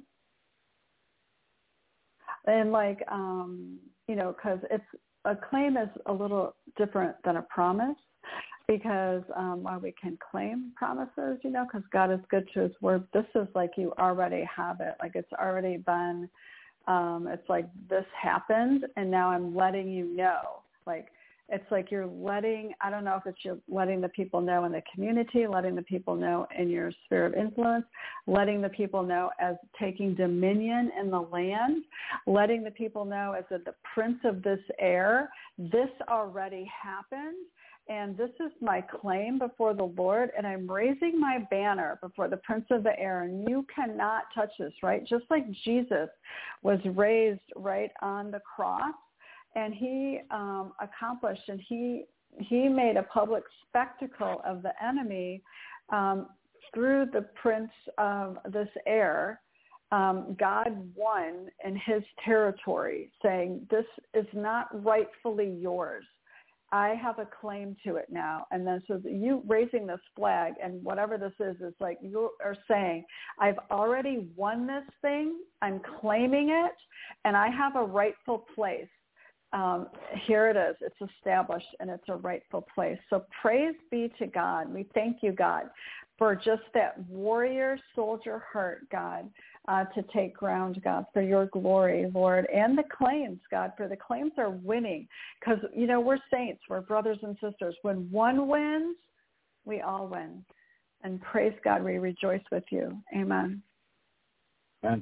And like, um, you know, because it's a claim is a little different than a promise, because um, while we can claim promises, you know, because God is good to his word, this is like you already have it. Like it's already been, um, it's like this happened, and now I'm letting you know. Like it's like you're letting, I don't know if it's you're letting the people know in the community, letting the people know in your sphere of influence, letting the people know as taking dominion in the land, letting the people know as a, the prince of this air, this already happened. And this is my claim before the Lord, and I'm raising my banner before the Prince of the Air, and you cannot touch this, right? Just like Jesus was raised right on the cross, and he um, accomplished, and he he made a public spectacle of the enemy um, through the Prince of this air. Um, God won in his territory, saying, this is not rightfully yours. I have a claim to it now. And then so you raising this flag and whatever this is, is like you are saying, I've already won this thing. I'm claiming it, and I have a rightful place. Um, here it is. It's established, and it's a rightful place. So praise be to God. We thank you, God, for just that warrior soldier heart, God, uh, to take ground, God, for your glory, Lord, and the claims, God, for the claims are winning, because, you know, we're saints, we're brothers and sisters. When one wins, we all win. And praise God, we rejoice with you. Amen. Amen.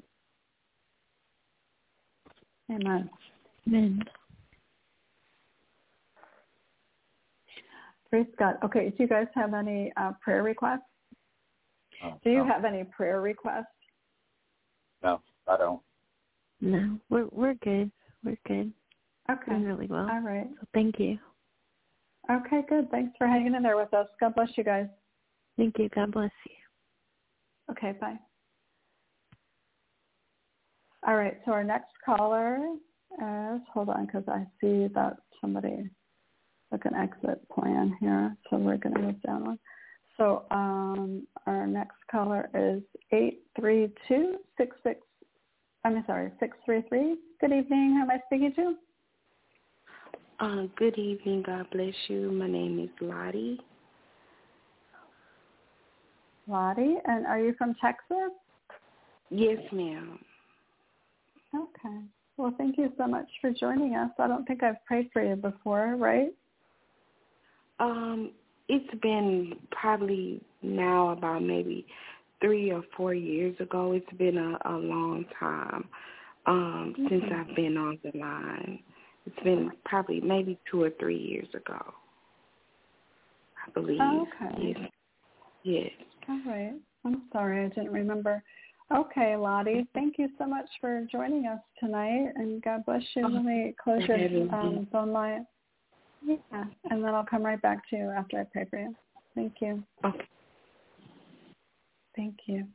Amen. Amen. Praise God. Okay, do you guys have any uh, prayer requests? Oh, do you no. have any prayer requests? No, I don't. No, we're we're good. We're good. Okay. Doing really well. All right. So thank you. Okay, good. Thanks for hanging in there with us. God bless you guys. Thank you. God bless you. Okay, bye. All right, so our next caller is, hold on, because I see that somebody took an exit plan here, so we're going to move down one. So um, our next caller is eight three two, six six, I'm sorry, six three three. Good evening. Who am I speaking to? Uh, good evening. God bless you. My name is Lottie. Lottie, and are you from Texas? Yes, ma'am. Okay. Well, thank you so much for joining us. I don't think I've prayed for you before, right? Um, it's been probably now about maybe three or four years ago. It's been a, a long time um, mm-hmm. since I've been on the line. It's been probably maybe two or three years ago, I believe. Oh, okay. Yes. Yes. All right. I'm sorry, I didn't remember. Okay, Lottie, thank you so much for joining us tonight, and God bless you. Let me close your um, phone line. Yeah, and then I'll come right back to you after I pray for you. Thank you. Okay. Thank you.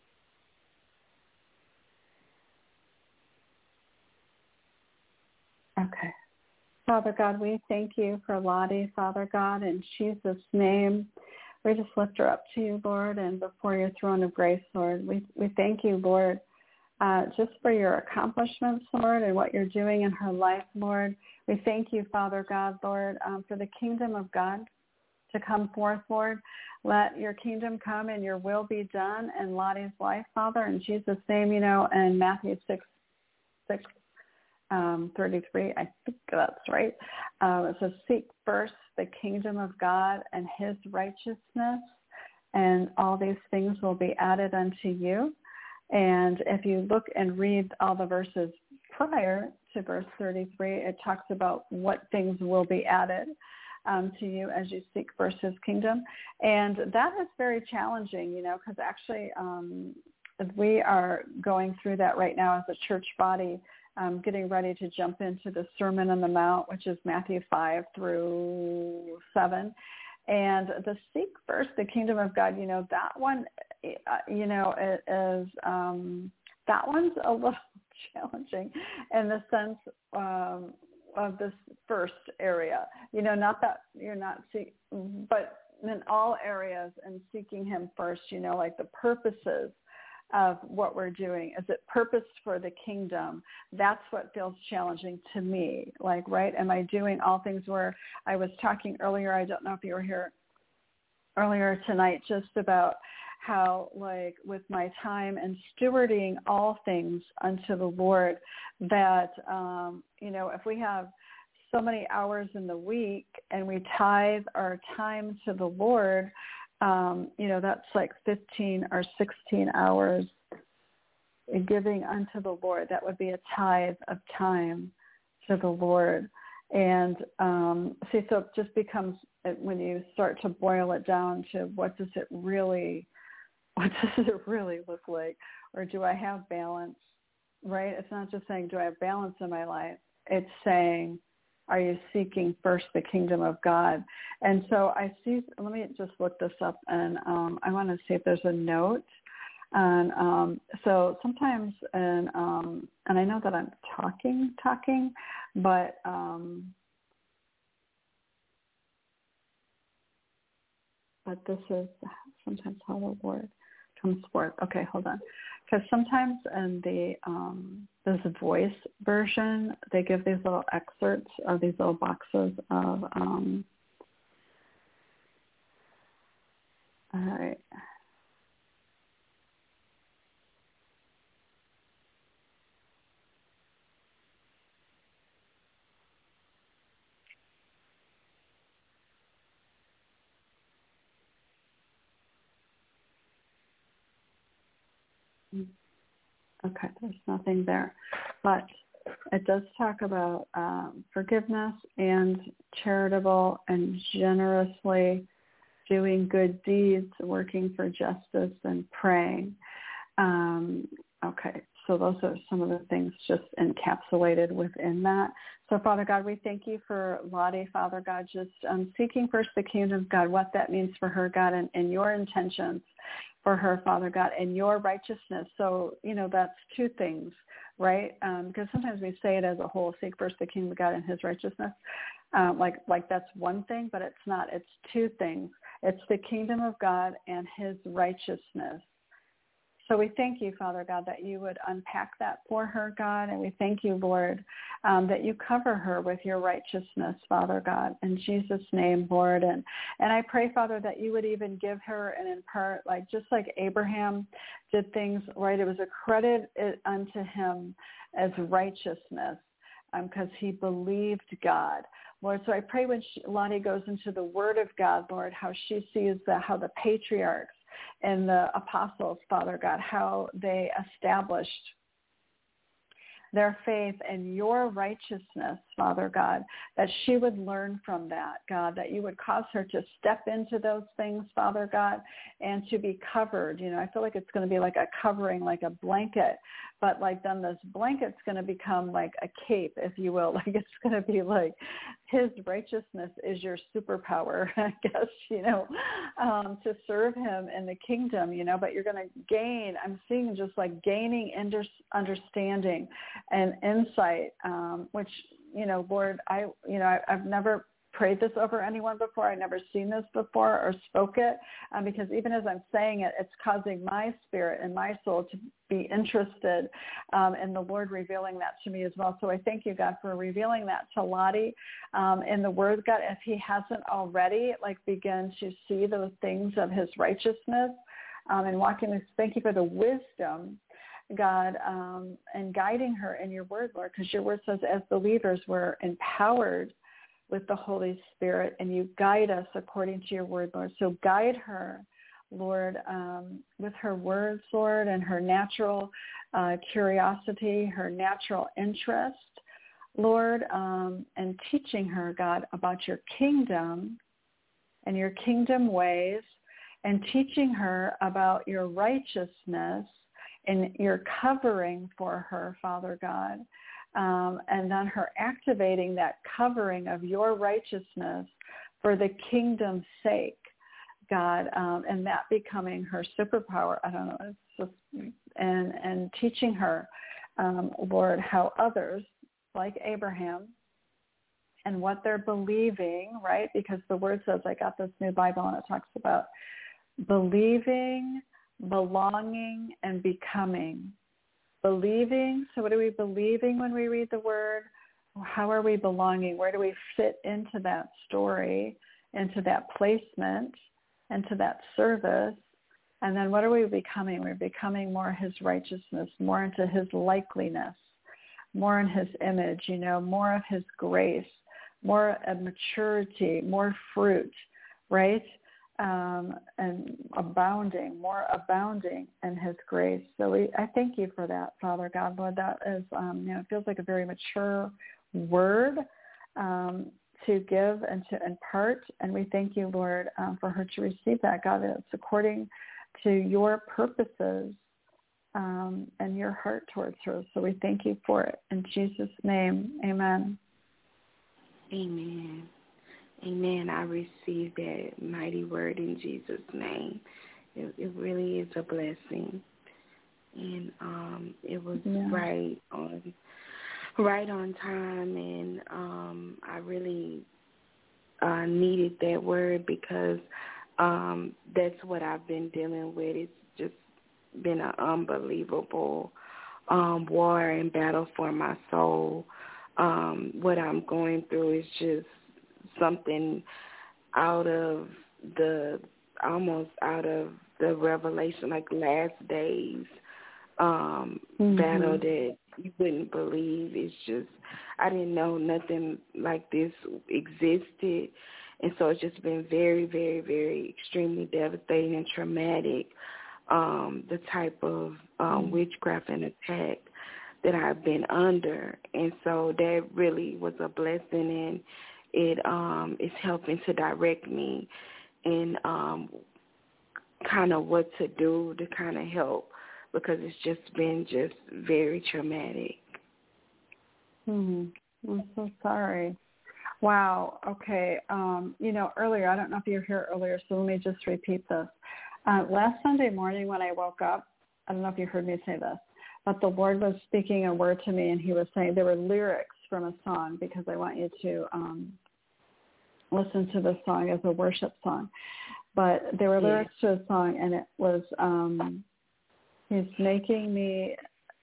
Okay. Father God, we thank you for Lottie, Father God, in Jesus' name. We just lift her up to you, Lord, and before your throne of grace, Lord. We we thank you, Lord, uh, just for your accomplishments, Lord, and what you're doing in her life, Lord. We thank you, Father God, Lord, um, for the kingdom of God to come forth, Lord. Let your kingdom come and your will be done in Lottie's life, Father, in Jesus' name. You know, in Matthew six, six, um, thirty-three, I think that's right. Um, it says, seek first the kingdom of God and his righteousness, and all these things will be added unto you. And if you look and read all the verses prior to verse thirty-three, it talks about what things will be added um, to you as you seek first his kingdom. And that is very challenging, you know, because actually um, we are going through that right now as a church body, um, getting ready to jump into the Sermon on the Mount, which is Matthew five through seven. And the seek first the kingdom of God, you know, that one, uh, you know, it is, um, that one's a little challenging in the sense um, of this first area. You know, not that you're not seek, but in all areas and seeking him first, you know, like the purposes of what we're doing. Is it purpose for the kingdom? That's what feels challenging to me. Like, right, am I doing all things where I was talking earlier, I don't know if you were here earlier tonight, just about how, like, with my time and stewarding all things unto the Lord, that, um, you know, if we have so many hours in the week and we tithe our time to the Lord, um, you know, that's like fifteen or sixteen hours giving unto the Lord. That would be a tithe of time to the Lord. And um, see, so it just becomes, when you start to boil it down to what does it really, what does it really look like? Or do I have balance, right? It's not just saying, do I have balance in my life? It's saying, are you seeking first the kingdom of God? And so I see, let me just look this up, and um, I want to see if there's a note. And um, so sometimes, and um, and I know that I'm talking, talking, but um, but this is sometimes how the Lord comes forth. Okay, hold on. Because sometimes in the um, this voice version, they give these little excerpts of these little boxes of, um, all right. Okay, there's nothing there. But it does talk about um, forgiveness and charitable and generously doing good deeds, working for justice, and praying. Um, okay, so those are some of the things just encapsulated within that. So, Father God, we thank you for Lottie, Father God, just um, seeking first the kingdom of God, what that means for her, God, and, and your intentions for her, Father God, and your righteousness. So, you know, that's two things, right? Um, because sometimes we say it as a whole, seek first the kingdom of God and his righteousness. Um, like, like that's one thing, but it's not. It's two things. It's the kingdom of God and his righteousness. So we thank you, Father God, that you would unpack that for her, God, and we thank you, Lord, um, that you cover her with your righteousness, Father God, in Jesus' name, Lord. And, and I pray, Father, that you would even give her and impart, like just like Abraham did things, right? It was accredited unto him as righteousness because um, he believed God. Lord, so I pray when she, Lottie goes into the Word of God, Lord, how she sees the, how the patriarchs and the apostles, Father God, how they established their faith in your righteousness, Father God, that she would learn from that, God, that you would cause her to step into those things, Father God, and to be covered. You know, I feel like it's going to be like a covering, like a blanket, but like then this blanket's going to become like a cape, if you will. Like it's going to be like his righteousness is your superpower, I guess, you know, um, to serve him in the kingdom, you know, but you're going to gain, I'm seeing just like gaining under, understanding and insight, um, which, you know, Lord, I, you know, I, I've never prayed this over anyone before. I'd never seen this before or spoke it, um, because even as I'm saying it, it's causing my spirit and my soul to be interested um, in the Lord revealing that to me as well. So I thank you, God, for revealing that to Lottie um, in the Word, God, if he hasn't already, like, begin to see those things of his righteousness um, and walking this. Thank you for the wisdom, God, um, and guiding her in your Word, Lord, because your Word says as believers we're empowered with the Holy Spirit, and you guide us according to your Word, Lord. So guide her, Lord, um, with her words, Lord, and her natural uh, curiosity, her natural interest, Lord, um, and teaching her, God, about your kingdom and your kingdom ways, and teaching her about your righteousness and your covering for her, Father God. Um, and then her activating that covering of your righteousness for the kingdom's sake, God, um, and that becoming her superpower. I don't know, it's just, and and teaching her, um, Lord, how others, like Abraham, and what they're believing, right? Because the Word says, I got this new Bible, and it talks about believing, belonging, and becoming. Believing, so what are we believing when we read the Word? How are we belonging? Where do we fit into that story, into that placement, into that service? And then what are we becoming? We're becoming more his righteousness, more into his likeliness, more in his image, you know, more of his grace, more of maturity, more fruit, right? Um, and abounding, more abounding in his grace. So we, I thank you for that, Father God, Lord. That is, um, you know, it feels like a very mature word um, to give and to impart. And we thank you, Lord, um, for her to receive that, God. It's according to your purposes um, and your heart towards her. So we thank you for it. In Jesus' name, amen. Amen. Amen. I receive that mighty word in Jesus' name. It, it really is a blessing. And um, it was yeah. right on right on time, and um, I really uh, needed that word because um, that's what I've been dealing with. It's just been an unbelievable um, war and battle for my soul. Um, what I'm going through is just something out of the, almost out of the revelation, like last days um, mm-hmm. battle that you wouldn't believe. It's just, I didn't know nothing like this existed. And so it's just been very, very, very extremely devastating and traumatic, um, the type of um, mm-hmm. witchcraft and attack that I've been under. And so that really was a blessing, and it um, is helping to direct me in um, kind of what to do to kind of help, because it's just been just very traumatic. Mm-hmm. I'm so sorry. Wow. Okay. Um, you know, earlier, I don't know if you were here earlier, so let me just repeat this. Uh, last Sunday morning when I woke up, I don't know if you heard me say this, but the Lord was speaking a word to me, and he was saying there were lyrics from a song, because I want you to um, listen to the song as a worship song. But there were lyrics yeah. to a song, and it was, um, he's making me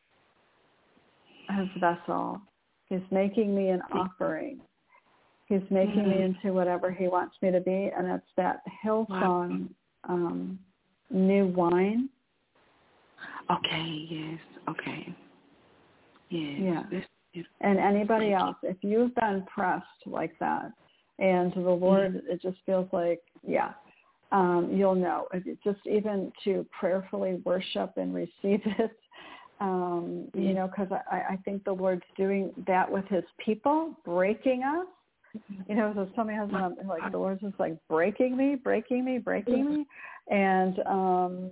his vessel. He's making me an offering. He's making mm-hmm. me into whatever he wants me to be. And it's that Hillsong, um, New Wine. Okay, yes, okay. Yes. Yeah. And anybody else, if you've been pressed like that, and the Lord, mm-hmm. it just feels like, yeah, um, you'll know. Just even to prayerfully worship and receive it, um, mm-hmm. you know, because I, I think the Lord's doing that with his people, breaking us. You know, so somebody has like the Lord's just like breaking me, breaking me, breaking me, and um,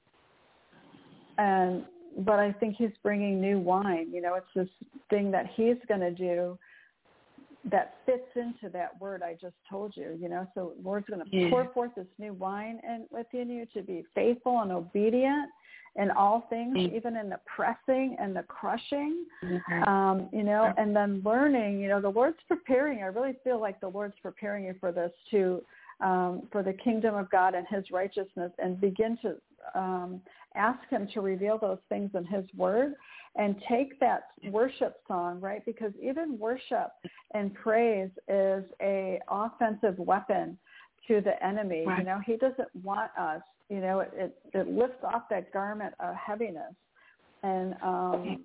and but I think he's bringing new wine. You know, it's this thing that he's going to do that fits into that word I just told you. You know, so the Lord's going to yeah. pour forth this new wine and within you to be faithful and obedient in all things, even in the pressing and the crushing, mm-hmm. um, you know, and then learning, you know, the Lord's preparing. I really feel like the Lord's preparing you for this to, um, for the kingdom of God and his righteousness, and begin to um, ask him to reveal those things in his word, and take that worship song, right? Because even worship and praise is a offensive weapon to the enemy. Right. You know, he doesn't want us, you know, it, it, it lifts off that garment of heaviness. And um,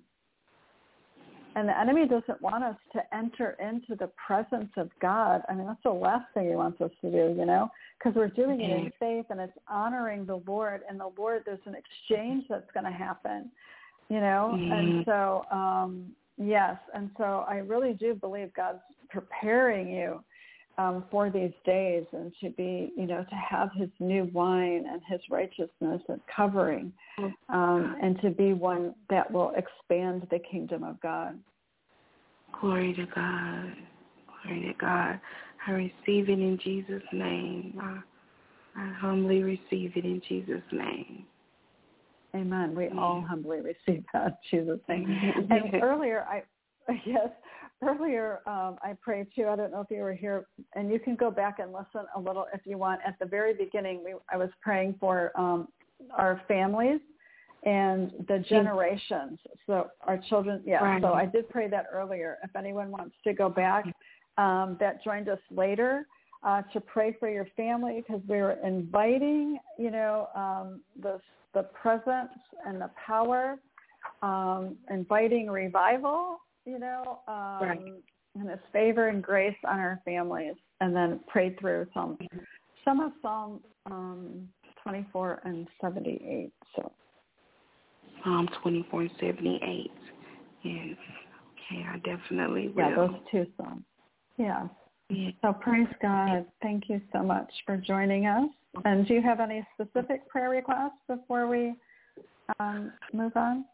and the enemy doesn't want us to enter into the presence of God. I mean, that's the last thing he wants us to do, you know, because we're doing it in faith, and it's honoring the Lord. And the Lord, there's an exchange that's going to happen, you know. Mm-hmm. And so, um, yes, and so I really do believe God's preparing you Um, for these days, and to be, you know, to have his new wine and his righteousness and covering, um, and to be one that will expand the kingdom of God. Glory to God. Glory to God. I receive it in Jesus' name. I, I humbly receive it in Jesus' name. Amen. We all humbly receive that in Jesus' name. And earlier, I, yes, Earlier, um, I prayed too. I don't know if you were here, and you can go back and listen a little if you want. At the very beginning, we, I was praying for um, our families and the generations. So our children, yeah. Right. So I did pray that earlier. If anyone wants to go back, um, that joined us later uh, to pray for your family, because we were inviting, you know, um, the the presence and the power, um, inviting revival. You know, um, right. and his favor and grace on our families, and then pray through some some of Psalm um, twenty-four and seventy-eight. So Psalm twenty-four and seventy-eight. Yes. Okay, I definitely will. Yeah, those two psalms. Yeah. yeah. So praise God. Thank you so much for joining us. And do you have any specific prayer requests before we um, move on?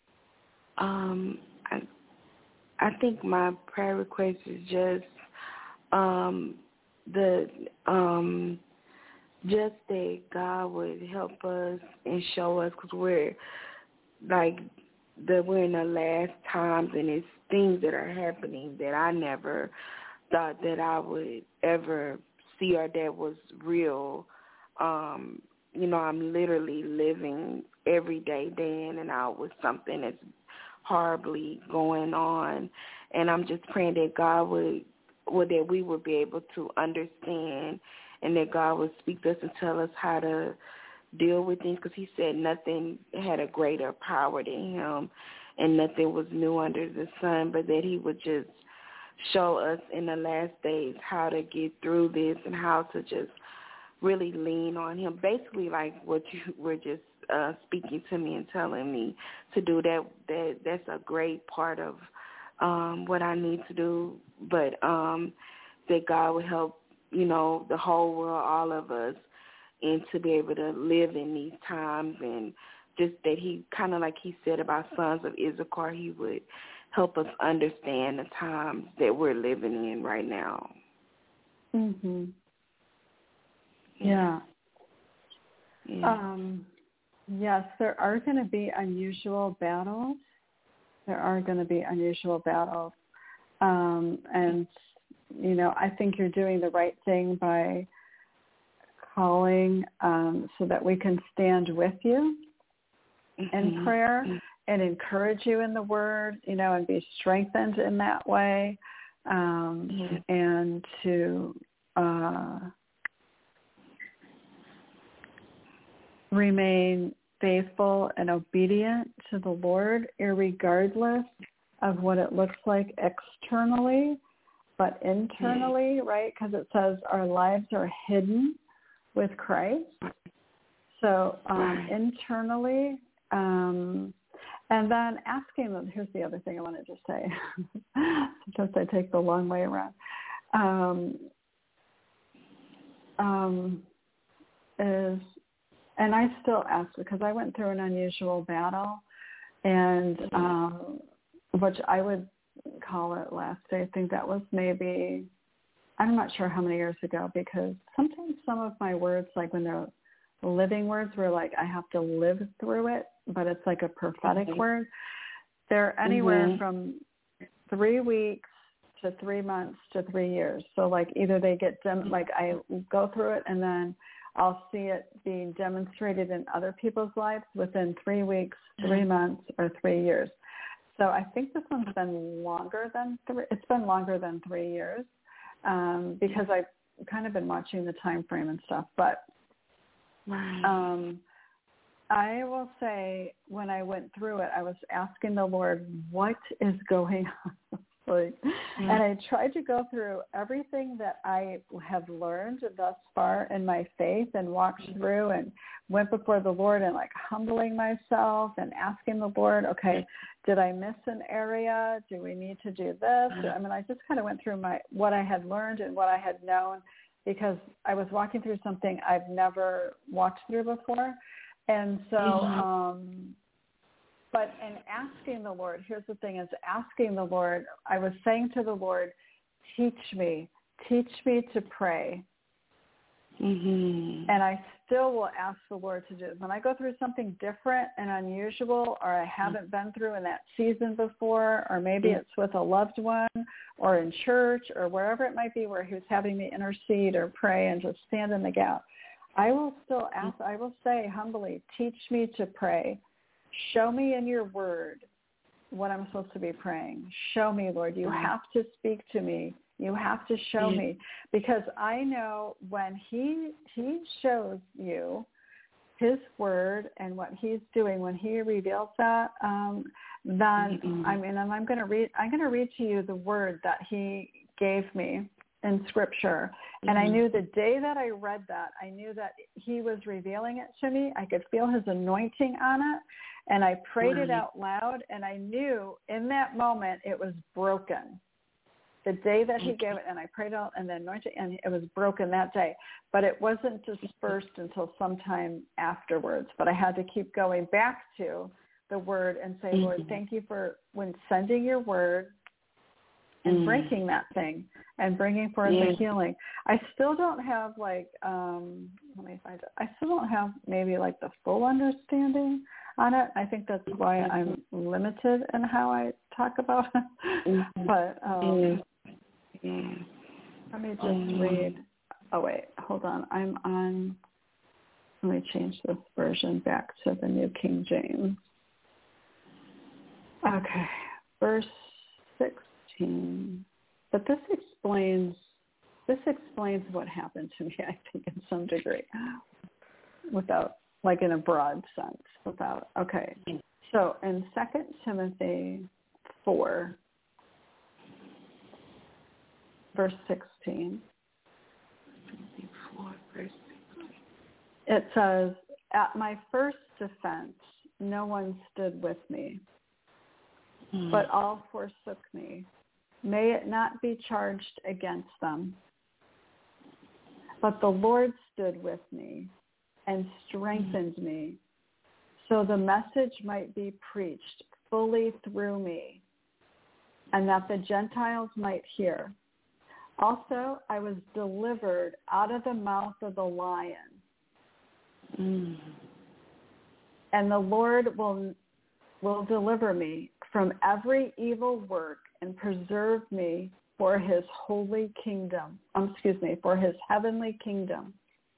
Um. I, I think my prayer request is just um, the um, just that God would help us and show us, because we're like the we're in the last times, and it's things that are happening that I never thought that I would ever see or that was real. Um, you know, I'm literally living every day, day in and out with something that's horribly going on, and I'm just praying that God would, would that we would be able to understand, and that God would speak to us and tell us how to deal with things, because he said nothing had a greater power than him, and nothing was new under the sun, but that he would just show us in the last days how to get through this and how to just really lean on him. Basically, like what you were just uh, speaking to me and telling me to do, that, that that's a great part of um, what I need to do. But um, that God will help, you know, the whole world, all of us, and to be able to live in these times, and just that he, kind of like he said about sons of Issachar, he would help us understand the times that we're living in right now. Mhm. Yeah. yeah. Um, yes, there are going to be unusual battles. There are going to be unusual battles. Um, and, you know, I think you're doing the right thing by calling um, so that we can stand with you mm-hmm. in prayer mm-hmm. and encourage you in the word, you know, and be strengthened in that way, um, mm-hmm. and to uh, remain faithful and obedient to the Lord, irregardless of what it looks like externally, but internally, mm-hmm. right? Because it says our lives are hidden with Christ. So um, right. internally, um, and then asking them, here's the other thing I wanted to say. Sometimes I take the long way around. Um, um, is, and I still ask, because I went through an unusual battle, and um, which I would call it last day. I think that was maybe, I'm not sure how many years ago, because sometimes some of my words, like when they're living words, were like I have to live through it but it's like a prophetic mm-hmm. word. They're anywhere mm-hmm. from three weeks to three months to three years. So like either they get, dem- like I go through it and then I'll see it being demonstrated in other people's lives within three weeks, three mm-hmm. months, or three years. So I think this one's been longer than three. It's been longer than three years um, because I've kind of been watching the time frame and stuff. But right. um, I will say when I went through it, I was asking the Lord, what is going on? Like, mm-hmm. And I tried to go through everything that I have learned thus far in my faith and walked through and went before the Lord and like humbling myself and asking the Lord, okay, did I miss an area? Do we need to do this? I mean, I just kind of went through my what I had learned and what I had known because I was walking through something I've never walked through before. And so, mm-hmm. um, but in asking the Lord, here's the thing is asking the Lord, I was saying to the Lord, teach me, teach me to pray. Mm-hmm. And I still will ask the Lord to do it. When I go through something different and unusual or I haven't been through in that season before, or maybe it's with a loved one or in church or wherever it might be where he was having me intercede or pray and just stand in the gap, I will still ask, I will say humbly, teach me to pray. Show me in your word what I'm supposed to be praying. Show me, Lord. You have to speak to me. You have to show me, because I know when he he shows you his word and what he's doing, when he reveals that, um, then mm-hmm. I mean, and I'm going to read. I'm going to read to you the word that he gave me in Scripture. Mm-hmm. And I knew the day that I read that, I knew that he was revealing it to me. I could feel his anointing on it. And I prayed right. it out loud, and I knew in that moment it was broken. The day that he gave it, and I prayed out and then anointed, and it was broken that day. But it wasn't dispersed until sometime afterwards. But I had to keep going back to the word and say, mm-hmm. Lord, thank you for when sending your word and mm. breaking that thing and bringing forth yeah. the healing. I still don't have like, um, let me find it. I still don't have maybe like the full understanding on it. I think that's why I'm limited in how I talk about it. Mm-hmm. But um, mm-hmm. let me just mm-hmm. read. Oh, wait, hold on. I'm on, let me change this version back to the New King James. Okay, verse sixteen. But this explains, this explains what happened to me, I think, in some degree, without, like in a broad sense, without, okay. So in Second Timothy four, verse sixteen, it says, at my first defense, no one stood with me, mm. but all forsook me. May it not be charged against them. But the Lord stood with me and strengthened me, so the message might be preached fully through me, and that the Gentiles might hear. Also, I was delivered out of the mouth of the lion. Mm. And the Lord will will deliver me from every evil work and preserve me for his holy kingdom. Um, excuse me, for his heavenly kingdom.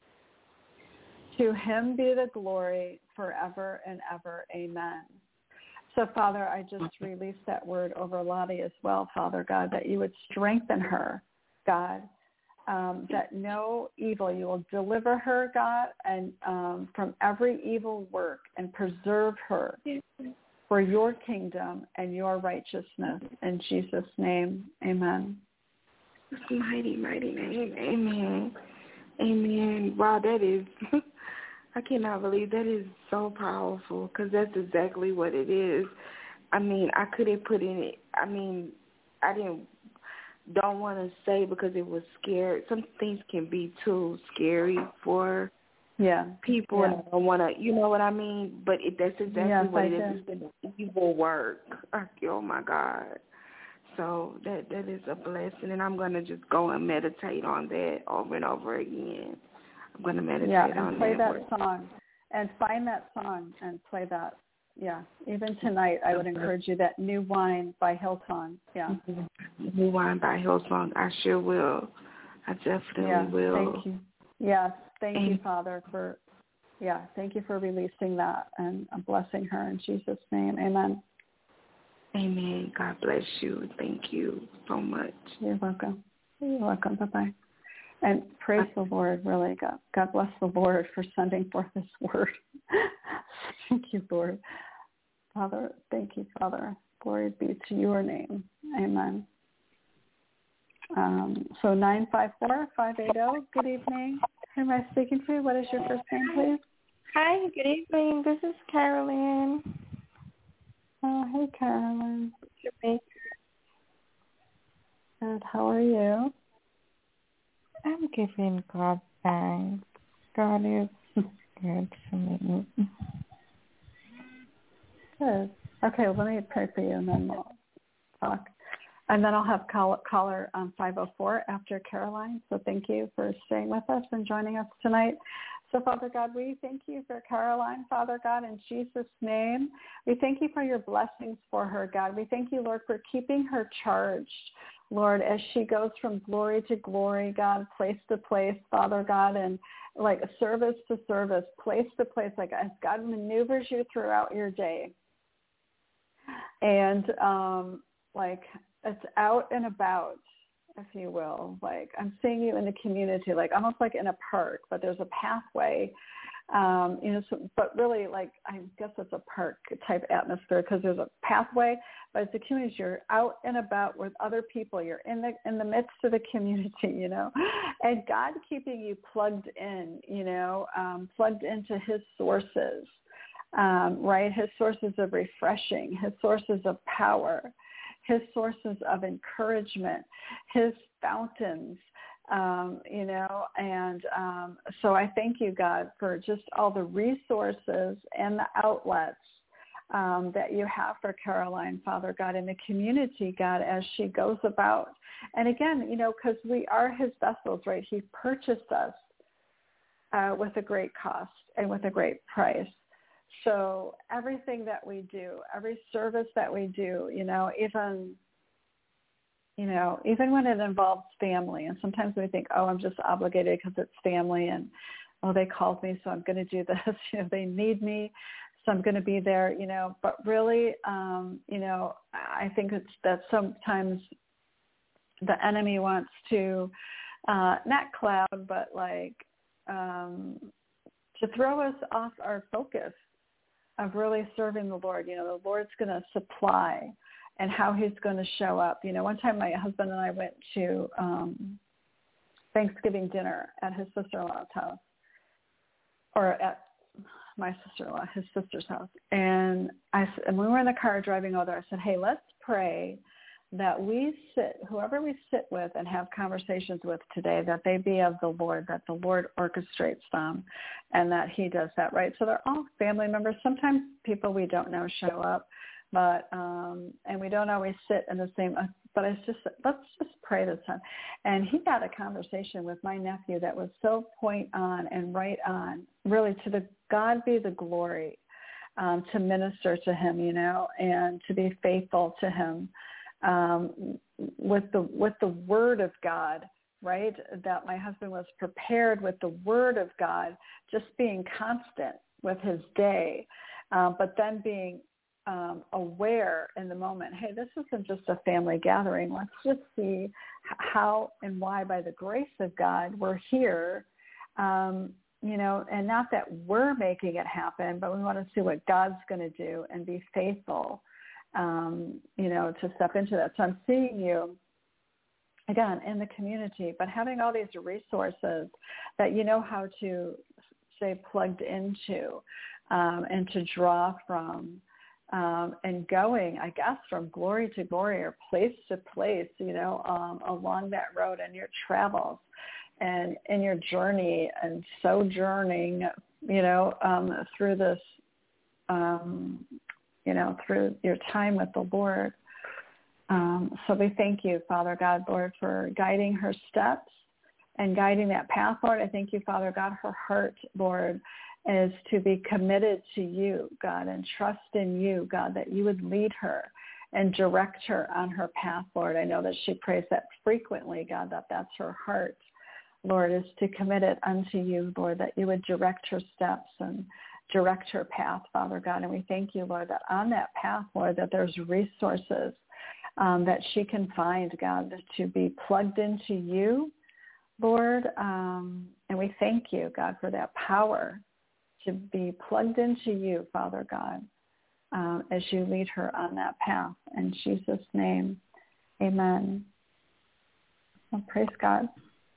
To him be the glory forever and ever. Amen. So, Father, I just release that word over Lottie as well, Father God, that you would strengthen her, God, um, that no evil, you will deliver her, God, and um, from every evil work and preserve her for your kingdom and your righteousness. In Jesus' name, amen. Mighty, mighty name. Amen. Amen. Wow, that is, I cannot believe that is so powerful, because that's exactly what it is. I mean, I could have put in it, I mean, I didn't, don't want to say because it was scary. Some things can be too scary for yeah. people, yeah. and I don't want to, you know what I mean? But it, that's exactly yes, what I it did. is. It's an evil work. Oh, my God. So that that is a blessing, and I'm going to just go and meditate on that over and over again. I'm going to meditate yeah, on and play that. that song, and find that song and play that Yeah, even tonight, I would encourage you that New Wine by Hillsong. Yeah. New Wine by Hillsong. I sure will. I definitely yeah, will. Thank you. Yes, thank and, you, Father, for, yeah, thank you for releasing that and blessing her in Jesus' name. Amen. Amen. God bless you. Thank you so much. You're welcome. You're welcome. Bye-bye. And praise the Lord, really. God, God bless the Lord for sending forth this word. Thank you, Lord. Father, thank you, Father. Glory be to your name. Amen. Um, so nine five four, five eight zero, good evening. Who am I speaking to? What is your first name, please? Hi, good evening. This is Carolyn. Oh, hey, Carolyn. Good. How are you? I'm giving God thanks. God is good for me. Good. Okay, well, let me pray for you, and then we'll talk. And then I'll have call, caller um, five oh four after Caroline. So thank you for staying with us and joining us tonight. So, Father God, we thank you for Caroline, Father God, in Jesus' name. We thank you for your blessings for her, God. We thank you, Lord, for keeping her charged, Lord, as she goes from glory to glory, God, place to place, Father God, and like service to service, place to place, like as God maneuvers you throughout your day. And um, like it's out and about, if you will. Like I'm seeing you in the community, like almost like in a park, but there's a pathway, um, you know, so, but really like, I guess it's a park type atmosphere because there's a pathway, but it's a community. You're out and about with other people. You're in the, in the midst of the community, you know, and God keeping you plugged in, you know, um, plugged into his sources, um, right? His sources of refreshing, his sources of power, his sources of encouragement, his fountains, um, you know, and um, so I thank you, God, for just all the resources and the outlets um, that you have for Caroline, Father God, in the community, God, as she goes about. And again, you know, because we are his vessels, right? He purchased us uh, with a great cost and with a great price. So everything that we do, every service that we do, you know, even, you know, even when it involves family, and sometimes we think, oh, I'm just obligated because it's family and, oh, they called me, so I'm going to do this. You know, they need me, so I'm going to be there, you know. But really, um, you know, I think it's that sometimes the enemy wants to uh, not cloud, but like um, to throw us off our focus of really serving the Lord. You know, the Lord's going to supply and how he's going to show up. You know, one time my husband and I went to um, Thanksgiving dinner at his sister-in-law's house, or at my sister-in-law, his sister's house. And I, and when we were in the car driving over there, I said, hey, let's pray that we sit, whoever we sit with and have conversations with today, that they be of the Lord, that the Lord orchestrates them, and that he does that, right? So they're all family members. Sometimes people we don't know show up, but, um, and we don't always sit in the same, but it's just, let's just pray this time. And he had a conversation with my nephew that was so point on and right on, really to the God be the glory, um, to minister to him, you know, and to be faithful to him. Um, with the with the word of God, right? That my husband was prepared with the word of God, just being constant with his day, uh, but then being um, aware in the moment. Hey, this isn't just a family gathering. Let's just see how and why, by the grace of God, we're here. Um, you know, and not that we're making it happen, but we want to see what God's going to do and be faithful. Um, you know, to step into that. So I'm seeing you, again, in the community, but having all these resources that you know how to stay plugged into um, and to draw from um, and going, I guess, from glory to glory or place to place, you know, um, along that road in your travels and in your journey and sojourning, you know, um, through this um you know, through your time with the Lord. Um, so we thank you, Father God, Lord, for guiding her steps and guiding that path, Lord. I thank you, Father God, her heart, Lord, is to be committed to you, God, and trust in you, God, that you would lead her and direct her on her path, Lord. I know that she prays that frequently, God, that that's her heart, Lord, is to commit it unto you, Lord, that you would direct her steps and direct her path, Father God. And we thank you, Lord, that on that path, Lord, that there's resources um, that she can find, God, to be plugged into you, Lord. Um, and we thank you, God, for that power to be plugged into you, Father God, um, as you lead her on that path. In Jesus' name, amen. Well, praise God.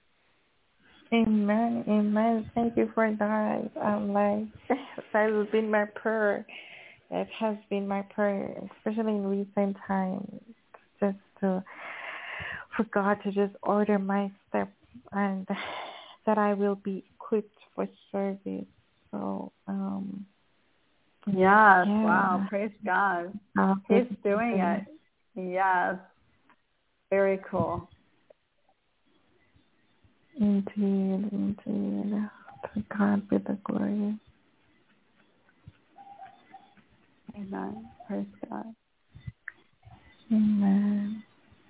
Amen, amen. Thank you for that. Um, like that has been my prayer. It has been my prayer, especially in recent times, just to for God to just order my steps and that I will be equipped for service. So, um, yes, yeah. wow, praise God. Uh, He's doing it. Yes, very cool. Indeed, indeed. To God be the glory. Amen. Praise God. Amen.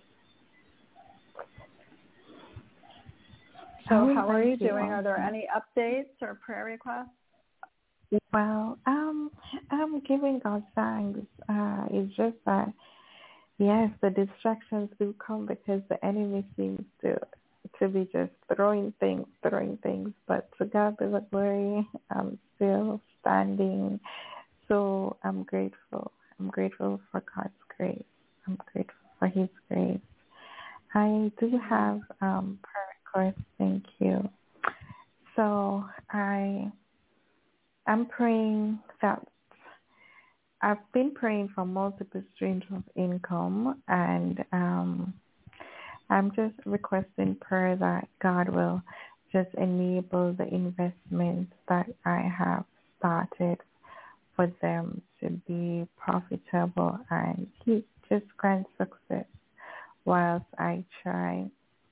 So how are you doing? Are there any updates or prayer requests? Well, um, I'm giving God thanks. Uh, it's just that, yes, the distractions do come because the enemy seems to to be just throwing things, throwing things. But to God be the glory, I'm still standing. So I'm grateful. I'm grateful for God's grace. I'm grateful for His grace. I do have um, prayer requests. Thank you. So I, I'm praying that I've been praying for multiple streams of income, and um, I'm just requesting prayer that God will just enable the investments that I have started for them to be profitable, and He just grants success whilst I try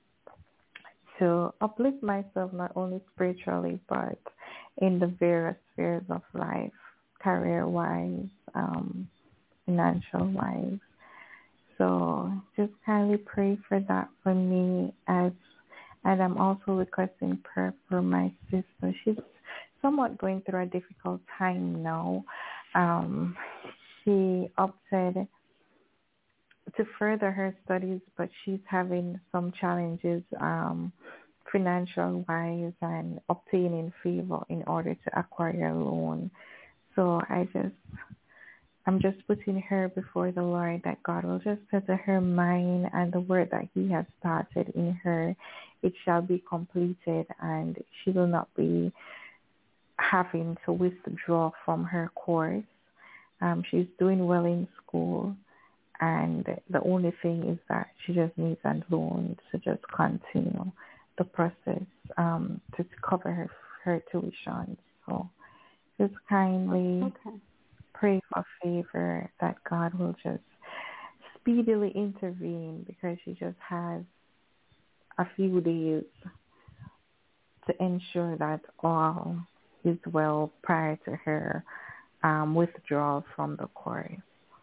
to uplift myself not only spiritually but in the various spheres of life, career-wise, um, financial-wise. So just kindly pray for that for me, as and I'm also requesting prayer for my sister. She's somewhat going through a difficult time now. Um, she opted to further her studies, but she's having some challenges um, financial-wise and obtaining favor in order to acquire a loan. So I just, I'm just putting her before the Lord, that God will just settle her mind, and the work that He has started in her, it shall be completed, and she will not be having to withdraw from her course. Um, she's doing well in school, and the only thing is that she just needs a loan to just continue the process um, to cover her her tuition. So just kindly okay. pray for favor that God will just speedily intervene, because she just has a few days to ensure that all is well prior to her um, withdrawal from the course.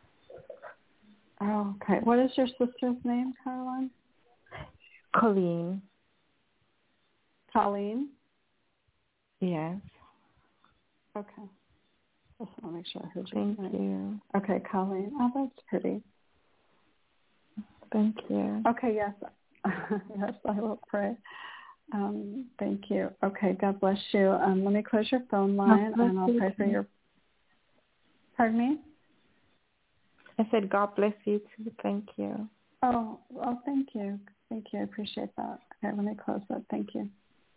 Oh, okay. What is your sister's name, Caroline? Colleen. Colleen? Yes. Okay. Just want to make sure I heard you. Thank right. you. Okay, Colleen. Oh, that's pretty. Thank you. Okay, yes. Yes, I will pray. Um, thank you. Okay, God bless you. Um, let me close your phone line, and I'll pray for your... Pardon me? I said, God bless you too. Thank you. Oh, well, thank you. Thank you. I appreciate that. Okay, let me close that. Thank you.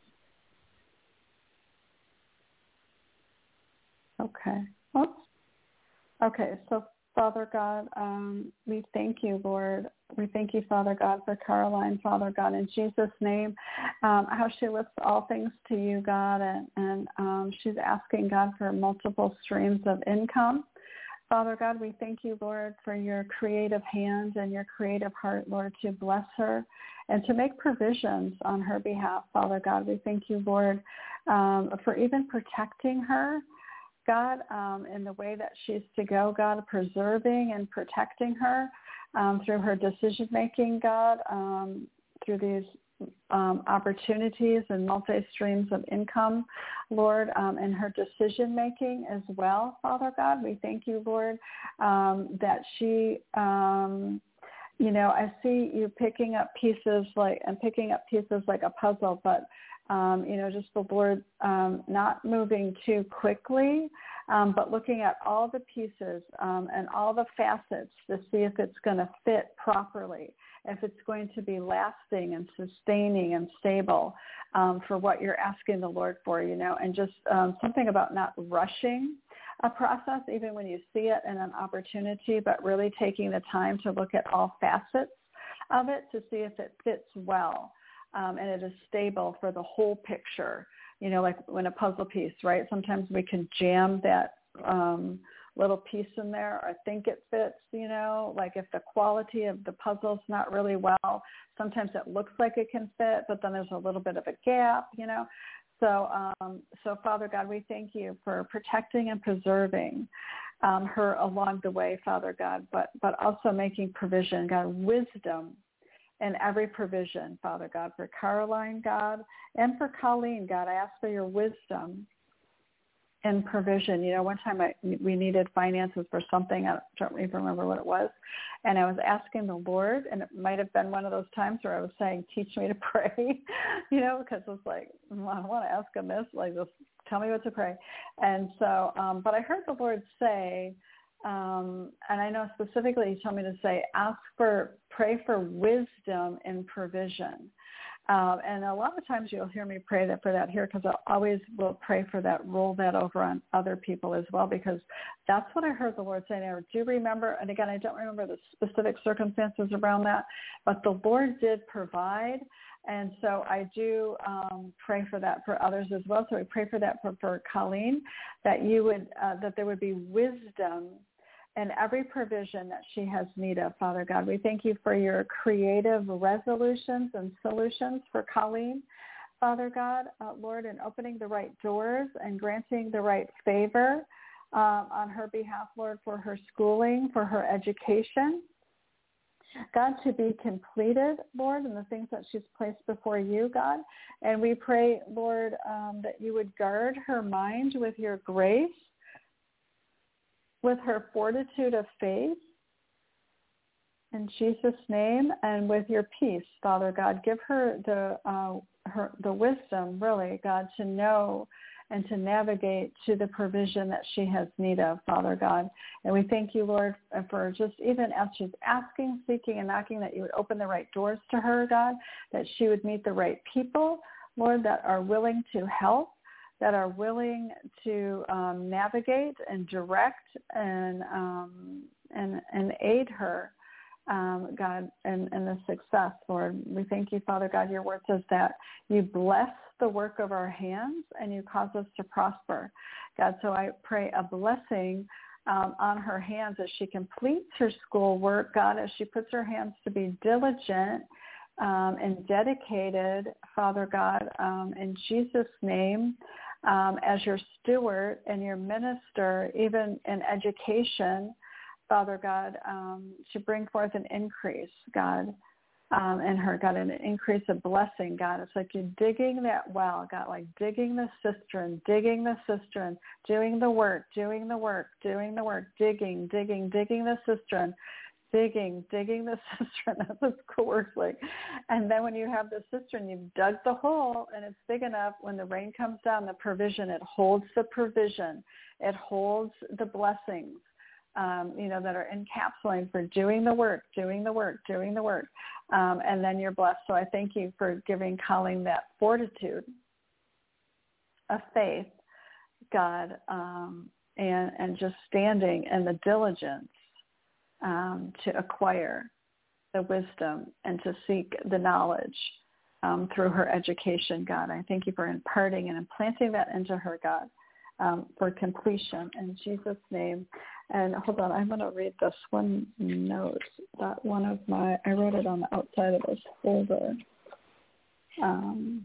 Okay. Oops. Okay, so Father God, um, we thank you, Lord. We thank you, Father God, for Caroline, Father God, in Jesus' name, um, how she lifts all things to you, God, and, and um, she's asking, God, for multiple streams of income. Father God, we thank you, Lord, for your creative hand and your creative heart, Lord, to bless her and to make provisions on her behalf. Father God, we thank you, Lord, um, for even protecting her, God, um, in the way that she's to go, God, preserving and protecting her um, through her decision-making, God, um, through these Um, opportunities and multi-streams of income, Lord, um, and her decision-making as well, Father God. We thank you, Lord, um, that she, um, you know, I see you picking up pieces like, and picking up pieces like a puzzle, but, um, you know, just the Lord um, not moving too quickly, um, but looking at all the pieces um, and all the facets to see if it's going to fit properly, if it's going to be lasting and sustaining and stable um, for what you're asking the Lord for, you know, and just um, something about not rushing a process, even when you see it in an opportunity, but really taking the time to look at all facets of it to see if it fits well um, and it is stable for the whole picture. You know, like when a puzzle piece, right? Sometimes we can jam that um, little piece in there or think it fits, you know, like if the quality of the puzzle's not really well, sometimes it looks like it can fit, but then there's a little bit of a gap, you know. So, um, so Father God, we thank you for protecting and preserving um, her along the way, Father God, but, but also making provision, God, wisdom in every provision, Father God, for Caroline, God, and for Colleen, God. I ask for your wisdom and provision. You know, one time I, we needed finances for something. I don't even remember what it was. And I was asking the Lord, and it might have been one of those times where I was saying, teach me to pray, you know, because it's like, well, I want to ask him this, like, just tell me what to pray. And so, um, but I heard the Lord say, um, and I know specifically he told me to say, ask for, pray for wisdom and provision. Um, and a lot of times you'll hear me pray that for that here because I always will pray for that, roll that over on other people as well, because that's what I heard the Lord say. Now, do you remember, and again, I don't remember the specific circumstances around that, but the Lord did provide. And so I do um, pray for that for others as well. So we pray for that for, for Colleen, that you would, uh, that there would be wisdom and every provision that she has need of, Father God. We thank you for your creative resolutions and solutions for Colleen, Father God, uh, Lord, in opening the right doors and granting the right favor um, on her behalf, Lord, for her schooling, for her education. God, to be completed, Lord, in the things that she's placed before you, God. And we pray, Lord, um, that you would guard her mind with your grace, with her fortitude of faith, in Jesus' name, and with your peace, Father God. Give her the uh, her the wisdom, really, God, to know and to navigate to the provision that she has need of, Father God. And we thank you, Lord, for just even as she's asking, seeking, and knocking, that you would open the right doors to her, God, that she would meet the right people, Lord, that are willing to help, that are willing to um, navigate and direct and um, and and aid her, um, God, in, in the success, Lord. We thank you, Father God. Your word says that you bless the work of our hands and you cause us to prosper, God. So I pray a blessing um, on her hands as she completes her schoolwork, God, as she puts her hands to be diligent um, and dedicated, Father God, um, in Jesus' name. Um, as your steward and your minister, even in education, Father God, um, to bring forth an increase, God, um, in her, God, an increase of blessing, God. It's like you're digging that well, God, like digging the cistern, digging the cistern, doing the work, doing the work, doing the work, digging, digging, digging the cistern, digging, digging the cistern. That's what school works like. And then when you have the cistern, you've dug the hole and it's big enough. When the rain comes down, the provision, it holds the provision. It holds the blessings, um, you know, that are encapsulated for doing the work, doing the work, doing the work. Um, and then you're blessed. So I thank you for giving Colleen that fortitude of faith, God, um, and, and just standing in the diligence Um, to acquire the wisdom and to seek the knowledge um, through her education, God. I thank you for imparting and implanting that into her, God, um, for completion in Jesus' name. And hold on, I'm going to read this one note that one of my, I wrote it on the outside of this folder. Um,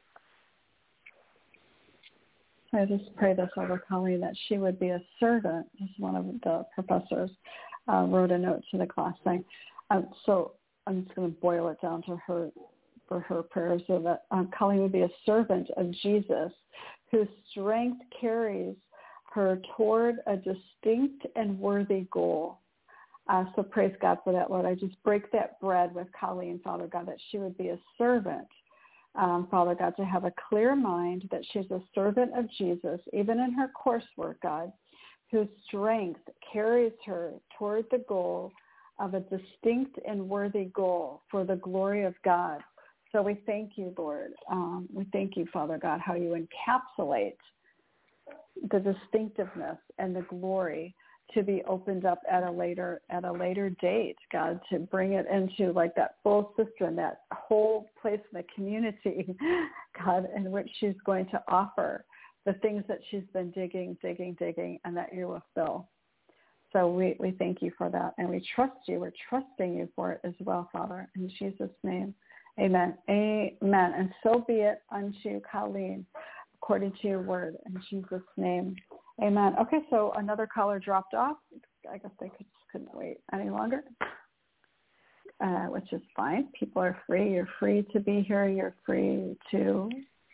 I just pray this over Colleen, that she would be a servant, as one of the professors uh, wrote a note to the class saying. Um, so I'm just going to boil it down to her, for her prayer, so that um, Colleen would be a servant of Jesus, whose strength carries her toward a distinct and worthy goal. Uh, so praise God for that, Lord. I just break that bread with Colleen, Father God, that she would be a servant, um, Father God, to have a clear mind, that she's a servant of Jesus, even in her coursework, God, whose strength carries her toward the goal of a distinct and worthy goal for the glory of God. So we thank you, Lord. Um, we thank you, Father God, how you encapsulate the distinctiveness and the glory to be opened up at a later at a later date, God, to bring it into like that full cistern, that whole place in the community, God, in which she's going to offer the things that she's been digging, digging, digging, and that you will fill. So we, we thank you for that, and we trust you. We're trusting you for it as well, Father, in Jesus' name. Amen. Amen. And so be it unto Colleen, according to your word, in Jesus' name. Amen. Okay, so another caller dropped off. I guess they could, couldn't wait any longer, uh, which is fine. People are free. You're free to be here. You're free to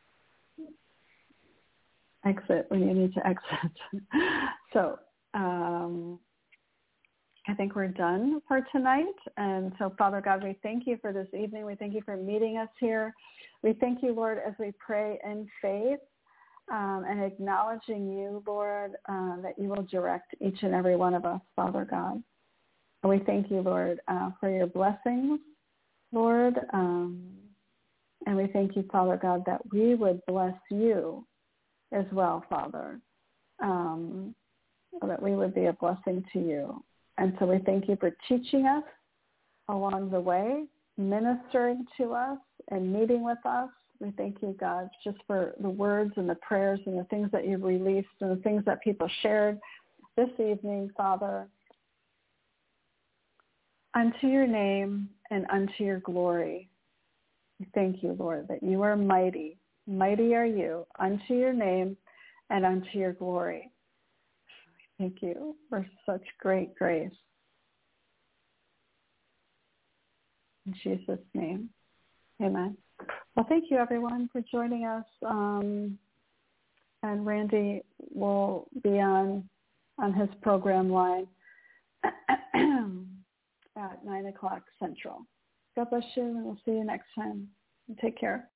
exit when you need to exit. So um, I think we're done for tonight. And so, Father God, we thank you for this evening. We thank you for meeting us here. We thank you, Lord, as we pray in faith um, and acknowledging you, Lord, uh, that you will direct each and every one of us, Father God. And we thank you, Lord, uh, for your blessings, Lord. Um, and we thank you, Father God, that we would bless you as well, Father, um, that we would be a blessing to you. And so we thank you for teaching us along the way, ministering to us and meeting with us. We thank you, God, just for the words and the prayers and the things that you've released and the things that people shared this evening, Father. Unto your name and unto your glory. We thank you, Lord, that you are mighty. Mighty are you unto your name and unto your glory. Thank you for such great grace. In Jesus' name, amen. Well, thank you, everyone, for joining us. Um, and Randy will be on on his program line at nine o'clock Central. God bless you, and we'll see you next time. Take care.